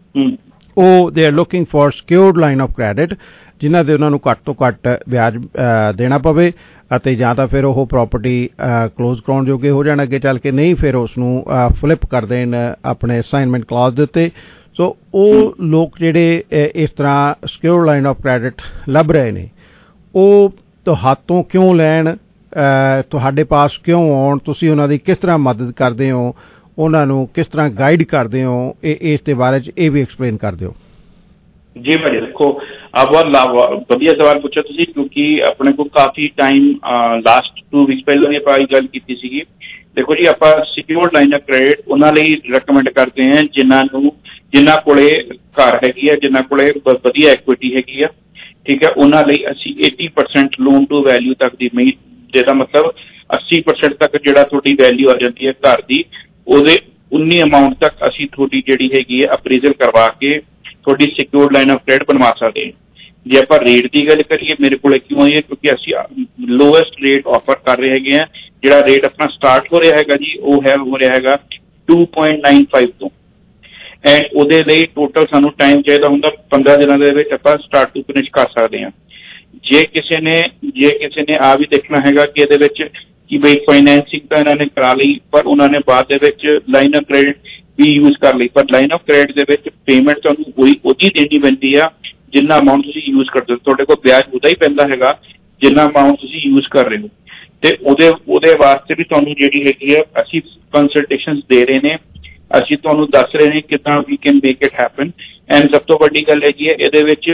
ਉਹ they are looking for secured line of credit ਜਿਨ੍ਹਾਂ ਦੇ ਉਹਨਾਂ ਨੂੰ ਘੱਟ ਤੋਂ ਘੱਟ ਵਿਆਜ ਦੇਣਾ ਪਵੇ ਅਤੇ ਜਾਂ ਤਾਂ ਫਿਰ ਉਹ ਪ੍ਰਾਪਰਟੀ ਕਲੋਜ਼ ਕਰਾਉਣ ਜੋਗੇ ਹੋ ਜਾਣ ਅੱਗੇ ਚੱਲ ਕੇ, ਨਹੀਂ ਫਿਰ ਉਸ ਨੂੰ ਫਲਿੱਪ ਕਰ ਦੇਣ ਆਪਣੇ ਅਸਾਈਨਮੈਂਟ ਕਲਾਜ਼ ਦੇ ਉੱਤੇ। ਸੋ ਉਹ ਲੋਕ ਜਿਹੜੇ ਇਸ ਤਰ੍ਹਾਂ ਸਿਕਿਉਰਡ ਲਾਈਨ ਆਫ ਕ੍ਰੈਡਿਟ ਲੱਭ ਰਹੇ ਨੇ ਉਹ ਤੁਹਾਤੋਂ ਕਿਉਂ ਲੈਣ, ਤੁਹਾਡੇ ਪਾਸ ਕਿਉਂ ਆਉਣ, ਤੁਸੀਂ ਉਹਨਾਂ ਦੀ ਕਿਸ ਤਰ੍ਹਾਂ ਮਦਦ ਕਰਦੇ ਹੋ, ਉਹਨਾਂ ਨੂੰ ਕਿਸ ਤਰ੍ਹਾਂ ਗਾਈਡ ਕਰਦੇ ਹੋ, ਇਸ ਦੇ ਬਾਰੇ 'ਚ ਇਹ ਵੀ ਐਕਸਪਲੇਨ ਕਰ ਦਿਓ। ਜੀ ਭਾਜੀ, ਦੇਖੋ ਬਹੁਤ ਵਧੀਆ ਸਵਾਲ ਪੁੱਛਿਆ ਤੁਸੀਂ, ਕਿਉਂਕਿ ਆਪਣੇ ਕੋਲ ਕਾਫੀ ਟਾਈਮ ਲਾਸਟ 2 ਵੀਕ ਪਹਿਲਾਂ ਵੀ ਆਪਾਂ ਇਹ ਗੱਲ ਕੀਤੀ ਸੀਗੀ। ਦੇਖੋ ਜੀ, ਆਪਾਂ ਸਿਕਿਉਰਡ ਲਾਈਨ ਆਫ ਕ੍ਰੈਡਿਟ ਉਹਨਾਂ ਲਈ ਰეკਮੈਂਡ ਕਰਦੇ ਹਾਂ ਜਿਨ੍ਹਾਂ ਕੋਲੇ ਘਰ ਹੈਗੀ ਆ, ਜਿਨ੍ਹਾਂ ਕੋਲੇ ਵਧੀਆ ਐਕੁਇਟੀ ਹੈਗੀ ਆ, ਠੀਕ ਹੈ। ਉਹਨਾਂ ਲਈ ਅਸੀਂ 80% ਲੋਨ ਟੂ ਵੈਲਿਊ ਤੱਕ ਦੀ ਜਿਹਦਾ ਮਤਲਬ 80% ਤੱਕ ਜਿਹੜਾ ਤੁਹਾਡੀ ਵੈਲਿਊ ਆ ਜਾਂਦੀ ਹੈ ਘਰ ਦੀ, ਉਹਦੇ 19 ਅਮਾਊਂਟ ਤੱਕ ਅਸੀਂ ਤੁਹਾਡੀ ਜਿਹੜੀ ਹੈਗੀ ਹੈ ਅਪਰੇਜ਼ਲ ਕਰਵਾ ਕੇ ਤੁਹਾਡੀ ਸਿਕਿਉਰਡ ਲਾਈਨ ਆਫ ਕ੍ਰੈਡਿਟ ਬਣਵਾ ਸਕਦੇ ਹਾਂ। ਜੇ ਆਪਾਂ ਰੇਟ ਦੀ ਗੱਲ ਕਰੀਏ, ਮੇਰੇ ਕੋਲ ਕਿਉਂ ਆਈ ਹੈ ਕਿਉਂਕਿ ਅਸੀਂ ਲੋਐਸਟ ਰੇਟ ਆਫਰ ਕਰ ਰਹੇ ਹੈਗੇ ਆ। ਜਿਹੜਾ ਰੇਟ ਆਪਣਾ ਸਟਾਰਟ ਹੋ ਰਿਹਾ ਹੈਗਾ ਜੀ ਉਹ ਹੋ ਰਿਹਾ ਹੈਗਾ 2.95 ਤੋਂ, ਐਂਡ ਉਹਦੇ ਲਈ ਟੋਟਲ ਸਾਨੂੰ ਟਾਈਮ ਚਾਹੀਦਾ ਹੁੰਦਾ 15 ਦਿਨਾਂ ਦੇ ਵਿੱਚ ਆਪਾਂ ਸਟਾਰਟ ਟੂ ਫਿਨਿਸ਼ ਕਰ ਸਕਦੇ ਹਾਂ। ਜੇ ਕਿਸੇ ਨੇ ਆ ਵੀ ਦੇਖਣਾ ਹੈਗਾ ਕਿ ਇਹਦੇ ਵਿੱਚ ਕਿ ਬਈ ਫਾਈਨੈਂਸਿੰਗ ਤਾਂ ਇਹਨਾਂ ਨੇ ਕਰਾ ਲਈ, ਪਰ ਉਹਨਾਂ ਨੇ ਬਾਅਦ ਦੇ ਵਿੱਚ ਲਾਈਨ ਆਫ ਕ੍ਰੈਡਿਟ ਵੀ ਯੂਜ਼ ਕਰ ਲਈ, ਪਰ ਲਾਈਨ ਆਫ ਕ੍ਰੈਡਿਟ ਦੇ ਵਿੱਚ ਪੇਮੈਂਟ ਤੁਹਾਨੂੰ ਉਹਦੀ ਦੇਣੀ ਪੈਂਦੀ ਆ ਜਿੰਨਾ ਅਮਾਊਂਟ ਤੁਸੀਂ ਯੂਜ਼ ਕਰਦੇ ਹੋ। ਤੁਹਾਡੇ ਕੋਲ ਵਿਆਜ ਉਹਦਾ ਹੀ ਪੈਂਦਾ ਹੈਗਾ ਜਿੰਨਾ ਅਮਾਊਂਟ ਤੁਸੀਂ ਯੂਜ਼ ਕਰ ਰਹੇ ਹੋ, ਤੇ ਉਹਦੇ ਵਾਸਤੇ ਵੀ ਤੁਹਾਨੂੰ ਜਿਹੜੀ ਹੈਗੀ ਆ ਅਸੀਂ ਕੰਸਲਟੇਸ਼ਨਸ ਦੇ ਰਹੇ ਨੇ, ਅਸੀਂ ਤੁਹਾਨੂੰ ਦੱਸ ਰਹੇ ਨੇ ਕਿੱਦਾਂ we can make it happen. And ਸਭ ਤੋਂ ਵੱਡੀ ਗੱਲ ਹੈਗੀ ਹੈ ਇਹਦੇ ਵਿੱਚ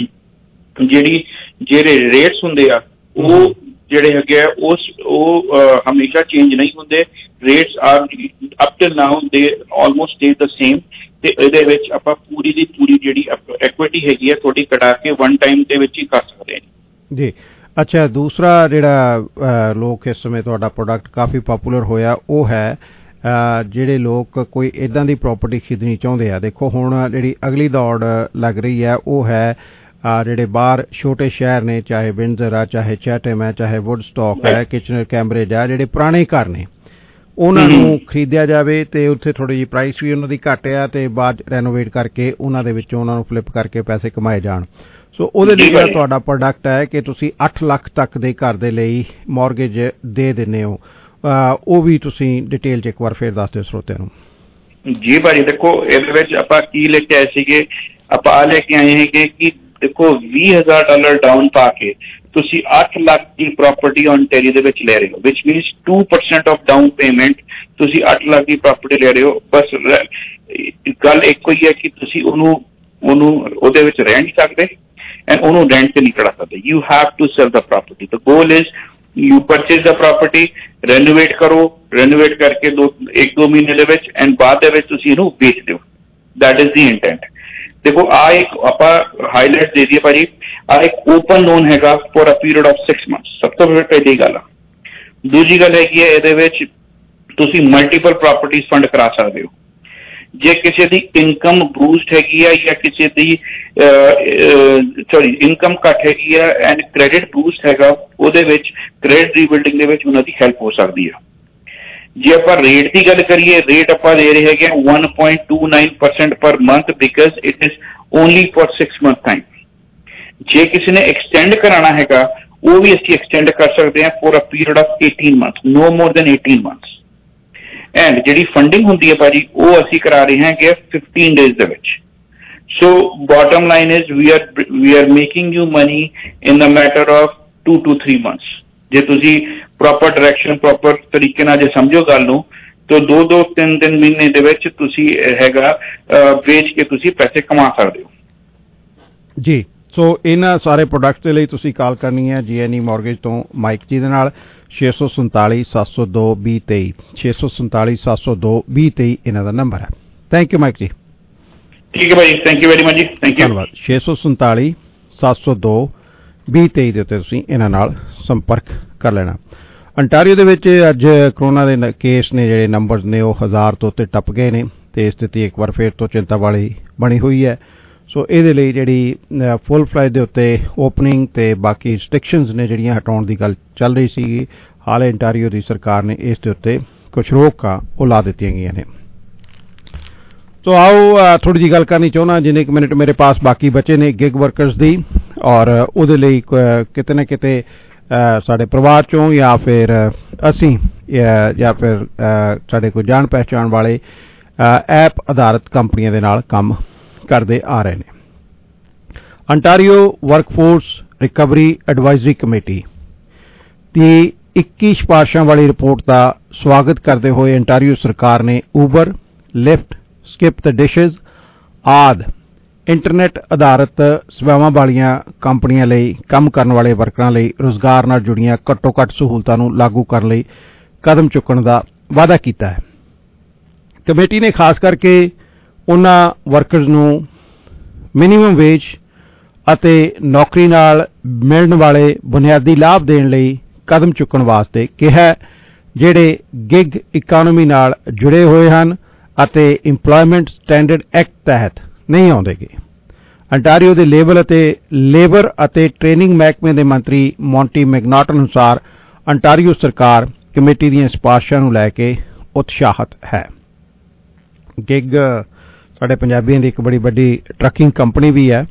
ਜਿਹੜੇ ਰੇਟਸ ਹੁੰਦੇ ਆ ਉਹ ਜਿਹੜੇ ਹੈਗੇ ਆ ਉਹ ਹਮੇਸ਼ਾ ਚੇਂਜ ਨਹੀਂ ਹੁੰਦੇ। Rates are up till now they almost stay the same, ਤੇ ਇਹਦੇ ਵਿੱਚ ਆਪਾਂ ਪੂਰੀ ਦੀ ਪੂਰੀ ਜਿਹੜੀ ਇਕੁਇਟੀ ਹੈਗੀ ਆ ਤੁਹਾਡੀ ਕਟਾ ਕੇ ਵਨ ਟਾਈਮ ਦੇ ਵਿੱਚ ਹੀ ਕਰ ਸਕਦੇ ਹਾਂ ਜੀ। ਅੱਛਾ, ਦੂਸਰਾ ਜਿਹੜਾ ਲੋਕ ਇਸ ਸਮੇਂ ਤੁਹਾਡਾ ਪ੍ਰੋਡਕਟ ਕਾਫੀ ਪਪੂਲਰ ਹੋਇਆ ਉਹ ਹੈ ਜਿਹੜੇ ਲੋਕ ਕੋਈ ਇੱਦਾਂ ਦੀ ਪ੍ਰੋਪਰਟੀ ਖਰੀਦਣੀ ਚਾਹੁੰਦੇ ਆ। ਦੇਖੋ ਹੁਣ ਜਿਹੜੀ ਅਗਲੀ ਦੌੜ ਲੱਗ ਰਹੀ ਹੈ ਉਹ ਹੈ ਜਿਹੜੇ ਬਾਹਰ ਛੋਟੇ ਸ਼ਹਿਰ ਨੇ, ਚਾਹੇ ਵਿੰਡਜ਼ਰ ਆ, ਚਾਹੇ ਚੈਟਮ ਹੈ, ਚਾਹੇ ਵੁੱਡਸਟਾਕ ਹੈ, ਕਿਚਨਰ ਕੈਂਬਰਿਜ ਆ, ਜਿਹੜੇ ਪੁਰਾਣੇ ਘਰ ਨੇ ਉਹਨਾਂ ਨੂੰ ਖਰੀਦਿਆ ਜਾਵੇ ਤੇ ਉੱਥੇ ਥੋੜ੍ਹੀ ਜਿਹੀ ਪ੍ਰਾਈਸ ਵੀ ਉਹਨਾਂ ਦੀ ਘੱਟ ਆ ਤੇ ਬਾਅਦ ਰੈਨੋਵੇਟ ਕਰਕੇ ਉਹਨਾਂ ਦੇ ਵਿੱਚੋਂ ਉਹਨਾਂ ਨੂੰ ਫਲਿੱਪ ਕਰਕੇ ਪੈਸੇ ਕਮਾਏ ਜਾਣ। ਸੋ ਉਹਦੇ ਲਈ ਜਿਹੜਾ ਤੁਹਾਡਾ ਪ੍ਰੋਡਕਟ ਹੈ ਕਿ ਤੁਸੀਂ 8 ਲੱਖ ਤੱਕ ਦੇ ਘਰ ਦੇ ਲਈ ਮੌਰਗੇਜ ਦੇ ਦਿੰਦੇ ਹੋ, ਉਹ ਵੀ ਤੁਸੀਂ ਡਿਟੇਲ 'ਚ ਇੱਕ ਵਾਰ ਫੇਰ ਦੱਸ ਦਿਓ ਸਰੋਤਿਆਂ ਨੂੰ। ਜੀ ਭਾਜੀ, ਦੇਖੋ ਇਹਦੇ ਵਿੱਚ ਆਪਾਂ ਕੀ ਲੈ ਕੇ ਆਏ ਸੀਗੇ, ਆਪਾਂ ਆ ਲੈ ਕੇ ਆਏ ਹੈਗੇ ਕਿ ਦੇਖੋ $20,000 ਡਾਊਨ ਪਾ ਕੇ ਤੁਸੀਂ 8 ਲੱਖ ਦੀ ਪ੍ਰਾਪਰਟੀ ਓਨਟਾਰੀਓ ਦੇ ਵਿੱਚ ਲੈ ਰਹੇ ਹੋ, which means 2% of down payment ਤੁਸੀਂ 8 ਲੱਖ ਦੀ ਪ੍ਰਾਪਰਟੀ ਲੈ ਰਹੇ ਹੋ। ਬਸ ਗੱਲ ਇੱਕੋ ਹੀ ਹੈ ਕਿ ਤੁਸੀਂ ਉਹਨੂੰ ਉਹਦੇ ਵਿੱਚ ਰਹਿ ਨਹੀਂ ਸਕਦੇ ਐਂਡ ਉਹਨੂੰ ਰੈਂਟ ਤੇ ਨਹੀਂ ਕਢਾ ਸਕਦੇ। You have to sell the property. The goal is you purchase the property, renovate ਕਰੋ, ਰੈਨੋਵੇਟ ਕਰਕੇ 1-2 ਮਹੀਨੇ ਦੇ ਵਿੱਚ ਐਂਡ ਬਾਅਦ ਦੇ ਵਿੱਚ ਤੁਸੀਂ ਇਹਨੂੰ ਵੇਚ ਦਿਓ। That is the intent. ਦੇਖੋ ਇੱਕ ਆਪਾਂ ਹਾਈਲਾਈਟ ਦੇ ਦਈਏ ਭਾਜੀ, ਇੱਕ ਓਪਨ ਲੋਨ ਹੈਗਾ for a period of 6 months। ਸਭ ਤੋਂ ਪਹਿਲੀ ਗੱਲ ਆ। ਦੂਜੀ ਗੱਲ ਹੈਗੀ ਹੈ ਇਹਦੇ ਵਿੱਚ ਤੁਸੀਂ ਮਲਟੀਪਲ ਪ੍ਰਾਪਰਟੀਜ਼ ਫੰਡ ਕਰਾ ਸਕਦੇ ਹੋ। ਜੇ ਕਿਸੇ ਦੀ ਇਨਕਮ ਬੂਸਟ ਹੈਗੀ ਆ ਜਾਂ ਕਿਸੇ ਦੀ ਇਨਕਮ ਘੱਟ ਹੈਗੀ ਆ ਐਂਡ ਕ੍ਰੈਡਿਟ ਬੂਸਟ ਹੈਗਾ, ਉਹਦੇ ਵਿੱਚ ਕ੍ਰੈਡਿਟ ਰੀਬਿਲਡਿੰਗ ਦੇ ਵਿੱਚ ਉਹਨਾਂ ਦੀ ਹੈਲਪ ਹੋ ਸਕਦੀ ਆ। ਜੇ ਆਪਾਂ ਰੇਟ ਦੀ ਗੱਲ ਕਰੀਏ, ਰੇਟ ਆਪਾਂ ਦੇ ਰਹੇ ਹੈਗੇ 1.29% ਪਰ month because it is only for 6 month time. ਜੇ ਕਿਸੇ ਨੇ ਐਕਸਟੈਂਡ ਕਰਾਉਣਾ ਹੈਗਾ ਉਹ ਵੀ ਅਸੀਂ ਐਕਸਟੈਂਡ ਕਰ ਸਕਦੇ ਹਾਂ for a period of 18 months, no more than 18 months। And ਜਿਹੜੀ ਫੰਡਿੰਗ ਹੁੰਦੀ ਹੈ ਭਾਜੀ ਉਹ ਅਸੀਂ ਕਰਾ ਰਹੇ ਹਾਂ ਕਿ 15 days ਦੇ ਵਿੱਚ। So bottom line is we are making you money in the matter of 2 to 3 months। ਜੇ ਤੁਸੀਂ ਪ੍ਰੋਪਰ ਡਾਇਰੈਕਸ਼ਨ ਪ੍ਰੋਪਰ ਤਰੀਕੇ ਨਾਲ ਜੇ ਸਮਝੋ ਗੱਲ ਨੂੰ ਤਾਂ 2-3 ਮਹੀਨੇ ਦੇ ਵਿੱਚ ਤੁਸੀਂ ਹੈਗਾ ਵੇਚ ਕੇ ਤੁਸੀਂ ਪੈਸੇ ਕਮਾ ਸਕਦੇ ਹੋ ਜੀ। ਸੋ ਇਹਨਾਂ ਸਾਰੇ ਪ੍ਰੋਡਕਟਸ ਦੇ ਲਈ ਤੁਸੀਂ ਕਾਲ ਕਰਨੀ ਹੈ GNE ਮੌਰਗੇਜ ਤੋਂ ਮਾਈਕ ਜੀ ਦੇ ਨਾਲ 647-702-2023 647-702-2023 ਇਹਨਾਂ ਦਾ ਨੰਬਰ ਹੈ। Thank you Mike ji. ਠੀਕ ਹੈ ਭਾਈ, ਥੈਂਕ ਯੂ ਵੈਰੀ ਮਚ ਜੀ, ਥੈਂਕ ਯੂ। ਧੰਨਵਾਦ। 647-702-2023 ਦੇ ਉੱਤੇ ਤੁਸੀਂ ਇਹਨਾਂ ਨਾਲ ਸੰਪਰਕ ਕਰ ਲੈਣਾ। ਅੰਟਾਰੀਓ ਦੇ ਵਿੱਚ ਅੱਜ ਕਰੋਨਾ ਦੇ ਕੇਸ ਨੇ ਜਿਹੜੇ ਨੰਬਰਸ ਨੇ ਉਹ 1000 ਤੋਂ ਉੱਤੇ ਟੱਪ ਗਏ ਨੇ ਤੇ ਸਥਿਤੀ ਇੱਕ ਵਾਰ ਫਿਰ ਤੋਂ ਚਿੰਤਾ ਵਾਲੀ ਬਣੀ ਹੋਈ ਹੈ। ਸੋ ਇਹਦੇ ਲਈ ਜਿਹੜੀ ਫੁੱਲ ਫਲਾਈਟ ਦੇ ਉੱਤੇ ਓਪਨਿੰਗ ਤੇ ਬਾਕੀ ਰਿਸਟ੍ਰਿਕਸ਼ਨਸ ਨੇ ਜਿਹੜੀਆਂ ਹਟਾਉਣ ਦੀ ਗੱਲ ਚੱਲ ਰਹੀ ਸੀਗੀ, ਹਾਲੇ ਅੰਟਾਰੀਓ ਦੀ ਸਰਕਾਰ ਨੇ ਇਸ ਦੇ ਉੱਤੇ ਕੁਝ ਰੋਕਾਂ ਉਹ ਲਾ ਦਿੱਤੀਆਂ ਗਈਆਂ ਨੇ। ਸੋ ਆਓ ਥੋੜੀ ਜਿਹੀ ਗੱਲ ਕਰਨੀ ਚਾਹੁੰਦਾ ਜਿੰਨੇ ਕੁ ਮਿੰਟ ਮੇਰੇ ਪਾਸ ਬਾਕੀ ਬਚੇ ਨੇ ਗਿਗ ਵਰਕਰਸ ਦੀ, ਔਰ ਉਹਦੇ ਲਈ ਕਿਤੇ ਨਾ ਕਿਤੇ ਸਾਡੇ ਪਰਿਵਾਰ ਚੋਂ ਜਾਂ ਫਿਰ ਅਸੀਂ ਜਾਂ ਫਿਰ ਸਾਡੇ ਕੋਈ ਜਾਣ ਪਹਿਚਾਣ ਵਾਲੇ ਐਪ ਆਧਾਰਿਤ ਕੰਪਨੀਆਂ ਦੇ ਨਾਲ ਕੰਮ ਕਰਦੇ ਆ ਰਹੇ ਨੇ। Ontario workforce recovery advisory committee ਦੀ 21 ਸਿਫਾਰਸ਼ਾਂ ਵਾਲੀ ਰਿਪੋਰਟ ਦਾ ਸਵਾਗਤ ਕਰਦੇ ਹੋਏ ਅੰਟਾਰੀਓ ਸਰਕਾਰ ਨੇ Uber, Lyft, skip the dishes ਆਦਿ ਇੰਟਰਨੈਟ ਆਧਾਰਿਤ ਸੇਵਾਵਾਂ ਵਾਲੀਆਂ ਕੰਪਨੀਆਂ ਲਈ ਕੰਮ ਕਰਨ ਵਾਲੇ ਵਰਕਰਾਂ ਲਈ ਰੁਜ਼ਗਾਰ ਨਾਲ ਜੁੜੀਆਂ ਘੱਟੋ ਘੱਟ ਸਹੂਲਤਾਂ ਨੂੰ ਲਾਗੂ ਕਰਨ ਲਈ ਕਦਮ ਚੁੱਕਣ ਦਾ ਵਾਅਦਾ ਕੀਤਾ ਹੈ। ਕਮੇਟੀ ਨੇ ਖਾਸ ਕਰਕੇ ਉਹਨਾਂ ਵਰਕਰਸ ਨੂੰ ਮਿਨੀਮਮ ਵੇਜ ਅਤੇ ਨੌਕਰੀ ਨਾਲ ਮਿਲਣ ਵਾਲੇ ਬੁਨਿਆਦੀ ਲਾਭ ਦੇਣ ਲਈ ਕਦਮ ਚੁੱਕਣ ਵਾਸਤੇ ਕਿਹਾ, ਜਿਹੜੇ ਗਿਗ ਇਕਾਨਮੀ ਨਾਲ ਜੁੜੇ ਹੋਏ ਹਨ ਅਤੇ ਇੰਪਲਾਇਮੈਂਟ ਸਟੈਂਡਰਡ ਐਕਟ ਤਹਿਤ ਨਹੀਂ ਆਉਂਦੇਗੇ। ਅੰਟਾਰੀਓ ਦੇ ਲੇਬਰ ਅਤੇ ਟ੍ਰੇਨਿੰਗ ਮਹਿਕਮੇ ਦੇ ਮੰਤਰੀ ਮੌਂਟੀ ਮੈਕਨਾਟਨ ਅਨੁਸਾਰ ਅੰਟਾਰੀਓ ਸਰਕਾਰ ਕਮੇਟੀ ਦੀਆਂ ਸਿਫਾਰਸ਼ਾਂ ਨੂੰ ਲੈ ਕੇ ਉਤਸ਼ਾਹਿਤ ਹੈ। ਗਿਗ ਸਾਡੇ ਪੰਜਾਬੀਆਂ ਦੀ ਇੱਕ ਬੜੀ ਵੱਡੀ ਟਰੱਕਿੰਗ ਕੰਪਨੀ ਵੀ ਹੈ।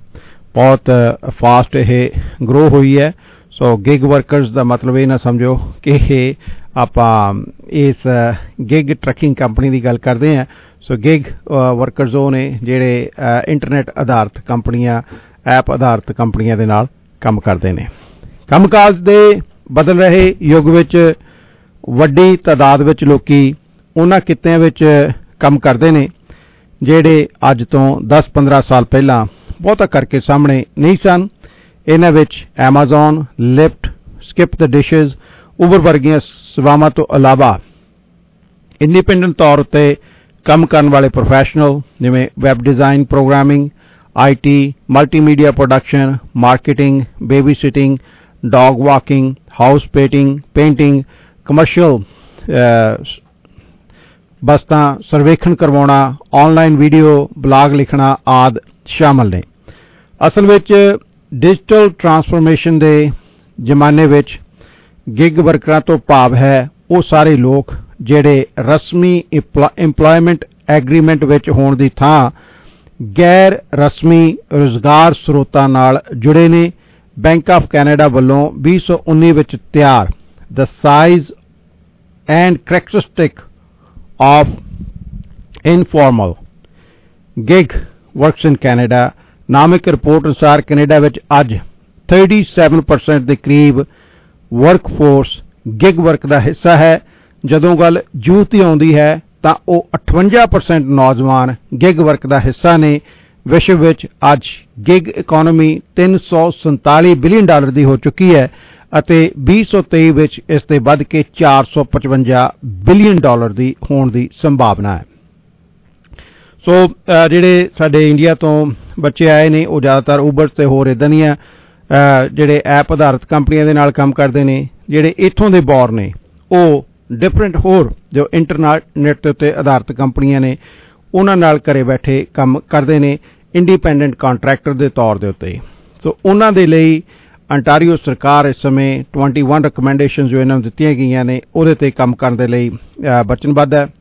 ਬਹੁਤ ਫਾਸਟ ਇਹ ਗਰੋ ਹੋਈ ਹੈ। ਸੋ ਗਿਗ ਵਰਕਰਸ ਦਾ ਮਤਲਬ ਇਹ ਨਾ ਸਮਝੋ ਕਿ ਇਹ ਆਪਾਂ ਇਸ ਗਿਗ ਟਰੱਕਿੰਗ ਕੰਪਨੀ ਦੀ ਗੱਲ ਕਰਦੇ ਹਾਂ। ਸੋ ਗਿਗ ਵਰਕਰਸ ਉਹ ਨੇ ਜਿਹੜੇ ਇੰਟਰਨੈਟ ਆਧਾਰਿਤ ਕੰਪਨੀਆਂ, ਐਪ ਆਧਾਰਿਤ ਕੰਪਨੀਆਂ ਦੇ ਨਾਲ ਕੰਮ ਕਰਦੇ ਨੇ। ਕੰਮਕਾਜ ਦੇ ਬਦਲ ਰਹੇ ਯੁੱਗ ਵਿੱਚ ਵੱਡੀ ਤਾਦਾਦ ਵਿੱਚ ਲੋਕੀ ਉਹਨਾਂ ਕਿੱਤਿਆਂ ਵਿੱਚ ਕੰਮ ਕਰਦੇ ਨੇ ਜਿਹੜੇ ਅੱਜ ਤੋਂ 10-15 ਸਾਲ ਪਹਿਲਾਂ ਬਹੁਤਾ ਕਰਕੇ ਸਾਹਮਣੇ ਨਹੀਂ ਸਨ। ਇਹਨਾਂ ਵਿੱਚ Amazon, Lyft, skip the dishes, Uber ਵਰਗੀਆਂ ਸੇਵਾਵਾਂ ਤੋਂ ਇਲਾਵਾ ਇੰਡੀਪੈਂਡੈਂਟ ਤੌਰ ਉੱਤੇ ਕੰਮ ਕਰਨ ਵਾਲੇ ਪ੍ਰੋਫੈਸ਼ਨਲ ਜਿਵੇਂ web design, programming, IT, multimedia production, marketing, babysitting, dog walking, house painting, commercial ਬਸਤਾਂ, ਸਰਵੇਖਣ ਕਰਵਾਉਣਾ, ਆਨਲਾਈਨ ਵੀਡੀਓ, ਬਲਾਗ ਲਿਖਣਾ ਆਦਿ ਸ਼ਾਮਲ ਨੇ। ਅਸਲ ਵਿੱਚ ਡਿਜੀਟਲ ਟਰਾਂਸਫਰਮੇਸ਼ਨ ਦੇ ਜ਼ਮਾਨੇ ਵਿੱਚ ਗਿਗ ਵਰਕਰਾਂ ਤੋਂ ਭਾਵ ਹੈ ਉਹ ਸਾਰੇ ਲੋਕ ਜਿਹੜੇ ਰਸਮੀ ਇੰਪਲਾਇਮੈਂਟ ਐਗਰੀਮੈਂਟ ਵਿੱਚ ਹੋਣ ਦੀ ਥਾਂ ਗੈਰ ਰਸਮੀ ਰੁਜ਼ਗਾਰ ਸਰੋਤਾਂ ਨਾਲ ਜੁੜੇ ਨੇ। ਬੈਂਕ ਆਫ ਕੈਨੇਡਾ ਵੱਲੋਂ 2019 ਵਿੱਚ ਤਿਆਰ the size and characteristic of informal gig works in Canada ਨਾਮਕ ਰਿਪੋਰਟ ਅਨੁਸਾਰ ਕੈਨੇਡਾ ਵਿੱਚ ਅੱਜ 37% ਦੇ ਕਰੀਬ ਵਰਕਫੋਰਸ ਗਿਗ ਵਰਕ ਦਾ ਹਿੱਸਾ ਹੈ। ਜਦੋਂ ਗੱਲ ਯੂਥ ਦੀ ਆਉਂਦੀ ਹੈ ਤਾਂ ਉਹ 58% ਨੌਜਵਾਨ ਗਿਗ ਵਰਕ ਦਾ ਹਿੱਸਾ ਨੇ। ਵਿਸ਼ਵ ਵਿੱਚ ਅੱਜ ਗਿਗ ਇਕਨੋਮੀ $347 ਬਿਲੀਅਨ ਦੀ ਹੋ ਚੁੱਕੀ ਹੈ ਅਤੇ 2023 ਵਿੱਚ ਇਸ ਤੇ ਵੱਧ ਕੇ $455 ਬਿਲੀਅਨ ਦੀ ਹੋਣ ਦੀ ਸੰਭਾਵਨਾ ਹੈ। ਸੋ ਜਿਹੜੇ ਸਾਡੇ ਇੰਡੀਆ ਤੋਂ ਬੱਚੇ ਆਏ ਨੇ ਉਹ ਜ਼ਿਆਦਾਤਰ ਉਬਰ ਤੇ ਹੋਰ ਇੱਦਾਂ ਦੀਆਂ ਜਿਹੜੇ ਐਪ ਆਧਾਰਿਤ ਕੰਪਨੀਆਂ ਦੇ ਨਾਲ ਕੰਮ ਕਰਦੇ ਨੇ। ਜਿਹੜੇ ਇੱਥੋਂ ਦੇ ਬੌਰ ਨੇ ਉਹ ਡਿਫਰੈਂਟ ਹੋਰ ਜੋ ਇੰਟਰਨੈਟ ਦੇ ਉੱਤੇ ਆਧਾਰਿਤ ਕੰਪਨੀਆਂ ਨੇ ਉਹਨਾਂ ਨਾਲ ਘਰੇ ਬੈਠੇ ਕੰਮ ਕਰਦੇ ਨੇ ਇੰਡੀਪੈਂਡੈਂਟ ਕੰਟਰੈਕਟਰ ਦੇ ਤੌਰ ਦੇ ਉੱਤੇ। ਸੋ ਉਹਨਾਂ ਦੇ ਲਈ ਅੰਟਾਰੀਓ ਸਰਕਾਰ ਇਸ ਸਮੇਂ 21 ਰਿਕਮੈਂਡੇਸ਼ਨ ਜੋ ਇਹਨਾਂ ਨੂੰ ਦਿੱਤੀਆਂ ਗਈਆਂ ਨੇ ਉਹਦੇ ਤੇ ਕੰਮ ਕਰਨ ਦੇ ਲਈ ਵਚਨਬੱਧ ਹੈ।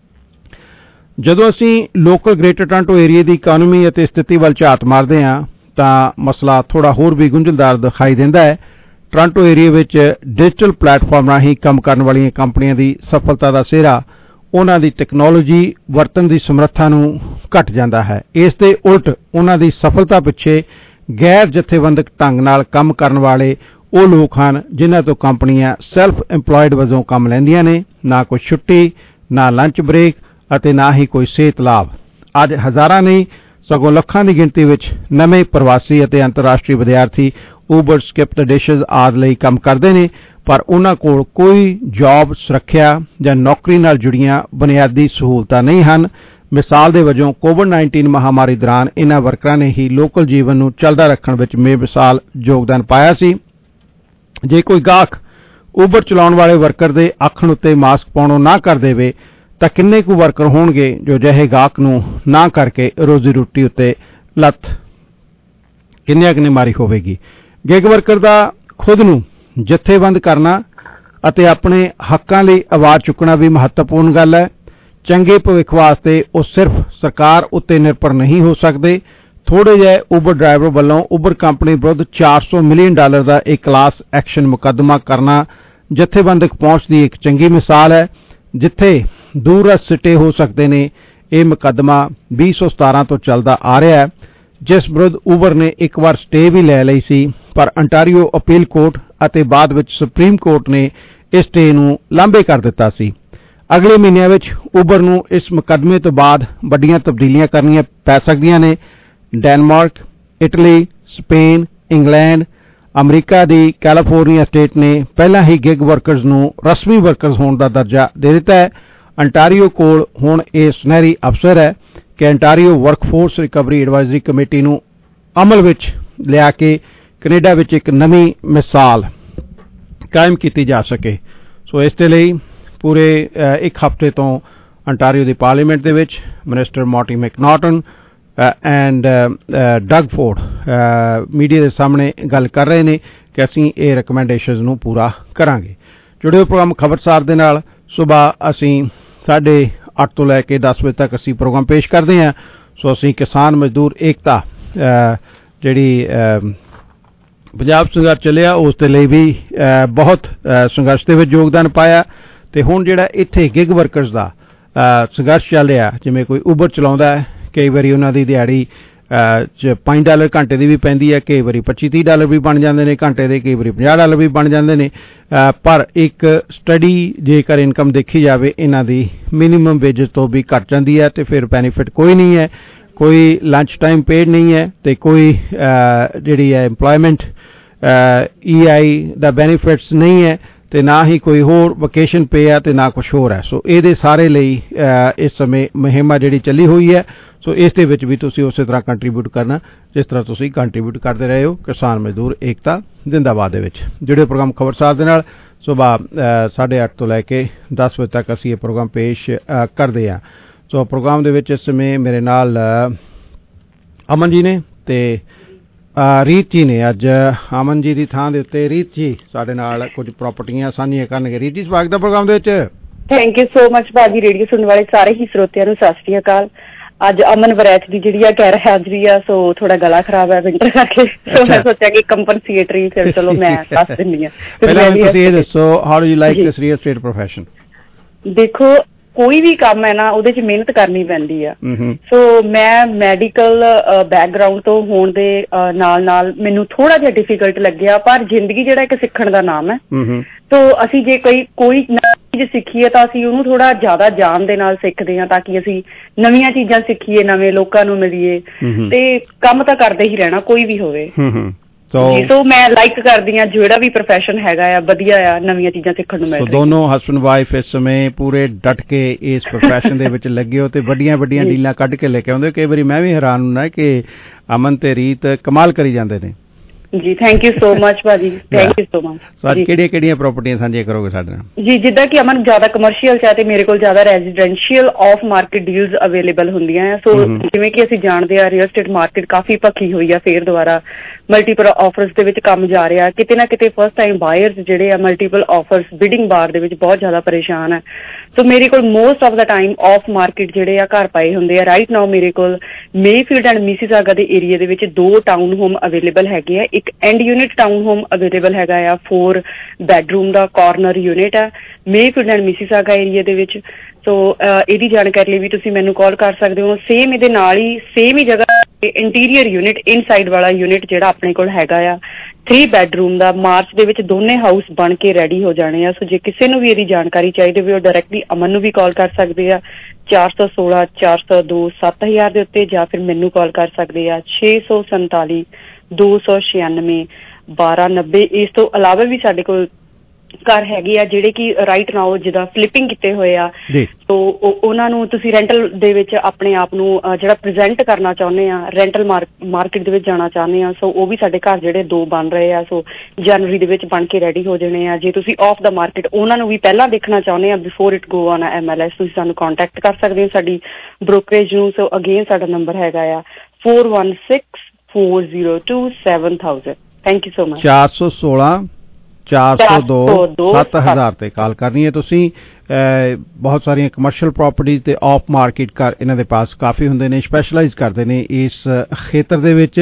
ਜਦੋਂ ਅਸੀਂ ਲੋਕਲ ਗ੍ਰੇਟਰ ਟੋਰਾਂਟੋ ਏਰੀਆ ਦੀ ਇਕਾਨਮੀ ਅਤੇ ਸਥਿਤੀ ਵੱਲ ਝਾਤ ਮਾਰਦੇ ਹਾਂ ਤਾਂ ਮਸਲਾ ਥੋੜ੍ਹਾ ਹੋਰ ਵੀ ਗੁੰਝਲਦਾਰ ਦਿਖਾਈ ਦਿੰਦਾ ਹੈ। ਟੋਰਾਂਟੋ ਏਰੀਆ ਵਿੱਚ ਡਿਜੀਟਲ ਪਲੇਟਫਾਰਮ ਰਾਹੀਂ ਕੰਮ ਕਰਨ ਵਾਲੀਆਂ ਕੰਪਨੀਆਂ ਦੀ ਸਫਲਤਾ ਦਾ ਸਿਹਰਾ ਉਹਨਾਂ ਦੀ ਟੈਕਨੋਲੋਜੀ ਵਰਤਣ ਦੀ ਸਮਰੱਥਾ ਨੂੰ ਘਟ ਜਾਂਦਾ ਹੈ। ਇਸ ਦੇ ਉਲਟ ਉਹਨਾਂ ਦੀ ਸਫਲਤਾ ਪਿੱਛੇ ਗੈਰ ਜਥੇਬੰਦਕ ਢੰਗ ਨਾਲ ਕੰਮ ਕਰਨ ਵਾਲੇ ਉਹ ਲੋਕ ਹਨ ਜਿਨ੍ਹਾਂ ਤੋਂ ਕੰਪਨੀਆਂ ਸੈਲਫ ਇੰਪਲਾਇਡ ਵਜੋਂ ਕੰਮ ਲੈਂਦੀਆਂ ਨੇ। ਨਾ ਕੋਈ ਛੁੱਟੀ, ਨਾ ਲੰਚ ਬ੍ਰੇਕ ਅਤੇ ਨਾ ਹੀ ਕੋਈ ਸਿਹਤ ਲਾਭ। ਅੱਜ ਹਜ਼ਾਰਾਂ ਨਹੀਂ ਸਗੋਂ ਲੱਖਾਂ ਦੀ ਗਿਣਤੀ ਵਿੱਚ ਨਵੇਂ ਪ੍ਰਵਾਸੀ ਅਤੇ ਅੰਤਰਰਾਸ਼ਟਰੀ ਵਿਦਿਆਰਥੀ ਉਬਰ, ਸਕਿਪ ਦ ਡਿਸ਼ਜ਼ ਆਦਿ ਲਈ ਕੰਮ ਕਰਦੇ ਨੇ ਪਰ ਉਹਨਾਂ ਕੋਲ ਕੋਈ ਜੌਬ ਸੁਰੱਖਿਆ ਜਾਂ ਨੌਕਰੀ ਨਾਲ ਜੁੜੀਆਂ ਬੁਨਿਆਦੀ ਸਹੂਲਤਾਂ ਨਹੀਂ ਹਨ। ਮਿਸਾਲ ਦੇ ਵਜੋਂ ਕੋਵਿਡ-19 ਮਹਾਮਾਰੀ ਦੌਰਾਨ ਇਹਨਾਂ ਵਰਕਰਾਂ ਨੇ ਹੀ ਲੋਕਲ ਜੀਵਨ ਨੂੰ ਚੱਲਦਾ ਰੱਖਣ ਵਿੱਚ ਬੇਮਿਸਾਲ ਯੋਗਦਾਨ ਪਾਇਆ ਸੀ। ਜੇ ਕੋਈ ਗਾਹਕ ਉਬਰ ਚਲਾਉਣ ਵਾਲੇ ਵਰਕਰ ਦੇ ਆਖਣ ਉੱਤੇ ਮਾਸਕ ਪਾਉਣੋਂ ਨਾ ਕਰ ਦੇਵੇ ਤਾਂ ਕਿੰਨੇ ਕੁ ਵਰਕਰ ਹੋਣਗੇ ਜੋ ਜਿਹੇ ਗਾਹਕ ਨੂੰ ਨਾ ਕਰਕੇ ਰੋਜ਼ੀ ਰੋਟੀ ਉੱਤੇ ਲੱਤ ਕਿੰਨਿਆਂ ਕੁ ਮਾਰੀ ਹੋਵੇਗੀ। ਗਿਗ ਵਰਕਰ ਦਾ ਖੁਦ ਨੂੰ ਜਥੇਬੰਦ ਕਰਨਾ ਅਤੇ ਆਪਣੇ ਹੱਕਾਂ ਲਈ ਆਵਾਜ਼ ਚੁੱਕਣਾ ਵੀ ਮਹੱਤਵਪੂਰਨ ਗੱਲ ਹੈ। ਚੰਗੇ ਭਵਿੱਖ ਵਾਸਤੇ ਉਹ ਸਿਰਫ ਸਰਕਾਰ ਉੱਤੇ ਨਿਰਭਰ ਨਹੀਂ ਹੋ ਸਕਦੇ। ਥੋੜ੍ਹੇ ਜਿਹੇ ਉਬਰ ਡਰਾਈਵਰ ਵੱਲੋਂ ਉਬਰ ਕੰਪਨੀ ਵਿਰੁੱਧ $400 ਮਿਲੀਅਨ ਦਾ ਇੱਕ ਕਲਾਸ ਐਕਸ਼ਨ ਮੁਕੱਦਮਾ ਕਰਨਾ ਜਥੇਬੰਦਕ ਪਹੁੰਚ ਦੀ ਇੱਕ ਚੰਗੀ ਮਿਸਾਲ ਹੈ। ਜਿੱਥੇ ਦੂਰ ਸਿੱਟੇ ਹੋ ਸਕਦੇ ਨੇ ਇਹ ਮੁਕੱਦਮਾ 2017 ਤੋਂ ਚੱਲਦਾ ਆ ਰਿਹਾ ਹੈ ਜਿਸ ਵਿਰੁੱਧ ਉਬਰ ਨੇ ਇੱਕ ਵਾਰ ਸਟੇ ਵੀ ਲੈ ਲਈ ਸੀ ਪਰ ਅੰਟਾਰੀਓ ਅਪੀਲ ਕੋਰਟ ਅਤੇ ਬਾਅਦ ਵਿੱਚ ਸੁਪਰੀਮ ਕੋਰਟ ਨੇ ਇਸ ਸਟੇ ਨੂੰ ਲਾਂਭੇ ਕਰ ਦਿੱਤਾ ਸੀ। ਅਗਲੇ ਮਹੀਨਿਆਂ ਵਿੱਚ ਉਬਰ ਨੂੰ ਇਸ ਮੁਕੱਦਮੇ ਤੋਂ ਬਾਅਦ ਵੱਡੀਆਂ ਤਬਦੀਲੀਆਂ ਕਰਨੀਆਂ ਪੈ ਸਕਦੀਆਂ ਨੇ। Denmark, Italy, Spain, England, America ਦੀ ਕੈਲੀਫੋਰਨੀਆ ਸਟੇਟ ਨੇ ਪਹਿਲਾਂ ਹੀ ਗਿਗ ਵਰਕਰਸ ਨੂੰ ਰਸਮੀ ਵਰਕਰਸ ਹੋਣ ਦਾ ਦਰਜਾ ਦੇ ਦਿੱਤਾ ਹੈ। ਅੰਟਾਰੀਓ ਕੋਲ ਹੁਣ ਇਹ ਸੁਨਹਿਰੀ ਅਵਸਰ ਹੈ ਕਿ Ontario workforce recovery advisory committee ਨੂੰ ਅਮਲ ਵਿੱਚ ਲਿਆ ਕੇ ਕੈਨੇਡਾ ਵਿੱਚ ਇੱਕ ਨਵੀਂ ਮਿਸਾਲ ਕਾਇਮ ਕੀਤੀ ਜਾ ਸਕੇ। ਸੋ ਇਸ ਦੇ ਲਈ ਪੂਰੇ ਇੱਕ ਹਫ਼ਤੇ ਤੋਂ ਅੰਟਾਰੀਓ ਦੀ ਪਾਰਲੀਮੈਂਟ ਦੇ ਵਿੱਚ minister Marty McNaughton and Doug Ford media ਦੇ ਸਾਹਮਣੇ ਗੱਲ ਕਰ ਰਹੇ ਨੇ ਕਿ ਅਸੀਂ ਇਹ ਰਿਕਮੈਂਡੇਸ਼ਨਸ ਨੂੰ ਪੂਰਾ ਕਰਾਂਗੇ। ਜੁੜੇ ਹੋਏ ਪ੍ਰੋਗਰਾਮ ਖਬਰਸਾਰ ਦੇ ਨਾਲ ਸੁਬਾਹ ਅਸੀਂ 8:30 ਤੋਂ ਲੈ ਕੇ 10 ਵਜੇ ਤੱਕ ਅਸੀਂ ਪ੍ਰੋਗਰਾਮ ਪੇਸ਼ ਕਰਦੇ ਹਾਂ। ਸੋ ਅਸੀਂ ਕਿਸਾਨ ਮਜ਼ਦੂਰ ਏਕਤਾ ਜਿਹੜੀ ਪੰਜਾਬ ਸੰਘਰਸ਼ ਚੱਲਿਆ ਉਸ ਦੇ ਲਈ ਵੀ ਬਹੁਤ ਸੰਘਰਸ਼ ਦੇ ਵਿੱਚ ਯੋਗਦਾਨ ਪਾਇਆ। ਅਤੇ ਹੁਣ ਜਿਹੜਾ ਇੱਥੇ ਗਿਗ ਵਰਕਰਸ ਦਾ ਸੰਘਰਸ਼ ਚੱਲ ਰਿਹਾ, ਜਿਵੇਂ ਕੋਈ ਉਬਰ ਚਲਾਉਂਦਾ ਹੈ, ਕਈ ਵਾਰੀ ਉਹਨਾਂ ਦੀ ਦਿਹਾੜੀ $5 ਘੰਟੇ ਦੀ ਵੀ ਪੈਂਦੀ ਹੈ, ਕਈ ਵਾਰੀ $25-30 ਵੀ ਬਣ ਜਾਂਦੇ ਨੇ ਘੰਟੇ ਦੇ, ਕਈ ਵਾਰੀ $50 ਵੀ ਬਣ ਜਾਂਦੇ ਨੇ। ਪਰ ਇੱਕ ਸਟੱਡੀ ਜੇਕਰ ਇਨਕਮ ਦੇਖੀ ਜਾਵੇ ਇਹਨਾਂ ਦੀ ਮਿਨੀਮਮ ਵੇਜਸ ਤੋਂ ਵੀ ਘੱਟ ਜਾਂਦੀ ਹੈ, ਅਤੇ ਫਿਰ ਬੈਨੀਫਿਟ ਕੋਈ ਨਹੀਂ ਹੈ, ਕੋਈ ਲੰਚ ਟਾਈਮ ਪੇਡ ਨਹੀਂ ਹੈ, ਅਤੇ ਕੋਈ ਜਿਹੜੀ ਹੈ ਇੰਪਲੋਇਮੈਂਟ EI ਦਾ ਬੈਨੀਫਿਟਸ ਨਹੀਂ ਹੈ, ਅਤੇ ਨਾ ਹੀ ਕੋਈ ਹੋਰ ਵਕੇਸ਼ਨ ਪੇ ਹੈ, ਅਤੇ ਨਾ ਕੁਛ ਹੋਰ ਹੈ। ਸੋ ਇਹਦੇ ਸਾਰੇ ਲਈ ਇਸ ਸਮੇਂ ਮੁਹਿੰਮ ਜਿਹੜੀ ਚੱਲੀ ਹੋਈ ਹੈ। ਸੋ ਇਸ ਦੇ ਵਿੱਚ ਵੀ ਤੁਸੀਂ ਉਸੇ ਤਰ੍ਹਾਂ ਕੰਟਰੀਬਿਊਟ ਕਰਨਾ ਜਿਸ ਤਰ੍ਹਾਂ ਤੁਸੀਂ ਕੰਟਰੀਬਿਊਟ ਕਰਦੇ ਰਹੇ ਹੋ ਕਿਸਾਨ ਮਜ਼ਦੂਰ ਏਕਤਾ ਜ਼ਿੰਦਾਬਾਦ ਦੇ ਵਿੱਚ। ਜਿਹੜੇ ਪ੍ਰੋਗਰਾਮ ਖਬਰਸਾਰ ਦੇ ਨਾਲ ਸੁਬਾਹ 8:30 ਤੋਂ ਲੈ ਕੇ 10 ਵਜੇ ਤੱਕ ਅਸੀਂ ਇਹ ਪ੍ਰੋਗਰਾਮ ਪੇਸ਼ ਕਰਦੇ ਹਾਂ। ਸੋ ਪ੍ਰੋਗਰਾਮ ਦੇ ਵਿੱਚ ਇਸ ਸਮੇਂ ਮੇਰੇ ਨਾਲ ਅਮਨ ਜੀ ਨੇ ਅਤੇ ਰੀਤ ਜੀ ਨੇ। ਅੱਜ ਅਮਨ ਜੀ ਦੀ ਥਾਂ ਦੇ ਉੱਤੇ ਰੀਤ ਜੀ ਸਾਡੇ ਨਾਲ ਕੁਝ ਪ੍ਰਾਪਰਟੀਆਂ ਸਾਂਝੀਆਂ ਕਰਨਗੇ। ਰੀਤ ਜੀ ਸਵਾਗਤ ਹੈ ਪ੍ਰੋਗਰਾਮ ਦੇ ਵਿੱਚ। ਥੈਂਕ ਯੂ ਸੋ ਮਚ ਭਾਜੀ। ਰੇਡੀਓ ਸੁਣਨ ਵਾਲੇ ਸਾਰੇ ਹੀ ਸਰੋਤਿਆਂ ਨੂੰ ਸਤਿ ਸ਼੍ਰੀ ਅਕਾਲ। ਅੱਜ ਅਮਨ ਵਰੈਚ ਦੀ ਜਿਹੜੀ ਆ ਗੈਰ ਹਾਜ਼ਰੀ ਆ, ਸੋ ਥੋੜਾ ਗਲਾ ਖਰਾਬ ਹੈ ਵਿੰਟਰ ਕਰਕੇ, ਸੋ ਮੈਂ ਸੋਚਿਆ ਕਿ ਕੰਪਨਸੇਟਰੀ ਫਿਰ ਚਲੋ ਮੈਂ ਦੱਸ ਦਿੰਦੀ ਹਾਂ। ਪਹਿਲਾਂ ਤੁਸੀਂ ਇਹ ਦੱਸੋ, how do you like this real estate profession? ਦੇਖੋ, ਕੋਈ ਵੀ ਕੰਮ ਹੈ ਨਾ ਉਹਦੇ ਚ ਮਿਹਨਤ ਕਰਨੀ ਪੈਂਦੀ ਆ। ਸੋ ਮੈਂ ਮੈਡੀਕਲ ਬੈਕਗਰਾਊਂਡ ਤੋਂ ਹੋਣ ਦੇ ਨਾਲ ਮੈਨੂੰ ਥੋੜਾ ਜਿਹਾ ਡਿਫੀਕਲਟ ਲੱਗਿਆ, ਪਰ ਜ਼ਿੰਦਗੀ ਜਿਹੜਾ ਇੱਕ ਸਿੱਖਣ ਦਾ ਨਾਮ ਹੈ। ਸੋ ਅਸੀਂ ਜੇ ਕੋਈ ਚੀਜ਼ ਸਿੱਖੀਏ ਤਾਂ ਅਸੀਂ ਉਹਨੂੰ ਥੋੜਾ ਜ਼ਿਆਦਾ ਜਾਣ ਦੇ ਨਾਲ ਸਿੱਖਦੇ ਹਾਂ, ਤਾਂ ਕਿ ਅਸੀਂ ਨਵੀਆਂ ਚੀਜ਼ਾਂ ਸਿੱਖੀਏ, ਨਵੇਂ ਲੋਕਾਂ ਨੂੰ ਮਿਲੀਏ, ਤੇ ਕੰਮ ਤਾਂ ਕਰਦੇ ਹੀ ਰਹਿਣਾ ਕੋਈ ਵੀ ਹੋਵੇ। ਸੋ ਮੈਂ ਲਾਈਕ ਕਰਦੀ ਹਾਂ ਜਿਹੜਾ ਵੀ ਪ੍ਰੋਫੈਸ਼ਨ ਹੈਗਾ ਆ, ਵਧੀਆ ਆ, ਨਵੀਆਂ ਚੀਜ਼ਾਂ ਸਿੱਖਣ ਨੂੰ ਮਿਲ। ਦੋਨੋਂ ਹਸਬੈਂਡ ਵਾਈਫ ਇਸ ਸਮੇਂ ਪੂਰੇ ਡਟ ਕੇ ਇਸ ਪ੍ਰੋਫੈਸ਼ਨ ਦੇ ਵਿੱਚ ਲੱਗੇ ਹੋ ਤੇ ਵੱਡੀਆਂ ਡੀਲਾਂ ਕੱਢ ਕੇ ਲੈ ਕੇ ਆਉਂਦੇ। ਕਈ ਵਾਰੀ ਮੈਂ ਵੀ ਹੈਰਾਨ ਹੁੰਦਾ ਕਿ ਅਮਨ ਤੇ ਰੀਤ ਕਮਾਲ ਕਰੀ ਜਾਂਦੇ ਨੇ। ਜੀ ਥੈਂਕ ਯੂ ਸੋ ਮਚ ਭਾਜੀ, thank you so much. So ਅੱਜ ਕਿਹੜੀਆਂ ਪ੍ਰਾਪਰਟੀਆਂ ਸਾਂਝੀਆਂ ਕਰੋਗੇ ਸਾਡੇ ਨਾਲ? ਜੀ ਜਿੱਦਾਂ ਕਿ ਅਮਨ ਜ਼ਿਆਦਾ ਕਮਰਸ਼ੀਅਲ ਚ ਹੈ ਤੇ ਮੇਰੇ ਕੋਲ ਜ਼ਿਆਦਾ residential off market deals available ਹੁੰਦੀਆਂ ਆ। ਸੋ ਜਿਵੇਂ ਕਿ ਅਸੀਂ ਜਾਣਦੇ ਆ ਰੀਅਲ ਸਟੇਟ ਮਾਰਕੀਟ ਕਾਫੀ ਭੱਖੀ ਹੋਈ ਆ, ਫੇਰ ਦੁਬਾਰਾ ਮਲਟੀਪਲ ਆਫਰਸ ਦੇ ਵਿੱਚ ਕੰਮ ਜਾ ਰਿਹਾ। ਕਿਤੇ ਨਾ ਕਿਤੇ ਫਸਟ ਟਾਈਮ ਬਾਇਰਸ ਜਿਹੜੇ ਆ ਮਲਟੀਪਲ ਆਫਰਸ ਬਿਡਿੰਗ ਬਾਰ ਦੇ ਵਿੱਚ ਬਹੁਤ ਜ਼ਿਆਦਾ ਪਰੇਸ਼ਾਨ ਹੈ। ਸੋ ਮੇਰੇ ਕੋਲ most of the time off market ਜਿਹੜੇ ਆ ਘਰ ਪਾਏ ਹੁੰਦੇ ਆ। ਰਾਈਟ ਨਾਓ ਮੇਰੇ ਕੋਲ ਮੇਫੀਲਡ ਐਂਡ ਮਿਸੀਸਾਗਾ ਦੇ ਏਰੀਆ ਦੇ ਵਿੱਚ 2 ਟਾਊਨ ਹੋਮ ਅਵੇਲੇਬਲ ਹੈਗੇ ਆ। ਇੱਕ end unit town home available ਹੈਗਾ ਆ, 4 ਬੈਡਰੂਮ ਦਾ ਕਾਰਨਰ ਯੂਨਿਟ ਆ ਮੇਫੀਲਡ ਐਂਡ ਮਿਸੀਸਾਗਾ ਏਰੀਆ ਦੇ ਵਿੱਚ। ਸੋ ਇਹਦੀ ਜਾਣਕਾਰੀ ਲਈ ਵੀ ਤੁਸੀਂ ਮੈਨੂੰ ਕਾਲ ਕਰ ਸਕਦੇ ਹੋ। ਸੇਮ ਇਹਦੇ ਨਾਲ ਹੀ ਸੇਮ ਹੀ ਜਗ੍ਹਾ ਇੰਟੀਰੀਅਰ ਯੂਨਿਟ ਇਨਸਾਈਡ ਵਾਲਾ ਯੂਨਿਟ ਜਿਹੜਾ ਆਪਣੇ ਕੋਲ ਹੈਗਾ ਆ 3 ਬੈਡਰੂਮ ਦਾ, ਮਾਰਚ ਦੇ ਵਿੱਚ ਦੋਨੇ ਹਾਊਸ ਬਣ ਕੇ ਰੈਡੀ ਹੋ ਜਾਣੇ ਆ। ਸੋ ਜੇ ਕਿਸੇ ਨੂੰ ਵੀ ਇਹਦੀ ਜਾਣਕਾਰੀ ਚਾਹੀਦੀ ਹੋਵੇ ਉਹ ਡਾਇਰੈਕਟਲੀ ਅਮਨ ਨੂੰ ਵੀ ਕਾਲ ਕਰ ਸਕਦੇ ਆ 416 402 7000 ਦੇ ਉੱਤੇ, ਜਾਂ ਫਿਰ ਮੈਨੂੰ ਕਾਲ ਕਰ ਸਕਦੇ ਆ 647 296 1290। ਇਸ ਤੋਂ ਇਲਾਵਾ ਵੀ ਸਾਡੇ ਕੋਲ ਘਰ ਹੈਗੇ ਆ ਜਿਹੜੇ ਕਿ ਰਾਈਟ ਨਾਓ ਜਿੱਦਾਂ ਫਲਿਪਿੰਗ ਕੀਤੇ ਹੋਏ ਆ। ਸੋ ਉਹਨਾਂ ਨੂੰ ਤੁਸੀਂ ਰੈਂਟਲ ਦੇ ਵਿੱਚ ਆਪਣੇ ਆਪ ਨੂੰ ਜਿਹੜਾ ਪ੍ਰੈਜ਼ੈਂਟ ਕਰਨਾ ਚਾਹੁੰਦੇ ਆ, ਰੈਂਟਲ ਮਾਰਕੀਟ ਦੇ ਵਿੱਚ ਜਾਣਾ ਚਾਹੁੰਦੇ ਆ, ਸੋ ਉਹ ਵੀ ਸਾਡੇ ਘਰ ਜਿਹੜੇ 2 ਬਣ ਰਹੇ ਆ। ਸੋ ਜਨਵਰੀ ਦੇ ਵਿੱਚ ਬਣ ਕੇ ਰੈਡੀ ਹੋ ਜਾਣੇ ਆ। ਜੇ ਤੁਸੀਂ ਆਫ ਦਾ ਮਾਰਕੀਟ ਉਹਨਾਂ ਨੂੰ ਵੀ ਪਹਿਲਾਂ ਦੇਖਣਾ ਚਾਹੁੰਦੇ ਆ before it go on MLS, ਤੁਸੀਂ ਸਾਨੂੰ ਕੰਟੈਕਟ ਕਰ ਸਕਦੇ ਹੋ ਸਾਡੀ ਬ੍ਰੋਕਰੇਜ ਨੂੰ। ਸੋ ਅਗੇਨ ਸਾਡਾ ਨੰਬਰ ਹੈਗਾ ਆ 416 402 7000। Thank you so much. 416 402 7000 ਤੇ ਕਾਲ ਕਰਨੀ ਹੈ ਤੁਸੀਂ। ਬਹੁਤ ਸਾਰੀਆਂ ਕਮਰਸ਼ੀਅਲ ਪ੍ਰਾਪਰਟੀਜ਼ ਤੇ ਆਫ ਮਾਰਕੀਟ ਘਰ ਇਹਨਾਂ ਦੇ ਪਾਸ ਕਾਫੀ ਹੁੰਦੇ ਨੇ, ਸਪੈਸ਼ਲਾਈਜ਼ ਕਰਦੇ ਨੇ ਇਸ ਖੇਤਰ ਦੇ ਵਿੱਚ।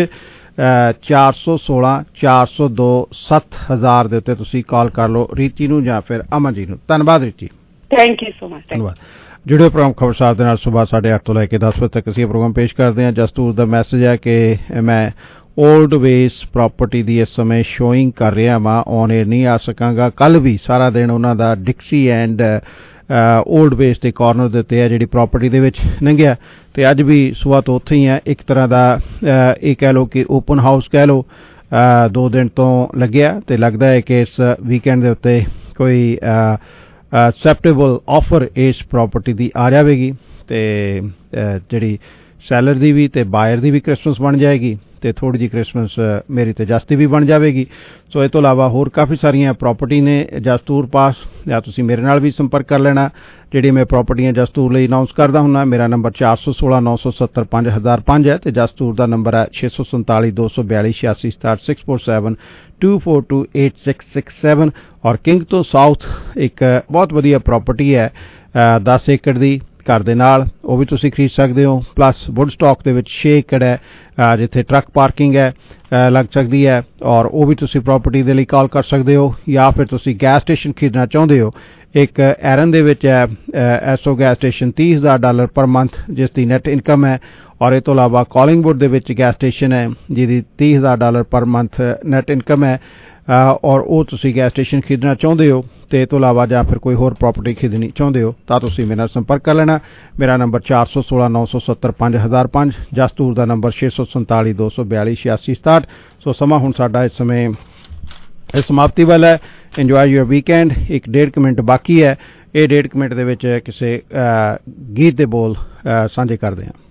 416 402 7000 ਦੇ ਉੱਤੇ ਤੁਸੀਂ ਕਾਲ ਕਰ ਲਓ ਰੀਤ ਜੀ ਨੂੰ ਜਾਂ ਫਿਰ ਅਮਨ ਜੀ ਨੂੰ। ਧੰਨਵਾਦ Reet ji. Thank you so much. ਧੰਨਵਾਦ। ਜੁੜੇ ਪ੍ਰੋਗਰਾਮ ਖਬਰਸਾਰ ਦੇ ਨਾਲ ਸੁਬਾਹ 8:30 ਤੋਂ ਲੈ ਕੇ 10 ਵਜੇ ਤੱਕ ਅਸੀਂ ਪ੍ਰੋਗਰਾਮ ਪੇਸ਼ ਕਰਦੇ ਹਾਂ। ਜਸਟੂਰ ਦਾ ਮੈਸੇਜ ਹੈ ਕਿ ਮੈਂ ਓਲਡ ਵੇਸ ਪ੍ਰਾਪਰਟੀ ਦੀ ਇਸ ਸਮੇਂ ਸ਼ੋਇੰਗ ਕਰ ਰਿਹਾ ਵਾਂ, ਔਨ ਏਅਰ ਨਹੀਂ ਆ ਸਕਾਂਗਾ। ਕੱਲ ਵੀ ਸਾਰਾ ਦਿਨ ਉਹਨਾਂ ਦਾ ਡਿਕਸੀ ਐਂਡ ਓਲਡ ਵੇਸ ਦੇ ਕਾਰਨਰ ਦੇ ਉੱਤੇ ਹੈ ਜਿਹੜੀ ਪ੍ਰਾਪਰਟੀ ਦੇ ਵਿੱਚ ਲੰਘਿਆ, ਤੇ ਅੱਜ ਵੀ ਸੁਬਾਹ ਤੋਂ ਉੱਥੇ ਹੀ ਹੈ। ਇੱਕ ਤਰ੍ਹਾਂ ਦਾ ਇਹ ਕਹਿ ਲਓ ਕਿ ਓਪਨ ਹਾਊਸ ਕਹਿ ਲਓ, 2 ਦਿਨ ਤੋਂ ਲੱਗਿਆ, ਤੇ ਲੱਗਦਾ ਹੈ ਕਿ ਇਸ ਵੀਕਐਂਡ ਦੇ ਉੱਤੇ ਕੋਈ ਐਕਸੈਪਟੇਬਲ ਆਫਰ ਇਸ ਪ੍ਰਾਪਰਟੀ ਦੀ ਆ ਜਾਵੇਗੀ, ਤੇ ਜਿਹੜੀ ਸੈਲਰ ਦੀ ਵੀ ਤੇ ਬਾਇਰ ਦੀ ਵੀ ਕ੍ਰਿਸਮਸ ਬਣ ਜਾਏਗੀ, ਤੇ ਥੋੜੀ ਜਿਹੀ ਕ੍ਰਿਸਮਸ ਮੇਰੀ ਤੇ ਜਸਤੀ ਵੀ ਬਣ ਜਾਵੇਗੀ। ਸੋ ਇਹ ਤੋਂ ਇਲਾਵਾ ਹੋਰ ਕਾਫੀ ਸਾਰੀਆਂ ਪ੍ਰਾਪਰਟੀ ਨੇ ਜਸਤੂਰ ਪਾਸ, ਜਾਂ ਤੁਸੀਂ ਮੇਰੇ ਨਾਲ ਵੀ ਸੰਪਰਕ ਕਰ ਲੈਣਾ। ਜਿਹੜੀ ਮੈਂ ਪ੍ਰਾਪਰਟੀਆਂ ਜਸਤੂਰ ਲਈ ਅਨਾਊਂਸ ਕਰਦਾ ਹੁੰਦਾ, ਮੇਰਾ ਨੰਬਰ 416 970 5005 ਹੈ, ਤੇ ਜਸਤੂਰ ਦਾ ਨੰਬਰ ਹੈ 647 242 86 67 647 242 8667। ਔਰ ਕਿੰਗ ਤੋਂ ਸਾਊਥ ਇੱਕ ਬਹੁਤ ਵਧੀਆ ਪ੍ਰਾਪਰਟੀ ਹੈ 10 ਏਕੜ ਦੀ, ਘਰ ਦੇ ਨਾਲ, ਉਹ ਵੀ ਤੁਸੀਂ ਖਰੀਦ ਸਕਦੇ ਹੋ। ਪਲੱਸ ਵੁੱਡਸਟਾਕ ਦੇ ਵਿੱਚ 6 ਏਕੜ ਹੈ ਜਿੱਥੇ ਟਰੱਕ ਪਾਰਕਿੰਗ ਹੈ ਲੱਗ ਸਕਦੀ ਹੈ, ਔਰ ਉਹ ਵੀ ਤੁਸੀਂ ਪ੍ਰਾਪਰਟੀ ਦੇ ਲਈ ਕਾਲ ਕਰ ਸਕਦੇ ਹੋ। ਜਾਂ ਫਿਰ ਤੁਸੀਂ ਗੈਸ ਸਟੇਸ਼ਨ ਖਰੀਦਣਾ ਚਾਹੁੰਦੇ ਹੋ, ਇੱਕ ਐਰਨ ਦੇ ਵਿੱਚ ਹੈ SO gas station $30,000 per month ਜਿਸ ਦੀ ਨੈਟ ਇਨਕਮ ਹੈ, ਔਰ ਇਹ ਤੋਂ ਇਲਾਵਾ ਕਾਲਿੰਗਵੁੱਡ ਦੇ ਵਿੱਚ ਗੈਸ ਸਟੇਸ਼ਨ ਹੈ ਜਿਹਦੀ $30,000 ਪਰ ਮੰਥ ਨੈਟ ਇਨਕਮ ਹੈ, ਔਰ ਉਹ ਤੁਸੀਂ ਗੈਸ ਸਟੇਸ਼ਨ ਖਰੀਦਣਾ ਚਾਹੁੰਦੇ ਹੋ ਤੇ ਇਹ ਤੋਂ ਇਲਾਵਾ ਜਾਂ ਫਿਰ ਕੋਈ ਹੋਰ ਪ੍ਰਾਪਰਟੀ ਖਰੀਦਣੀ ਚਾਹੁੰਦੇ ਹੋ ਤਾਂ ਤੁਸੀਂ ਮੇਰੇ ਨਾਲ ਸੰਪਰਕ ਕਰ ਲੈਣਾ। ਮੇਰਾ ਨੰਬਰ 416-970-5005, ਜਸਤੂਰ ਦਾ ਨੰਬਰ 647-242-8667। ਸੋ ਸਮਾਂ ਹੁਣ ਸਾਡਾ ਇਸ ਸਮੇਂ ਸਮਾਪਤੀ ਵੱਲ ਹੈ। Enjoy your weekend. ਇੱਕ 1.5 ਮਿੰਟ ਬਾਕੀ ਹੈ। ਇਹ 1.5 ਮਿੰਟ ਦੇ ਵਿੱਚ ਕਿਸੇ ਗੀਤ ਦੇ ਬੋਲ ਸਾਂਝੇ ਕਰਦੇ ਹਾਂ।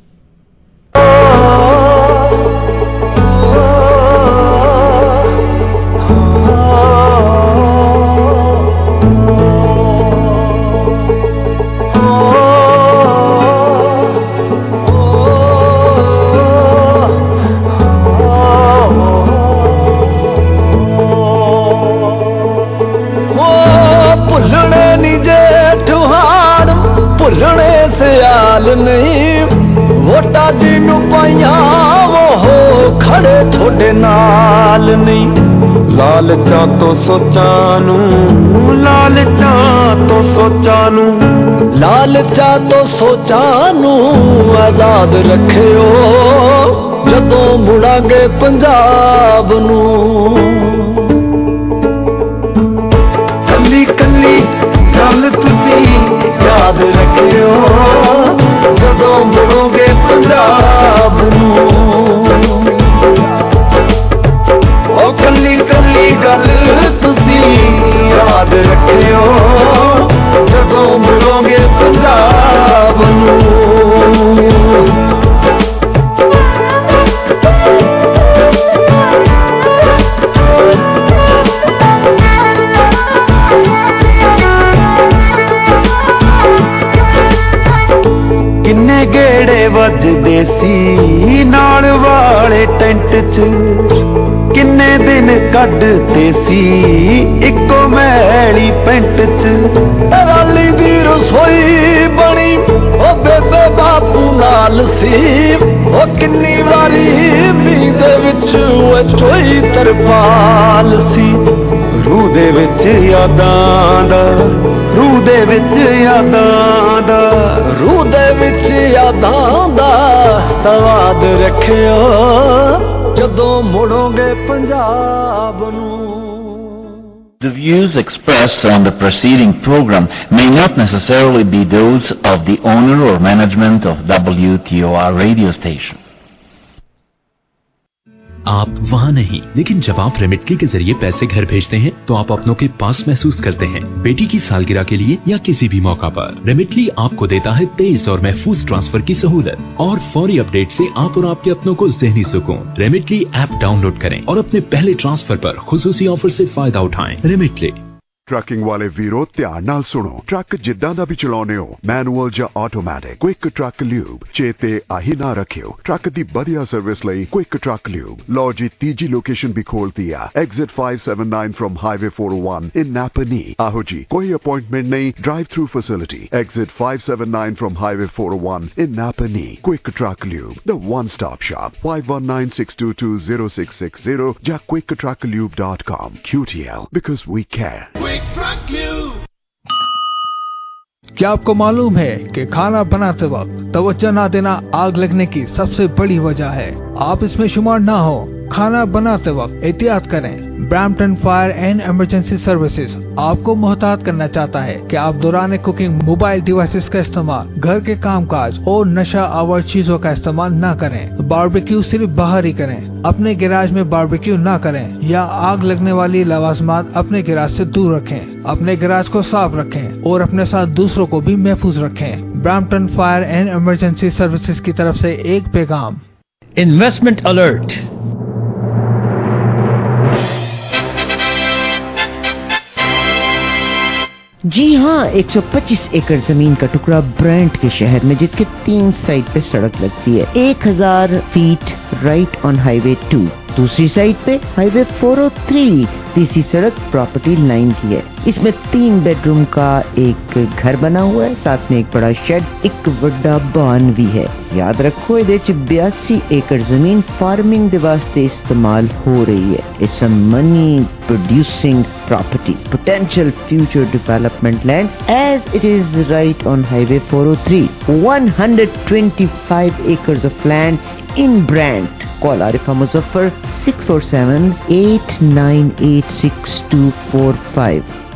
ਭੁੱਲਣੇ ਸਿਆਲ ਨਹੀਂ ਵੋਟਾਂ ਜਿਹਨੂੰ ਪਾਈਆਂ ਉਹ ਖੜੇ ਤੁਹਾਡੇ ਨਾਲ ਨਹੀਂ। ਲਾਲਚਾਂ ਤੋਂ ਸੋਚਾਂ ਨੂੰ ਆਜ਼ਾਦ ਰੱਖਿਓ ਜਦੋਂ ਮੁੜਾਂਗੇ ਪੰਜਾਬ ਨੂੰ। ਕੱਲੀ ਕੱਲੀ ਗੱਲ ਤੁਸੀਂ ਯਾਦ ਰੱਖਿਓ ਜਦੋਂ ਮੁੜੋਗੇ ਪੰਜਾਬ ਨੂੰ। ਉਹ ਕੱਲੀ ਕੱਲੀ ਗੱਲ ਤੁਸੀਂ ਯਾਦ ਰੱਖਿਓ ਜਦੋਂ ਮੁੜੋਗੇ ਪੰਜਾਬ ਨੂੰ। ਕਿੰਨੇ ਗੇੜੇ ਵੱਜਦੇ ਸੀ ਨਾਲ ਵਾਲੇ ਟੈਂਟ 'ਚ, ਕਿੰਨੇ ਦਿਨ ਕੱਢਦੇ ਸੀ ਇੱਕੋ ਮੈਲੀ ਪੈਂਟ 'ਚ। ਰਾਲੀ ਦੀ ਰਸੋਈ ਬਣੀ ਉਹ ਬੇਬੇ ਬਾਪੂ ਨਾਲ ਸੀ, ਉਹ ਕਿੰਨੀ ਵਾਰੀ ਮੀਂਹ ਦੇ ਵਿੱਚ ਉਹ ਚੋਈ ਤਰਪਾਲ ਸੀ। ਰੂਹ ਦੇ ਵਿੱਚ ਯਾਦਾਂ ਦਾ ਸਵਾਦ ਰੱਖਿਓ ਜਦੋਂ ਮੁੜੋਗੇ ਪੰਜਾਬ ਨੂੰ। The views expressed on the preceding program may not necessarily be those of the owner or management of WTOR radio station. आप वहाँ नहीं, लेकिन जब आप रेमिटली के जरिए पैसे घर भेजते हैं तो आप अपनों के पास महसूस करते हैं। बेटी की सालगिरह के लिए या किसी भी मौका पर रेमिटली आपको देता है तेज और महफूज ट्रांसफर की सहूलत और फौरी अपडेट से आप और आपके अपनों को ज़हनी सुकून। रेमिटली ऐप डाउनलोड करें और अपने पहले ट्रांसफर पर खुसूसी ऑफर से फायदा उठाएं। रेमिटली। ट्रकिंग वाले वीरो ध्यान नाल सुनो। ट्रक जिद्दां दा भी चलाउने हो, मैनुअल ਜਾਂ ਆਟੋਮੈਟਿਕ, ਕੁਇਕ ਟਰੱਕ ਲਿਊਬ ਚੇਤੇ ਆਹੀ ਨਾ ਰੱਖਿਓ। ਟਰੱਕ ਦੀ ਵਧੀਆ ਸਰਵਿਸ ਲਈ ਕੁਇਕ ਟਰੱਕ ਲਿਊਬ। ਲਓ ਜੀ ਤੀਜੀ ਲੋਕੇਸ਼ਨ ਵੀ ਖੋਲਤੀ ਆ, exit 579 from highway 401 in Napanee. ਆਹੋ ਜੀ, ਕੋਈ ਅਪਾਇੰਟਮੈਂਟ ਨਹੀਂ, drive through facility. Exit 579 from highway 401 in Napanee. Quick truck lube, the one stop shop, 5196220660 ਜਾਂ quicktrucklube.com। QTL, because we care. क्या आपको मालूम है कि खाना बनाते वक्त तवज्जो न देना आग लगने की सबसे बड़ी वजह है? आप इसमें शुमार ना हो। खाना बनाते वक्त एहतियात करें। Brampton fire and emergency services आपको मोहतात करना चाहता है कि आप दौरान कुकिंग मोबाइल डिवाइसेस का इस्तेमाल, घर के कामकाज और नशा आवर चीजों का इस्तेमाल न करें। बारबेक्यू सिर्फ बाहर ही करें। अपने गैराज में बारबेक्यू न करें या आग लगने वाली लवाजमात अपने गैराज से दूर रखें। अपने गैराज को साफ रखें और अपने साथ दूसरों को भी महफूज रखें। Brampton fire and emergency services की तरफ से एक पैगाम। Investment alert. जी हाँ, 125 एकड़ जमीन का टुकड़ा ब्रेंट के शहर में, जिसके 3 साइड पे सड़क लगती है। 1000 फीट राइट ऑन हाईवे 2। दूसरी साइड पे हाईवे 403 देसी सड़क प्रॉपर्टी लाइन की है। इसमें 3 बेडरूम का एक घर बना हुआ है, साथ में एक बड़ा शेड, एक बड़ा बान भी है। याद रखो ये 82 एकड़ जमीन फार्मिंग दे वास्ते इस्तेमाल हो रही है। It's a money producing property, potential future development land as it is right on highway 403, 125 acres of land in Brant. Call Arifa Muzaffar 647-898-6245.